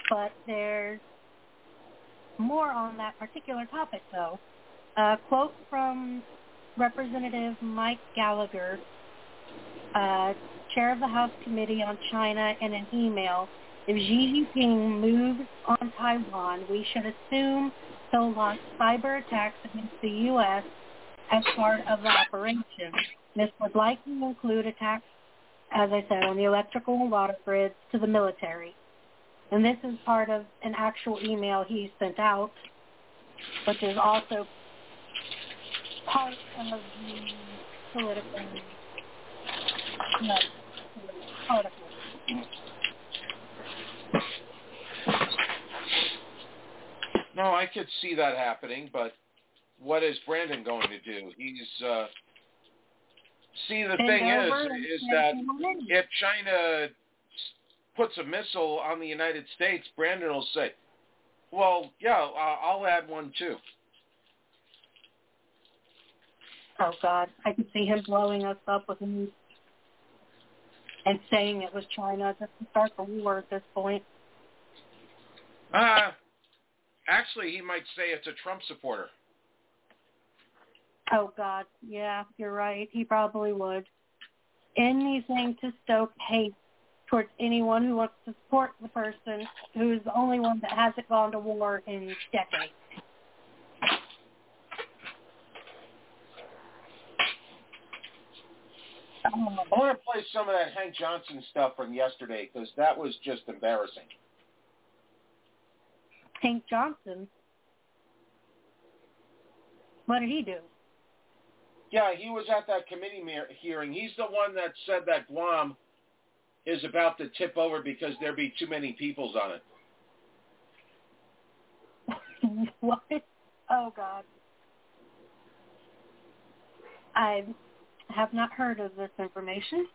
But there's more on that particular topic, though. A quote from Representative Mike Gallagher, uh, chair of the House Committee on China, in an email. If Xi Jinping moves on Taiwan, we should assume he'll launch cyber attacks against the U S as part of the operation. This would likely include attacks, as I said, on the electrical and water grids to the military. And this is part of an actual email he sent out, which is also part of the political no, article. No, I could see that happening, but what is Brandon going to do? He's uh, see the Bend thing is, over and is say that money. if China puts a missile on the United States, Brandon will say, "Well, yeah, uh, I'll add one too." Oh God, I could see him blowing us up with a nuke and saying it was China just to start the war at this point. Uh, actually, he might say it's a Trump supporter. Oh God, yeah, you're right. He probably would. Anything to stoke hate towards anyone who wants to support the person who's the only one that hasn't gone to war in decades. I want to play some of that Hank Johnson stuff from yesterday because that was just embarrassing. Hank Johnson? What did he do? Yeah, he was at that committee hearing. He's the one that said that Guam is about to tip over because there be too many peoples on it. What? Oh, God. I have not heard of this information.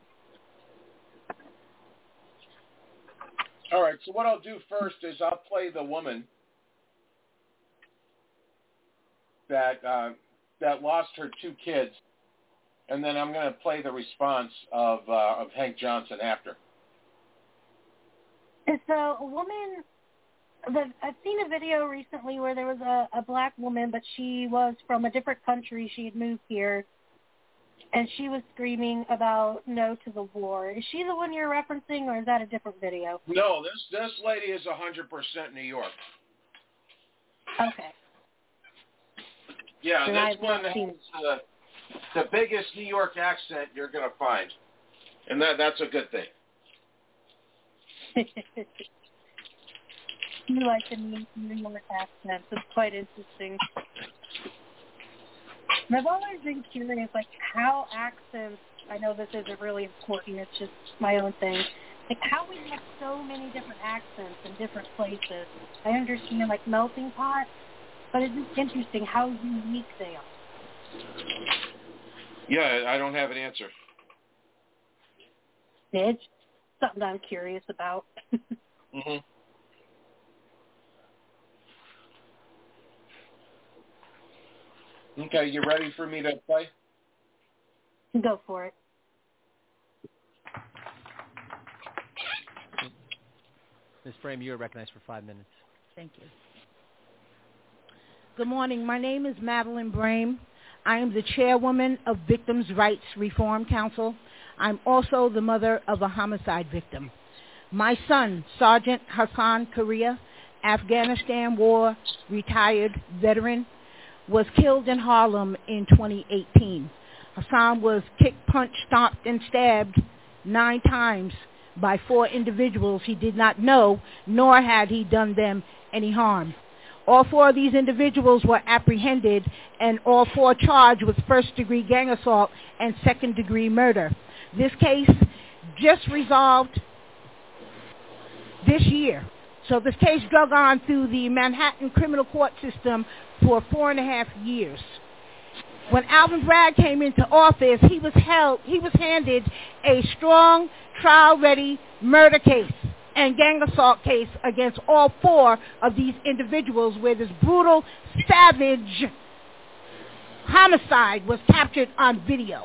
All right, so what I'll do first is I'll play the woman that uh, that lost her two kids, and then I'm going to play the response of uh, of Hank Johnson after. So a woman, the, I've seen a video recently where there was a, a black woman, but she was from a different country. She had moved here, and she was screaming about no to the war. Is she the one you're referencing, or is that a different video? No, this this lady is one hundred percent New York. Okay. Yeah, And this I've one not has seen- uh, the biggest New York accent you're going to find, and that that's a good thing. You like the New York accent. It's quite interesting. And I've always been curious, like, how accents, I know this isn't really important, it's just my own thing, like, how we have so many different accents in different places. I understand, like, melting pot, but it's just interesting how unique they are. Yeah, I don't have an answer. It's something I'm curious about. Mm-hmm. Okay, you ready for me to play? Go for it. Miz Frame, you are recognized for five minutes. Thank you. Good morning. My name is Madeline Brame. I am the chairwoman of Victims' Rights Reform Council. I'm also the mother of a homicide victim. My son, Sergeant Hassan Korea, Afghanistan War retired veteran, was killed in Harlem in twenty eighteen. Hassan was kicked, punched, stomped, and stabbed nine times by four individuals he did not know, nor had he done them any harm. All four of these individuals were apprehended, and all four charged with first-degree gang assault and second-degree murder. This case just resolved this year. So this case drug on through the Manhattan criminal court system for four and a half years. When Alvin Bragg came into office, he was held, he was handed a strong, trial-ready murder case and gang assault case against all four of these individuals, where this brutal, savage homicide was captured on video.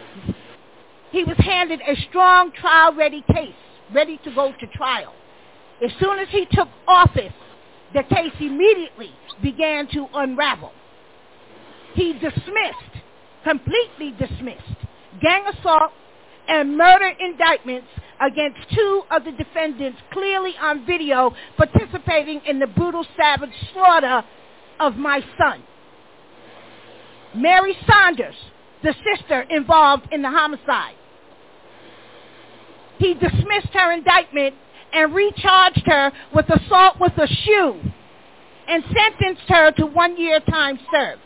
He was handed a strong, trial-ready case, ready to go to trial. As soon as he took office, the case immediately began to unravel. He dismissed, completely dismissed, gang assault and murder indictments against two of the defendants clearly on video participating in the brutal, savage slaughter of my son. Mary Saunders, the sister involved in the homicide. He dismissed her indictment and recharged her with assault with a shoe and sentenced her to one year time served.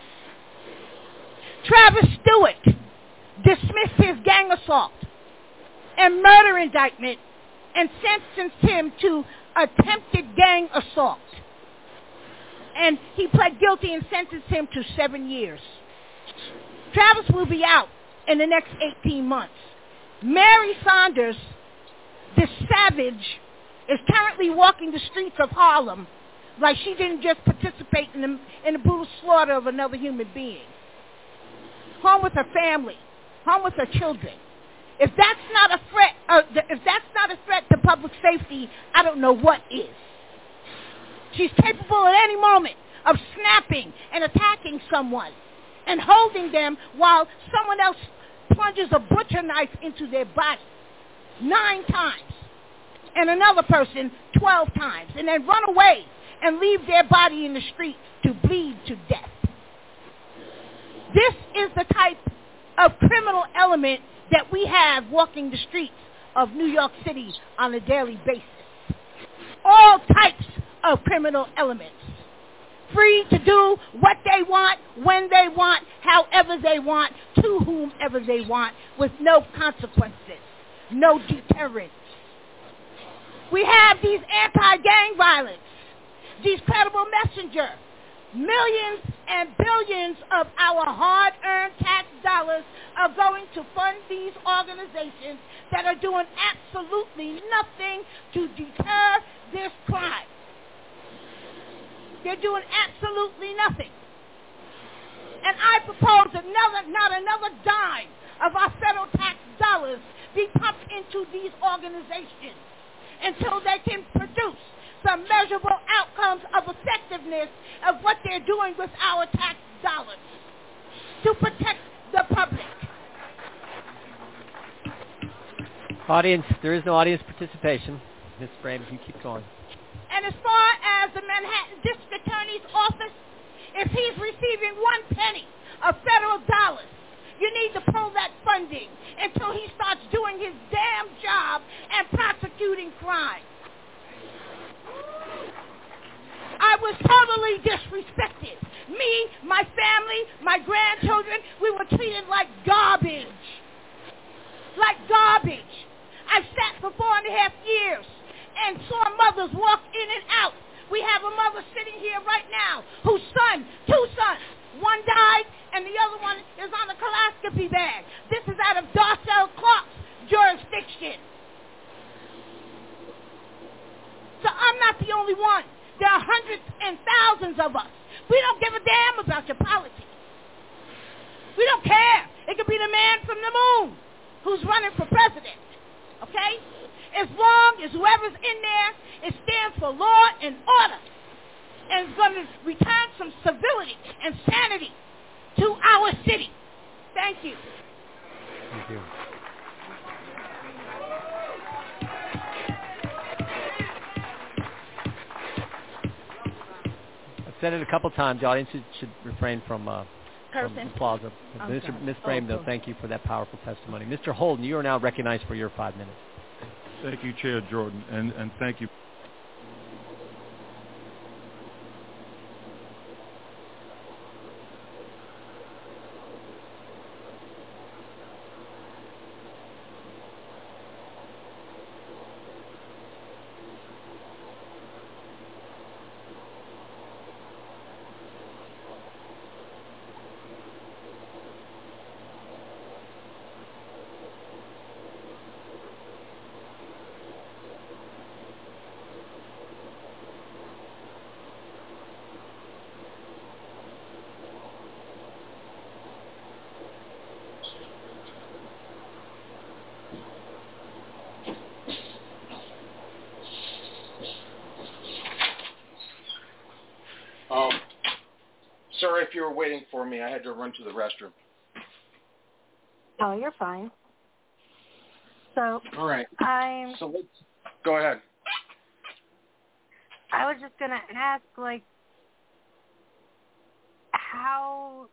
Travis Stewart dismissed his gang assault and murder indictment and sentenced him to attempted gang assault. And he pled guilty and sentenced him to seven years. Travis will be out in the next eighteen months. Mary Saunders, this savage, is currently walking the streets of Harlem like she didn't just participate in the, in the brutal slaughter of another human being. Home with her family, home with her children. If that's not a threat, uh, if that's not a threat to public safety, I don't know what is. She's capable at any moment of snapping and attacking someone and holding them while someone else plunges a butcher knife into their body nine times and another person twelve times and then run away and leave their body in the street to bleed to death. This is the type of criminal element that we have walking the streets of New York City on a daily basis. All types of criminal elements. Free to do what they want, when they want, however they want, to whomever they want, with no consequences, no deterrence. We have these anti-gang violence, these credible messenger. Millions and billions of our hard-earned tax dollars are going to fund these organizations that are doing absolutely nothing to deter this crime. They're doing absolutely nothing. And I propose that another, not another dime of our federal tax dollars be pumped into these organizations until they can produce some measurable outcomes of effectiveness of what they're doing with our tax dollars to protect the public. Audience, there is no audience participation. Miz Frame, you keep going. And as far as the Manhattan District Attorney's office, if he's receiving one penny of federal dollars, you need to pull that funding until he starts doing his damn job and prosecuting crime. I was totally disrespected. Me, my family, my grandchildren, we were treated like garbage. Like garbage. I sat for four and a half years and saw mothers walk in and out. We have a mother sitting here right now whose son, two sons, one died and the other one is on a coloscopy bag. This is out of Darcel Clark's jurisdiction. So I'm not the only one. There are hundreds and thousands of us. We don't give a damn about your politics. We don't care. It could be the man from the moon who's running for president. Okay? As long as whoever's in there, it stands for law and order and is going to return some civility and sanity to our city. Thank you. Thank you. I've said it a couple times. The audience should, should refrain from, uh, from applause. I'm Mister sorry. Miz Frame, Oh, though, thank you for that powerful testimony. Mister Holden, you are now recognized for your five minutes. Thank you, Chair Jordan, and, and thank you. if you were waiting for me. I had to run to the restroom. Oh, you're fine. So, all right. I'm. So let's go ahead. I was just gonna ask, like, how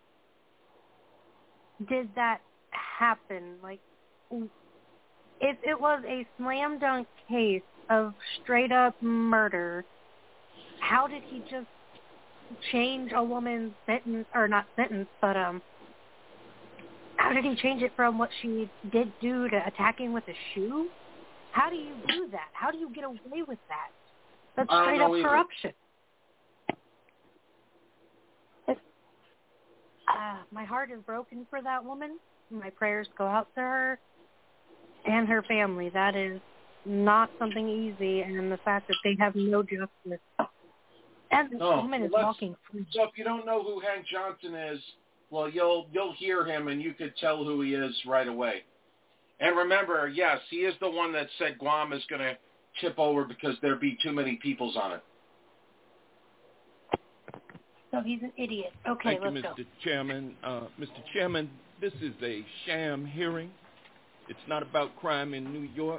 did that happen? Like, if it was a slam dunk case of straight up murder, how did he just change a woman's sentence, or not sentence, but um, how did he change it from what she did do to attacking with a shoe? How do you do that? How do you get away with that? That's straight up either. corruption. It's, uh, my heart is broken for that woman. My prayers go out to her and her family. That is not something easy, and the fact that they have no justice. And this Oh, woman is well, walking free. So if you don't know who Hank Johnson is, well, you'll you'll hear him, and you could tell who he is right away. And remember, yes, he is the one that said Guam is going to tip over because there be too many peoples on it. So he's an idiot. Okay, Thank let's you, go. Mister Chairman. Uh, Mister Chairman, this is a sham hearing. It's not about crime in New York.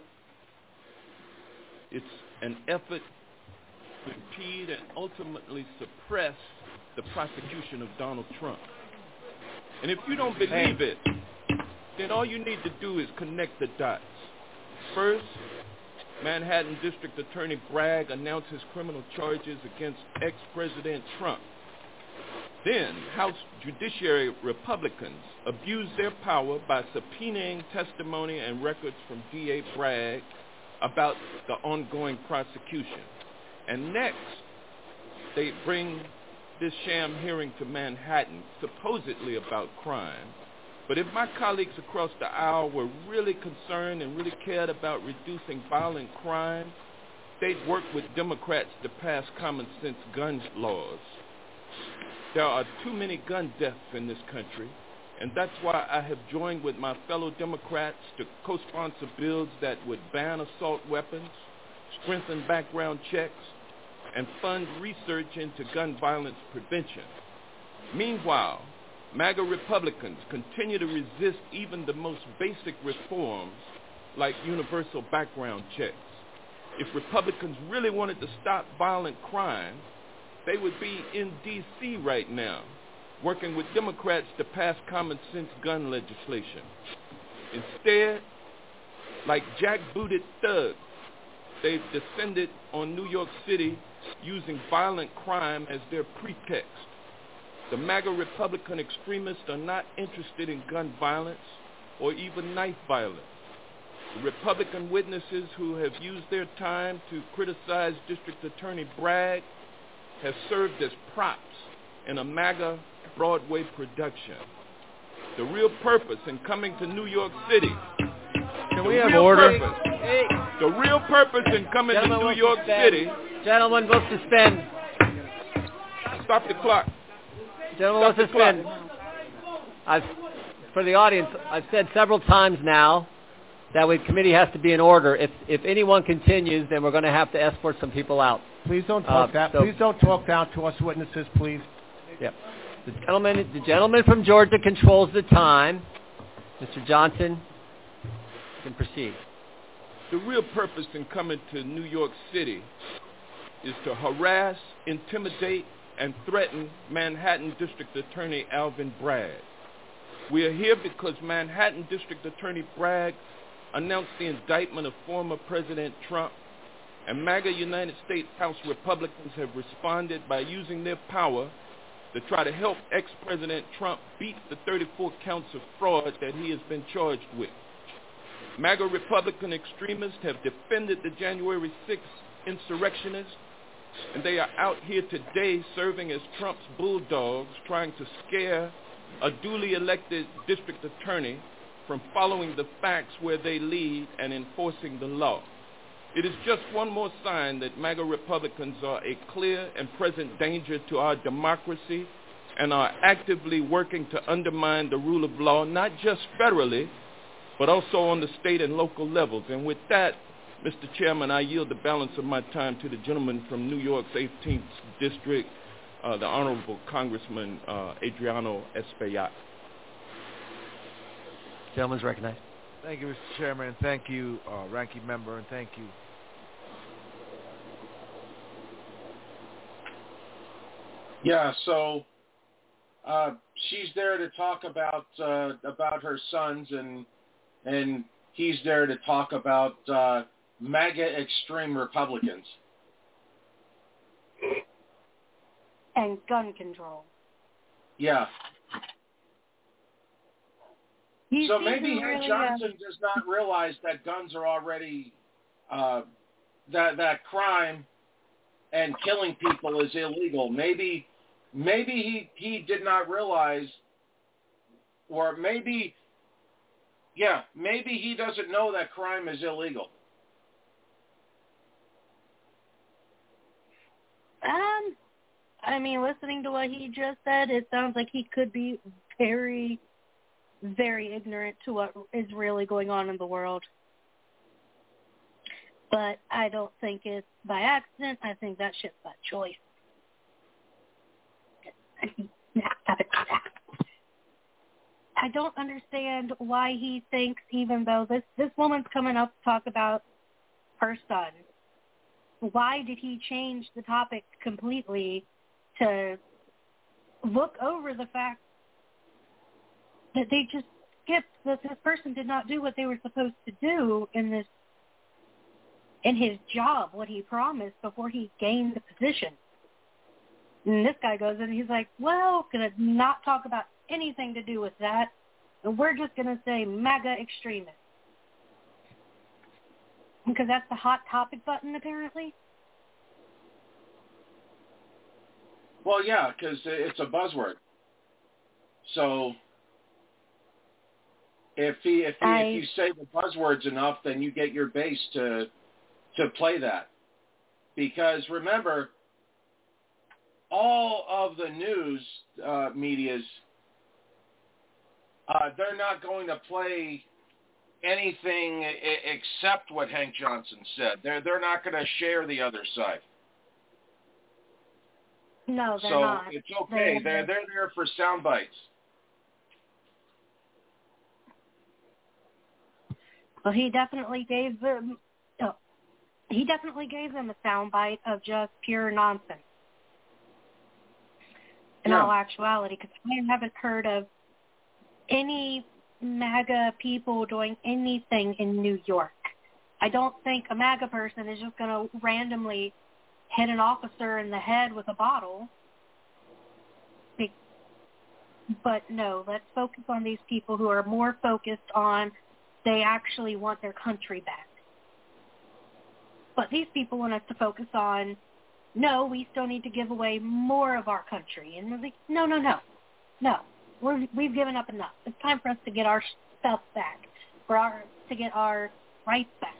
It's an effort to impede and ultimately suppress the prosecution of Donald Trump. And if you don't believe it, then all you need to do is connect the dots. First, Manhattan District Attorney Bragg announces criminal charges against ex-President Trump. Then, House Judiciary Republicans abuse their power by subpoenaing testimony and records from D A Bragg about the ongoing prosecution. And next, they bring this sham hearing to Manhattan, supposedly about crime. But if my colleagues across the aisle were really concerned and really cared about reducing violent crime, they'd work with Democrats to pass common sense gun laws. There are too many gun deaths in this country, and that's why I have joined with my fellow Democrats to co-sponsor bills that would ban assault weapons, strengthen background checks, and fund research into gun violence prevention. Meanwhile, MAGA Republicans continue to resist even the most basic reforms like universal background checks. If Republicans really wanted to stop violent crime, they would be in D C right now, working with Democrats to pass common sense gun legislation. Instead, like jackbooted thugs, they've descended on New York City using violent crime as their pretext. The MAGA Republican extremists are not interested in gun violence or even knife violence. The Republican witnesses who have used their time to criticize District Attorney Bragg have served as props in a MAGA Broadway production. The real purpose in coming to New York City, Can we have order? Purpose, Hey. the real purpose in coming Gentlemen, to New we'll York suspend. City, Gentlemen, we'll suspend. stop the clock. Gentlemen, we'll suspend. I've, for the audience, I've said several times now that the committee has to be in order. If if anyone continues, then we're going to have to escort some people out. Please don't talk Uh, that. so- Please don't talk down to us witnesses, please. Yep. The gentleman, the gentleman from Georgia controls the time. Mister Johnson, you can proceed. The real purpose in coming to New York City is to harass, intimidate, and threaten Manhattan District Attorney Alvin Bragg. We are here because Manhattan District Attorney Bragg announced the indictment of former President Trump, and MAGA United States House Republicans have responded by using their power to try to help ex-President Trump beat the thirty-four counts of fraud that he has been charged with. MAGA Republican extremists have defended the January sixth insurrectionists, and they are out here today serving as Trump's bulldogs, trying to scare a duly elected district attorney from following the facts where they lead and enforcing the law. It is just one more sign that MAGA Republicans are a clear and present danger to our democracy and are actively working to undermine the rule of law, not just federally, but also on the state and local levels. And with that, Mister Chairman, I yield the balance of my time to the gentleman from New York's eighteenth District, uh, the Honorable Congressman uh, Adriano Espaillat. Gentleman's recognized. Thank you, Mister Chairman, and thank you, uh, Ranking Member, and thank you. Yeah, so uh, she's there to talk about uh, about her sons, and and he's there to talk about uh, MAGA extreme Republicans. And gun control. Yeah. He So maybe Hank really, Johnson uh, does not realize that guns are already, uh, that that crime and killing people is illegal. Maybe maybe he, he did not realize, or maybe, yeah, maybe he doesn't know that crime is illegal. Um, I mean, listening to what he just said, it sounds like he could be very, very ignorant to what is really going on in the world. But I don't think it's by accident. I think that shit's by choice. I don't understand why he thinks, even though this, this woman's coming up to talk about her son, why did he change the topic completely to look over the fact that they just skipped that this person did not do what they were supposed to do in this, in his job, what he promised before he gained the position. And this guy goes in and he's like, well, going to not talk about anything to do with that, and we're just going to say MAGA extremist. Because that's the hot topic button, apparently. Well, yeah, because it's a buzzword. So if he, if he, I, if you say the buzzwords enough, then you get your base to to play that. Because remember, all of the news uh, medias, uh, they're not going to play anything I- except what Hank Johnson said. They're they're not going to share the other side. no, they're so not. it's okay. They're, They're they're there for sound bites. well, he definitely gave them. Oh, he definitely gave them a soundbite of just pure nonsense. In Yeah. all actuality, because I haven't heard of any MAGA people doing anything in New York. I don't think a MAGA person is just going to randomly hit an officer in the head with a bottle. Be- But no, let's focus on these people who are more focused on they actually want their country back. But these people want us to focus on, no, we still need to give away more of our country. And we're like, no, no, no, no. We're, we've given up enough. It's time for us to get our stuff back, for our to get our rights back.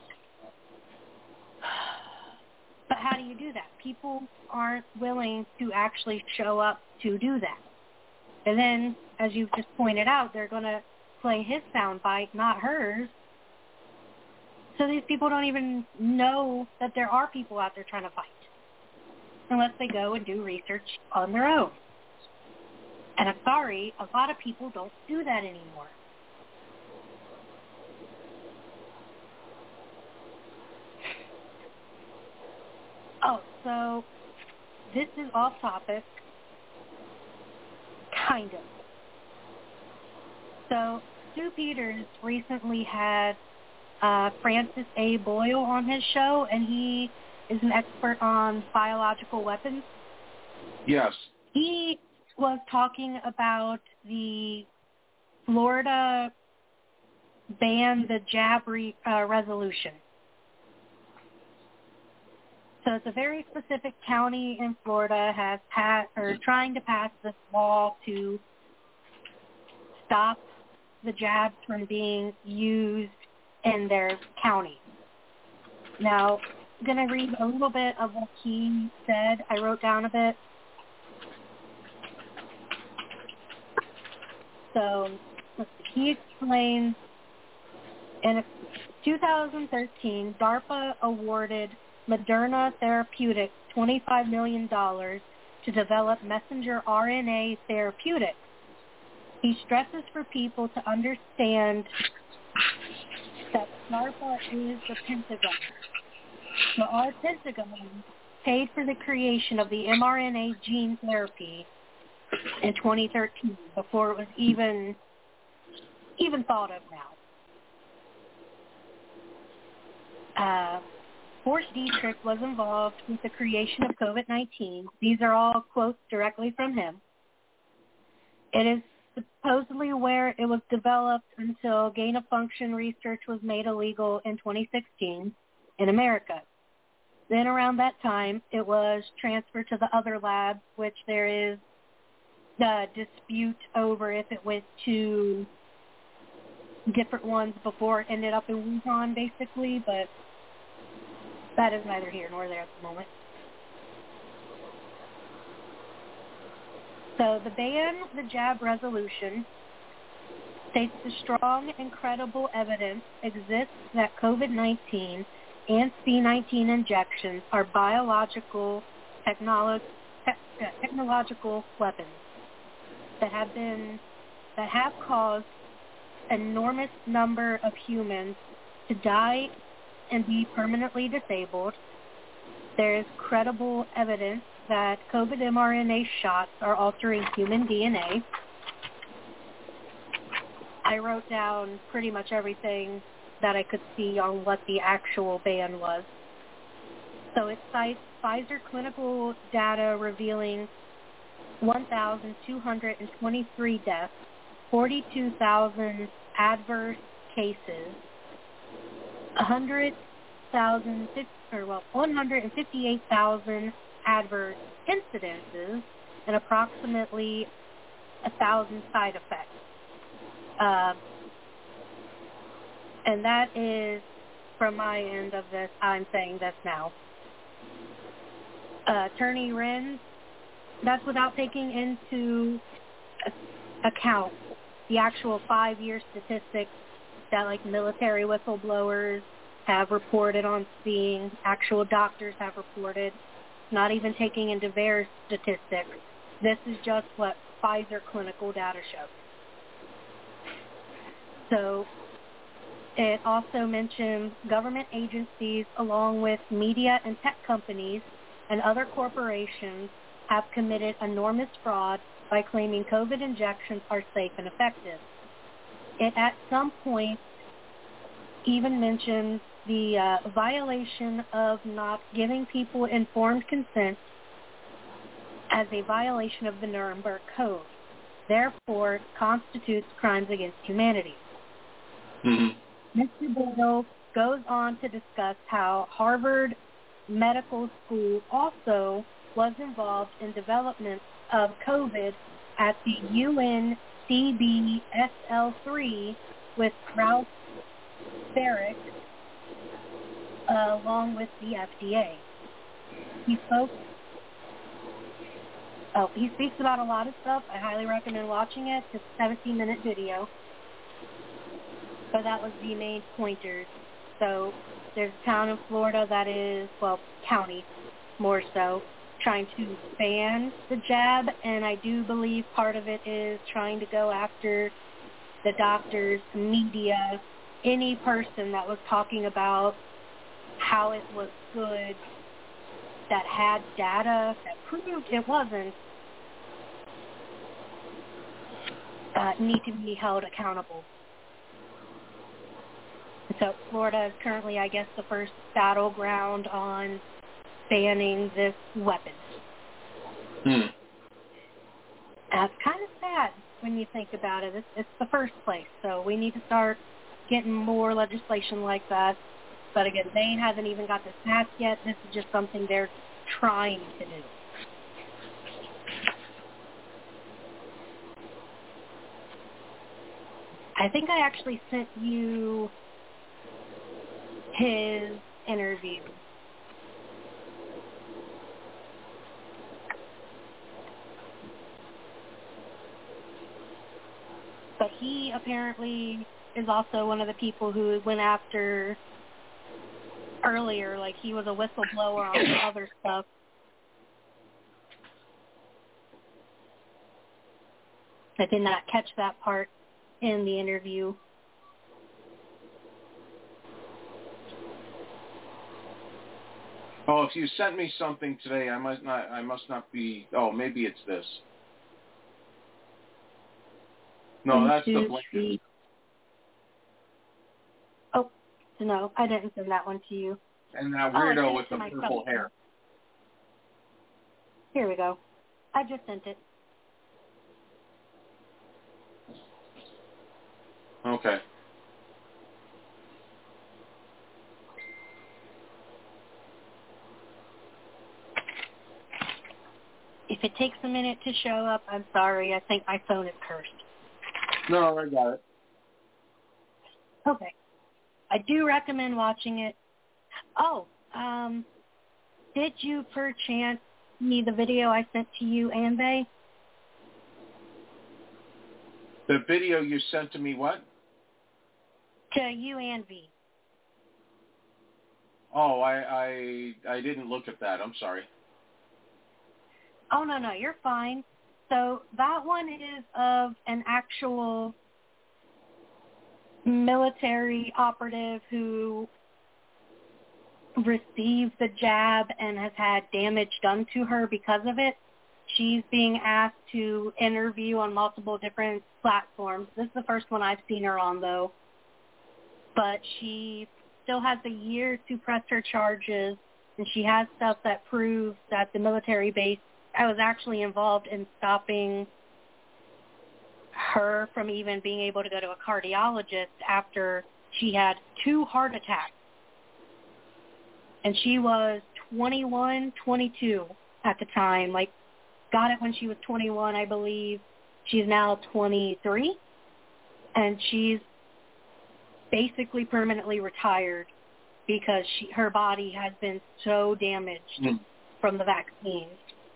But how do you do that? People aren't willing to actually show up to do that. And then, as you've just pointed out, they're going to play his soundbite, not hers. So these people don't even know that there are people out there trying to fight, unless they go and do research on their own. And I'm sorry, a lot of people don't do that anymore. Oh, so this is off topic, kind of. So Stu Peters recently had uh, Francis A. Boyle on his show, and he is an expert on biological weapons. Yes. He was talking about the Florida ban the jab re, uh, resolution. So it's a very specific county in Florida has passed or trying to pass this law to stop the jabs from being used in their county. Now, I'm going to read a little bit of what he said. I wrote down a bit. So let's see. He explains, in two thousand thirteen, DARPA awarded Moderna Therapeutics twenty-five million dollars to develop messenger R N A therapeutics. He stresses for people to understand that DARPA is the Pentagon. So our Pentagon paid for the creation of the mRNA gene therapy in twenty thirteen before it was even even thought of now. Uh, Fort Detrick was involved with the creation of COVID nineteen. These are all quotes directly from him. It is supposedly where it was developed until gain-of-function research was made illegal in twenty sixteen in America. Then around that time, it was transferred to the other labs, which there is the dispute over if it went to different ones before it ended up in Wuhan, basically, but that is neither here nor there at the moment. So the ban the jab resolution states the strong and credible evidence exists that COVID nineteen and C nineteen injections are biological technolo- te- technological weapons that have been that have caused enormous number of humans to die and be permanently disabled. There is credible evidence that COVID mRNA shots are altering human D N A. I wrote down pretty much everything that I could see on what the actual ban was. So it cites Pfizer clinical data revealing one thousand two hundred twenty-three deaths, forty-two thousand adverse cases, one hundred thousand, or well, one hundred fifty-eight thousand adverse incidences, and approximately a thousand side effects. Uh, and that is, from my end of this, I'm saying this now. Uh, Attorney Renz, that's without taking into account the actual five-year statistics that, like, military whistleblowers have reported on seeing, actual doctors have reported, not even taking into V A E R's statistics. This is just what Pfizer clinical data shows. So it also mentions government agencies along with media and tech companies and other corporations have committed enormous fraud by claiming COVID injections are safe and effective. It at some point even mentions the uh, violation of not giving people informed consent as a violation of the Nuremberg Code. Therefore, constitutes crimes against humanity. Mm-hmm. Mister Bodo goes on to discuss how Harvard Medical School also was involved in development of COVID at the U N C B S L three with Ralph Baric, uh, along with the F D A. He spoke. Oh, he speaks about a lot of stuff. I highly recommend watching it. It's a seventeen-minute video. But that was the main pointers. So there's a town in Florida that is, well, county more so, trying to ban the jab, and I do believe part of it is trying to go after the doctors, media, any person that was talking about how it was good, that had data that proved it wasn't, uh, need to be held accountable. So Florida is currently, I guess, the first battleground on banning this weapon. Hmm. That's kind of sad when you think about it. It's, it's the first place, so we need to start getting more legislation like that. But again, they haven't even got this passed yet. This is just something they're trying to do. I think I actually sent you his interview. But he apparently is also one of the people who went after earlier, like he was a whistleblower on other stuff. I did not catch that part in the interview. Oh, if you sent me something today, I must not. I must not be. Oh, maybe it's this. No, One, that's two, the blanket. three. Oh, no, I didn't send that one to you. And that Oh, I weirdo sent with it to the my purple phone. hair. Here we go. I just sent it. Okay. If it takes a minute to show up, I'm sorry. I think my phone is cursed. No, I got it. Okay. I do recommend watching it. Oh, um, did you perchance me the video I sent to you and they? The video you sent to me, what? To you and V. Oh, I, I I didn't look at that. I'm sorry. Oh, no, no, you're fine. So that one is of an actual military operative who received the jab and has had damage done to her because of it. She's being asked to interview on multiple different platforms. This is the first one I've seen her on, though. But she still has a year to press her charges, and she has stuff that proves that the military base, I was actually involved in stopping her from even being able to go to a cardiologist after she had two heart attacks. And she was twenty-one, twenty-two at the time. Like, got it when she was twenty-one, I believe. She's now twenty-three. And she's basically permanently retired because she, her body has been so damaged mm. from the vaccine.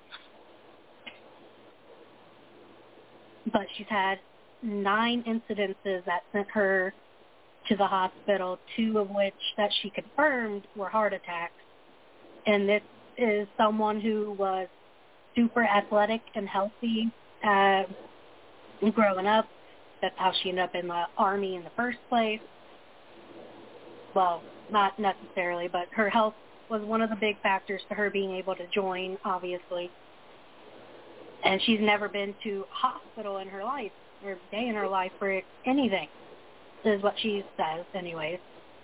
But she's had nine incidences that sent her to the hospital, two of which that she confirmed were heart attacks. And this is someone who was super athletic and healthy uh, growing up. That's how she ended up in the Army in the first place. Well, not necessarily, but her health was one of the big factors to her being able to join, obviously. And she's never been to hospital in her life, or day in her life for anything, is what she says anyways.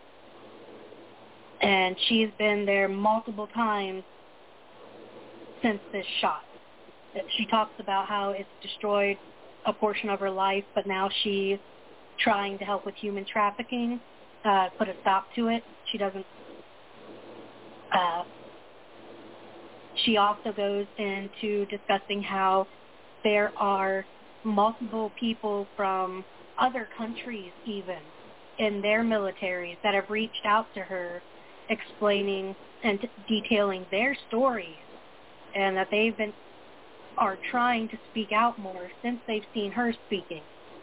And she's been there multiple times since this shot. She talks about how it's destroyed a portion of her life, but now she's trying to help with human trafficking, uh, put a stop to it. She doesn't... Uh, She also goes into discussing how there are multiple people from other countries even in their militaries that have reached out to her explaining and detailing their stories, and that they've been are trying to speak out more since they've seen her speaking.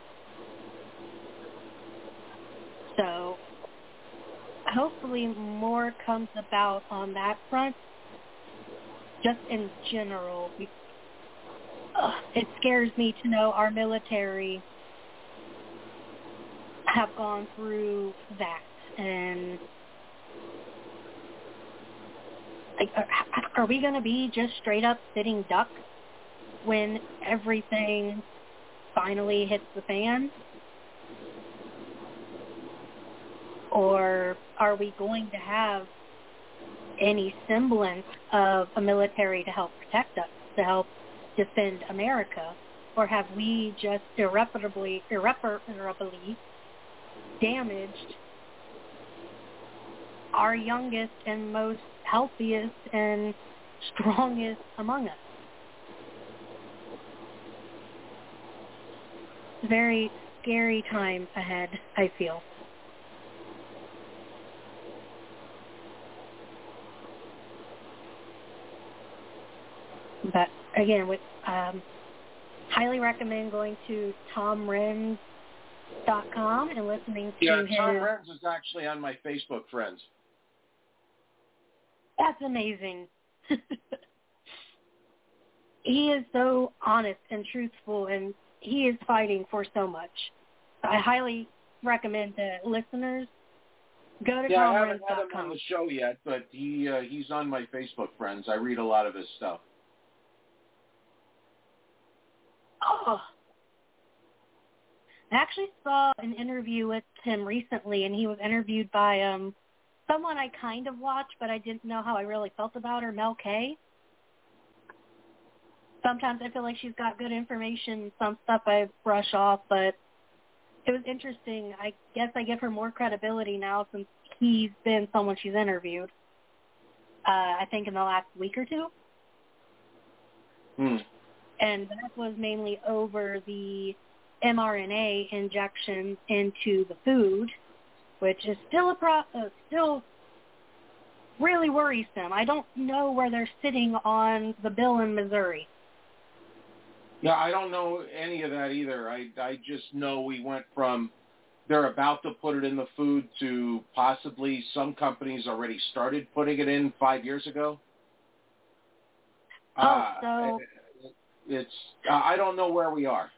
So hopefully more comes about on that front. Just in general, we, uh, it scares me to know our military have gone through that. And like, are, are we going to be just straight up sitting ducks when everything finally hits the fan? Or are we going to have any semblance of a military to help protect us, to help defend America? Or have we just irreparably, irreparably damaged our youngest and most healthiest and strongest among us? Very scary time ahead, I feel. But again, with, um, highly recommend going to tom renz dot com and listening to yeah, his... Tom Renz is actually on my Facebook friends. That's amazing. He is so honest and truthful, and he is fighting for so much. I highly recommend that listeners go to yeah, Tom I Renz haven't had dot him com. on the show yet, but he uh, he's on my Facebook friends. I read a lot of his stuff. Oh. I actually saw an interview with him recently, and he was interviewed by um someone I kind of watched, but I didn't know how I really felt about her, Mel K. Sometimes I feel like she's got good information. Some stuff I brush off, but it was interesting. I guess I give her more credibility now since he's been someone she's interviewed, uh, I think in the last week or two. Hmm. And that was mainly over the mRNA injection into the food, which is still a pro- uh, still really worrisome. I don't know where they're sitting on the bill in Missouri. Yeah, I don't know any of that either. I I just know we went from they're about to put it in the food to possibly some companies already started putting it in five years ago. Oh, uh, so it's uh, I don't know where we are.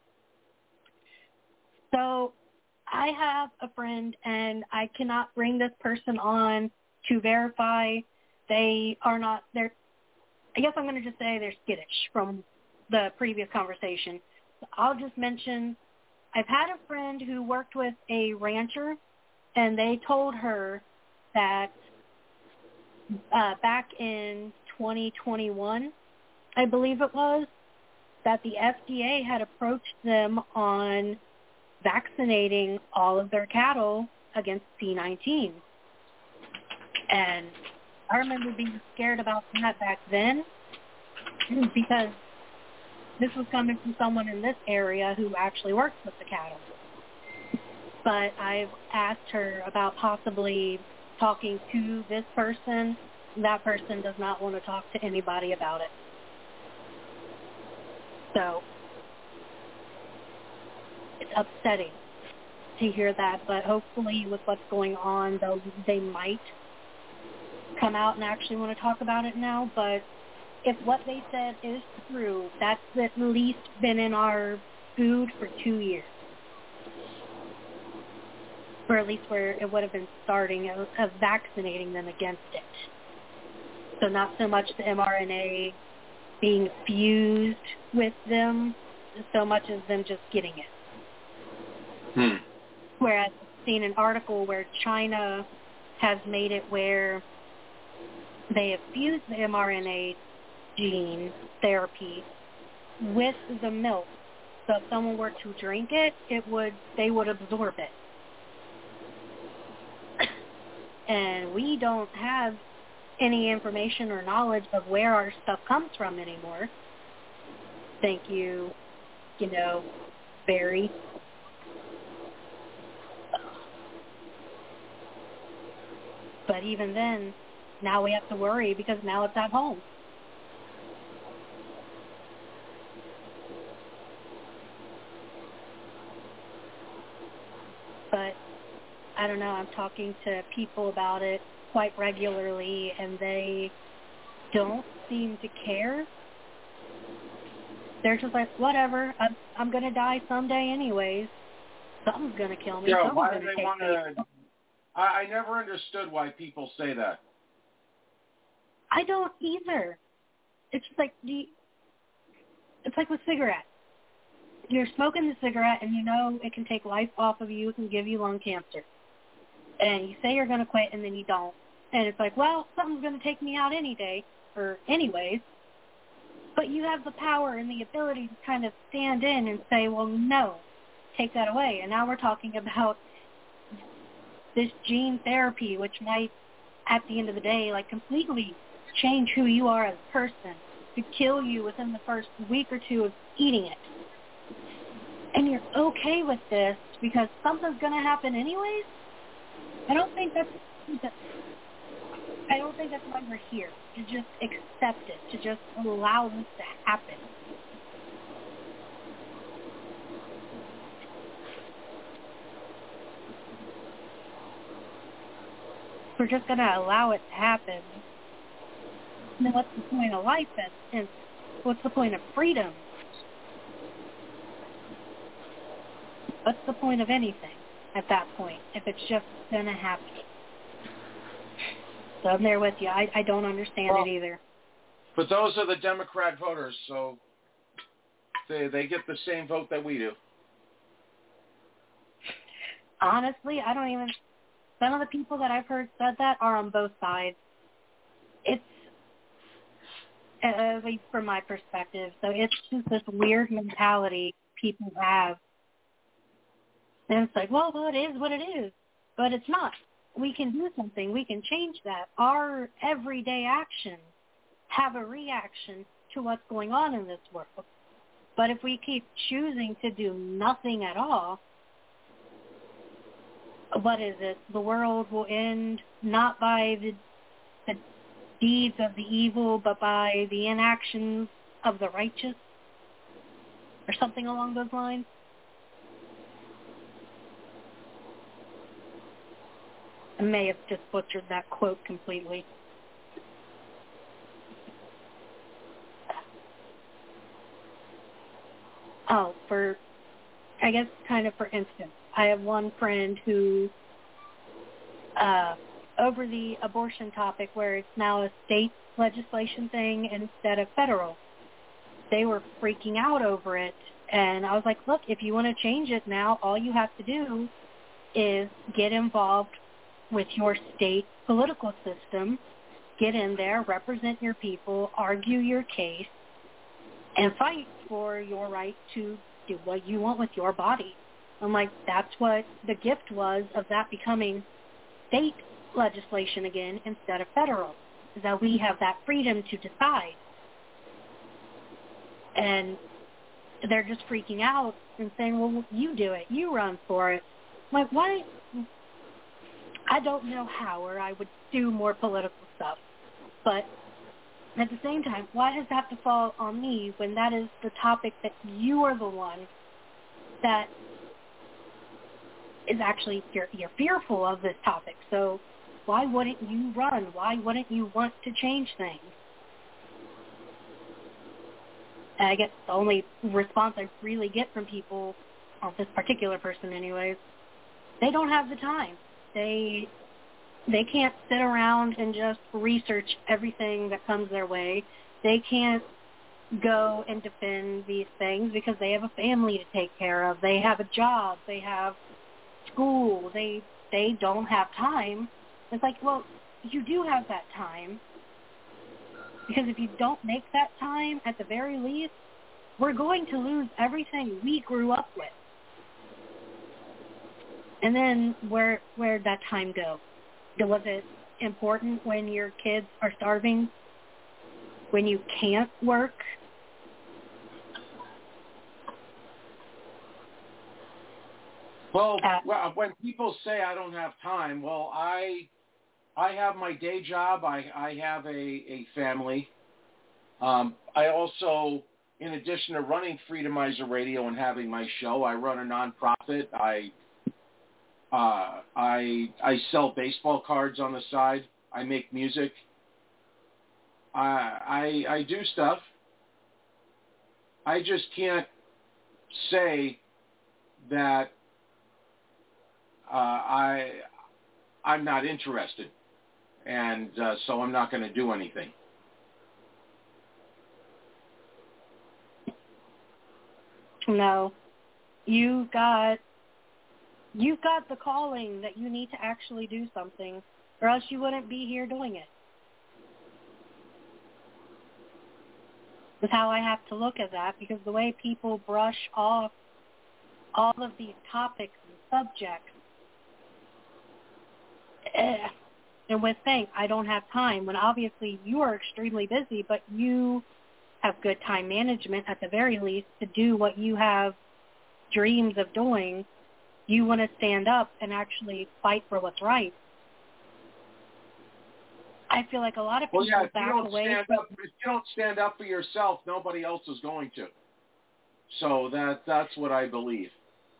So I have a friend, and I cannot bring this person on to verify they are not, they're, I guess I'm going to just say they're skittish from the previous conversation. I'll just mention, I've had a friend who worked with a rancher, and they told her that uh, back in twenty twenty-one, I believe it was, that the F D A had approached them on vaccinating all of their cattle against C nineteen. And I remember being scared about that back then because this was coming from someone in this area who actually works with the cattle. But I've asked her about possibly talking to this person. That person does not want to talk to anybody about it. So it's upsetting to hear that, but hopefully with what's going on, though, they might come out and actually want to talk about it now. But if what they said is true, that's at least been in our food for two years. Or at least where it would have been starting of, of vaccinating them against it. So not so much the mRNA being fused with them, so much as them just getting it. Hmm. Whereas I've seen an article where China has made it where they have fused the mRNA gene therapy with the milk. So if someone were to drink it, it would they would absorb it. And we don't have any information or knowledge of where our stuff comes from anymore. Thank you, you know, Barry. But even then, now we have to worry because now it's at home. But I don't know, I'm talking to people about it quite regularly, and they don't seem to care. They're just like, whatever, I'm, I'm going to die someday anyways. Something's going to kill me. Yeah, Something's why going do to they take want me. to... I, I never understood why people say that. I don't either. It's just like, do you, it's like with cigarettes. You're smoking the cigarette, and you know it can take life off of you. It can give you lung cancer. And you say you're going to quit, and then you don't. And it's like, well, something's going to take me out any day, or anyways. But you have the power and the ability to kind of stand in and say, well, no, take that away. And now we're talking about this gene therapy, which might, at the end of the day, like completely change who you are as a person, to kill you within the first week or two of eating it. And you're okay with this because something's going to happen anyways? I don't think that's, I don't think that's why we're here, to just accept it, to just allow this to happen. We're just going to allow it to happen. Then what's the point of life, and, and what's the point of freedom? what's the point of anything at that point if it's just going to happen? So I'm there with you. I, I don't understand well, it either. But those are the Democrat voters, so they they get the same vote that we do. Honestly, I don't even... Some of the people that I've heard said that are on both sides. It's, at least from my perspective, so it's just this weird mentality people have. And it's like, well, well, it is what it is. But it's not. We can do something. We can change that. Our everyday actions have a reaction to what's going on in this world. But if we keep choosing to do nothing at all, what is it? The world will end not by the, the deeds of the evil, but by the inactions of the righteous, or something along those lines. I may have just butchered that quote completely. Oh, for, I guess kind of for instance, I have one friend who, uh, over the abortion topic where it's now a state legislation thing instead of federal, they were freaking out over it. And I was like, look, if you want to change it now, all you have to do is get involved with your state political system, get in there, represent your people, argue your case, and fight for your right to do what you want with your body. I'm like, that's what the gift was of that becoming state legislation again instead of federal, is that we have that freedom to decide. And they're just freaking out and saying, well, you do it. You run for it. I'm like, why? I don't know how, or I would do more political stuff. But at the same time, why does that have to fall on me when that is the topic that you are the one that is actually, you're, you're fearful of this topic. So why wouldn't you run? Why wouldn't you want to change things? And I guess the only response I really get from people, or this particular person anyways, they don't have the time. They they can't sit around and just research everything that comes their way. They can't go and defend these things because they have a family to take care of. They have a job. They have school. They they don't have time. It's like, well, you do have that time, because if you don't make that time, at the very least, we're going to lose everything we grew up with. And then where where'd that time go? Was it important when your kids are starving? When you can't work? Well, uh, well, when people say I don't have time, well, I I have my day job. I, I have a, a family. Um, I also, in addition to running Freedomizer Radio and having my show, I run a nonprofit. I uh, I I sell baseball cards on the side. I make music. I I, I do stuff. I just can't say that uh, I I'm not interested, and uh, so I'm not going to do anything. No, you got you've got the calling that you need to actually do something, or else you wouldn't be here doing it. That's how I have to look at that, because the way people brush off all of these topics and subjects, eh, and with saying, I don't have time, when obviously you are extremely busy, but you have good time management at the very least to do what you have dreams of doing. You want to stand up and actually fight for what's right. I feel like a lot of people well, yeah, if back you don't away. Stand from, up, if you don't stand up for yourself, nobody else is going to. So that that's what I believe.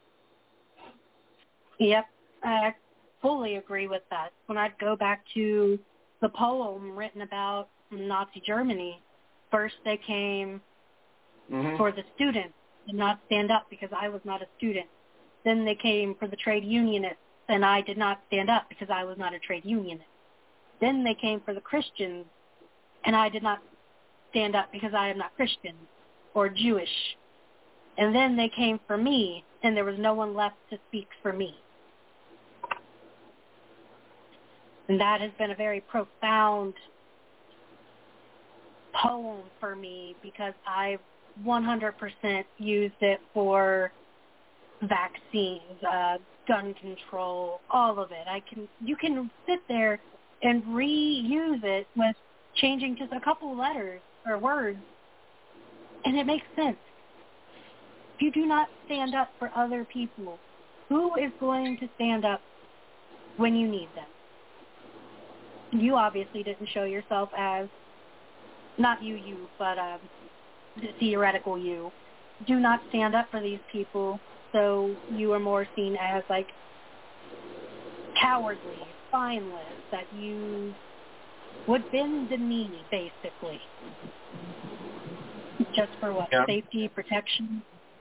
Yep, I fully agree with that. When I'd go back to the poem written about Nazi Germany, first they came mm-hmm. for the students and not stand up because I was not a student. Then they came for the trade unionists, and I did not stand up because I was not a trade unionist. Then they came for the Christians, and I did not stand up because I am not Christian or Jewish. And then they came for me, and there was no one left to speak for me. And that has been a very profound poem for me because I've one hundred percent used it for vaccines, uh, gun control, all of it. I can, you can sit there and reuse it with changing just a couple letters or words, and it makes sense. If you do not stand up for other people, who is going to stand up when you need them? You obviously didn't show yourself as, not you, you, but um, the theoretical you. Do not stand up for these people, so you are more seen as, like, cowardly, spineless, that you would bend the knee, basically. Just for what? Yeah. Safety, protection,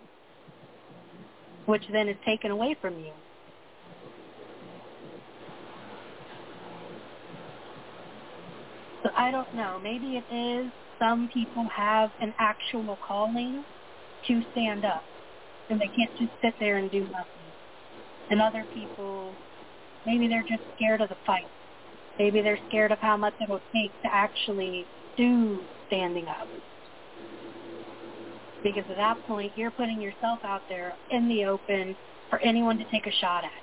which then is taken away from you. So I don't know. Maybe it is some people have an actual calling to stand up, and they can't just sit there and do nothing. And other people, maybe they're just scared of the fight. Maybe they're scared of how much it will take to actually do standing up. Because at that point, you're putting yourself out there in the open for anyone to take a shot at.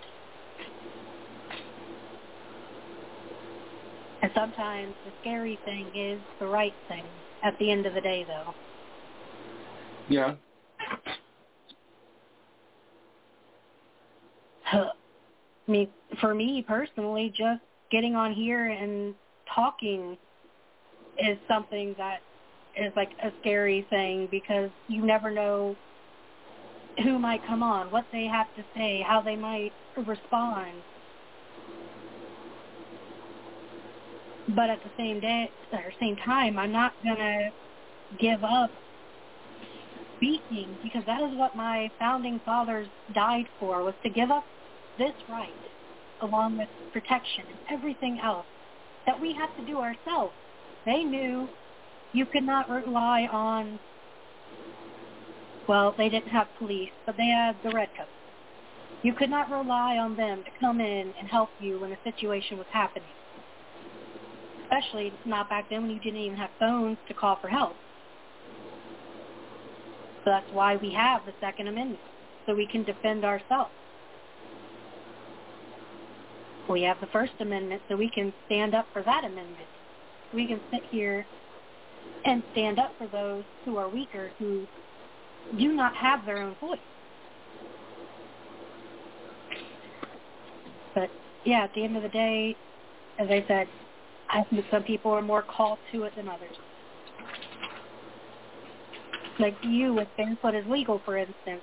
And sometimes the scary thing is the right thing at the end of the day, though. Yeah. I mean, for me personally, just getting on here and talking is something that is like a scary thing because you never know who might come on, what they have to say, how they might respond. But at the same day, or same time, I'm not gonna give up speaking because that is what my founding fathers died for, was to give up this right along with protection and everything else that we have to do ourselves. They knew you could not rely on, well, they didn't have police, but they had the Redcoats. You could not rely on them to come in and help you when a situation was happening. Especially not back then when you didn't even have phones to call for help. So that's why we have the Second Amendment, so we can defend ourselves. We have the First Amendment, so we can stand up for that amendment. We can sit here and stand up for those who are weaker, who do not have their own voice. But, yeah, at the end of the day, as I said, I think some people are more called to it than others. Like you with Barefoot is Legal, for instance.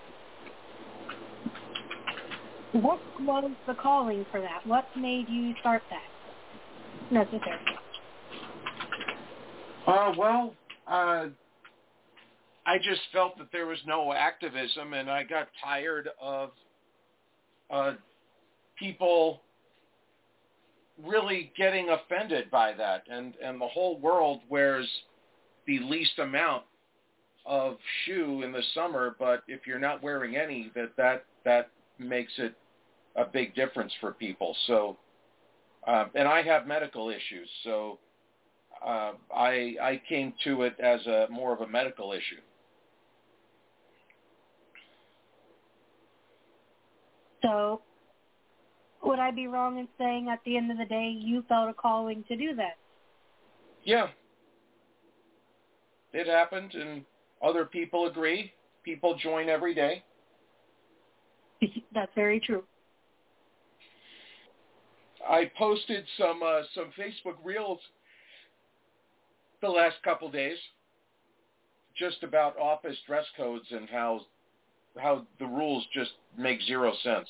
What was the calling for that? What made you start that necessarily? Uh, well, uh, I just felt that there was no activism, and I got tired of uh, people really getting offended by that, and, and the whole world wears the least amount of shoe in the summer, but if you're not wearing any, that that, that makes it a big difference for people. So, uh, and I have medical issues, so uh, I I came to it as a more of a medical issue. So, would I be wrong in saying at the end of the day you felt a calling to do that? Yeah. It happened, and other people agree. People join every day. That's very true. I posted some uh, some Facebook Reels the last couple days just about office dress codes and how how the rules just make zero sense.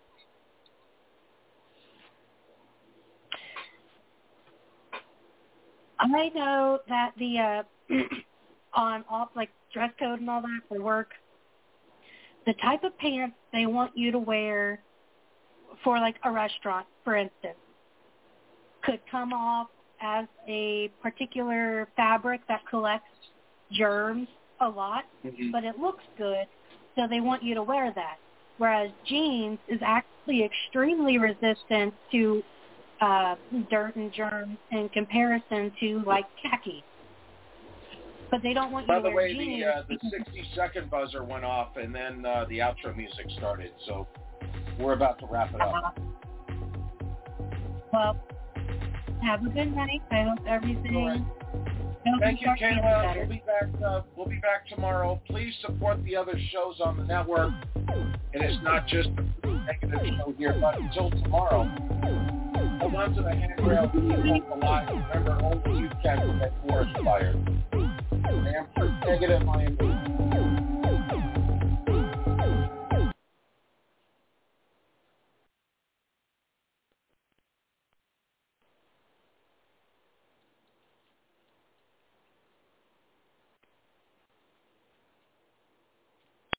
I know that the uh, on off like dress code and all that for work, the type of pants they want you to wear for like a restaurant, for instance, could come off as a particular fabric that collects germs a lot, mm-hmm. but it looks good, so they want you to wear that. Whereas jeans is actually extremely resistant to uh, dirt and germs in comparison to like khaki. But they don't want you By to the wear way, jeans. the, uh, the sixty-second buzzer went off, and then uh, the outro music started, so we're about to wrap it up. Uh-huh. Well, have a good night. I hope everything... Right. Thank you, Kayla. We'll be back. Uh, we'll be back tomorrow. Please support the other shows on the network. And it's not just a negative show here, but until tomorrow, hold on to the handrail. Keep alive. Remember, only you can prevent forest fires. I am Proof Negative. I am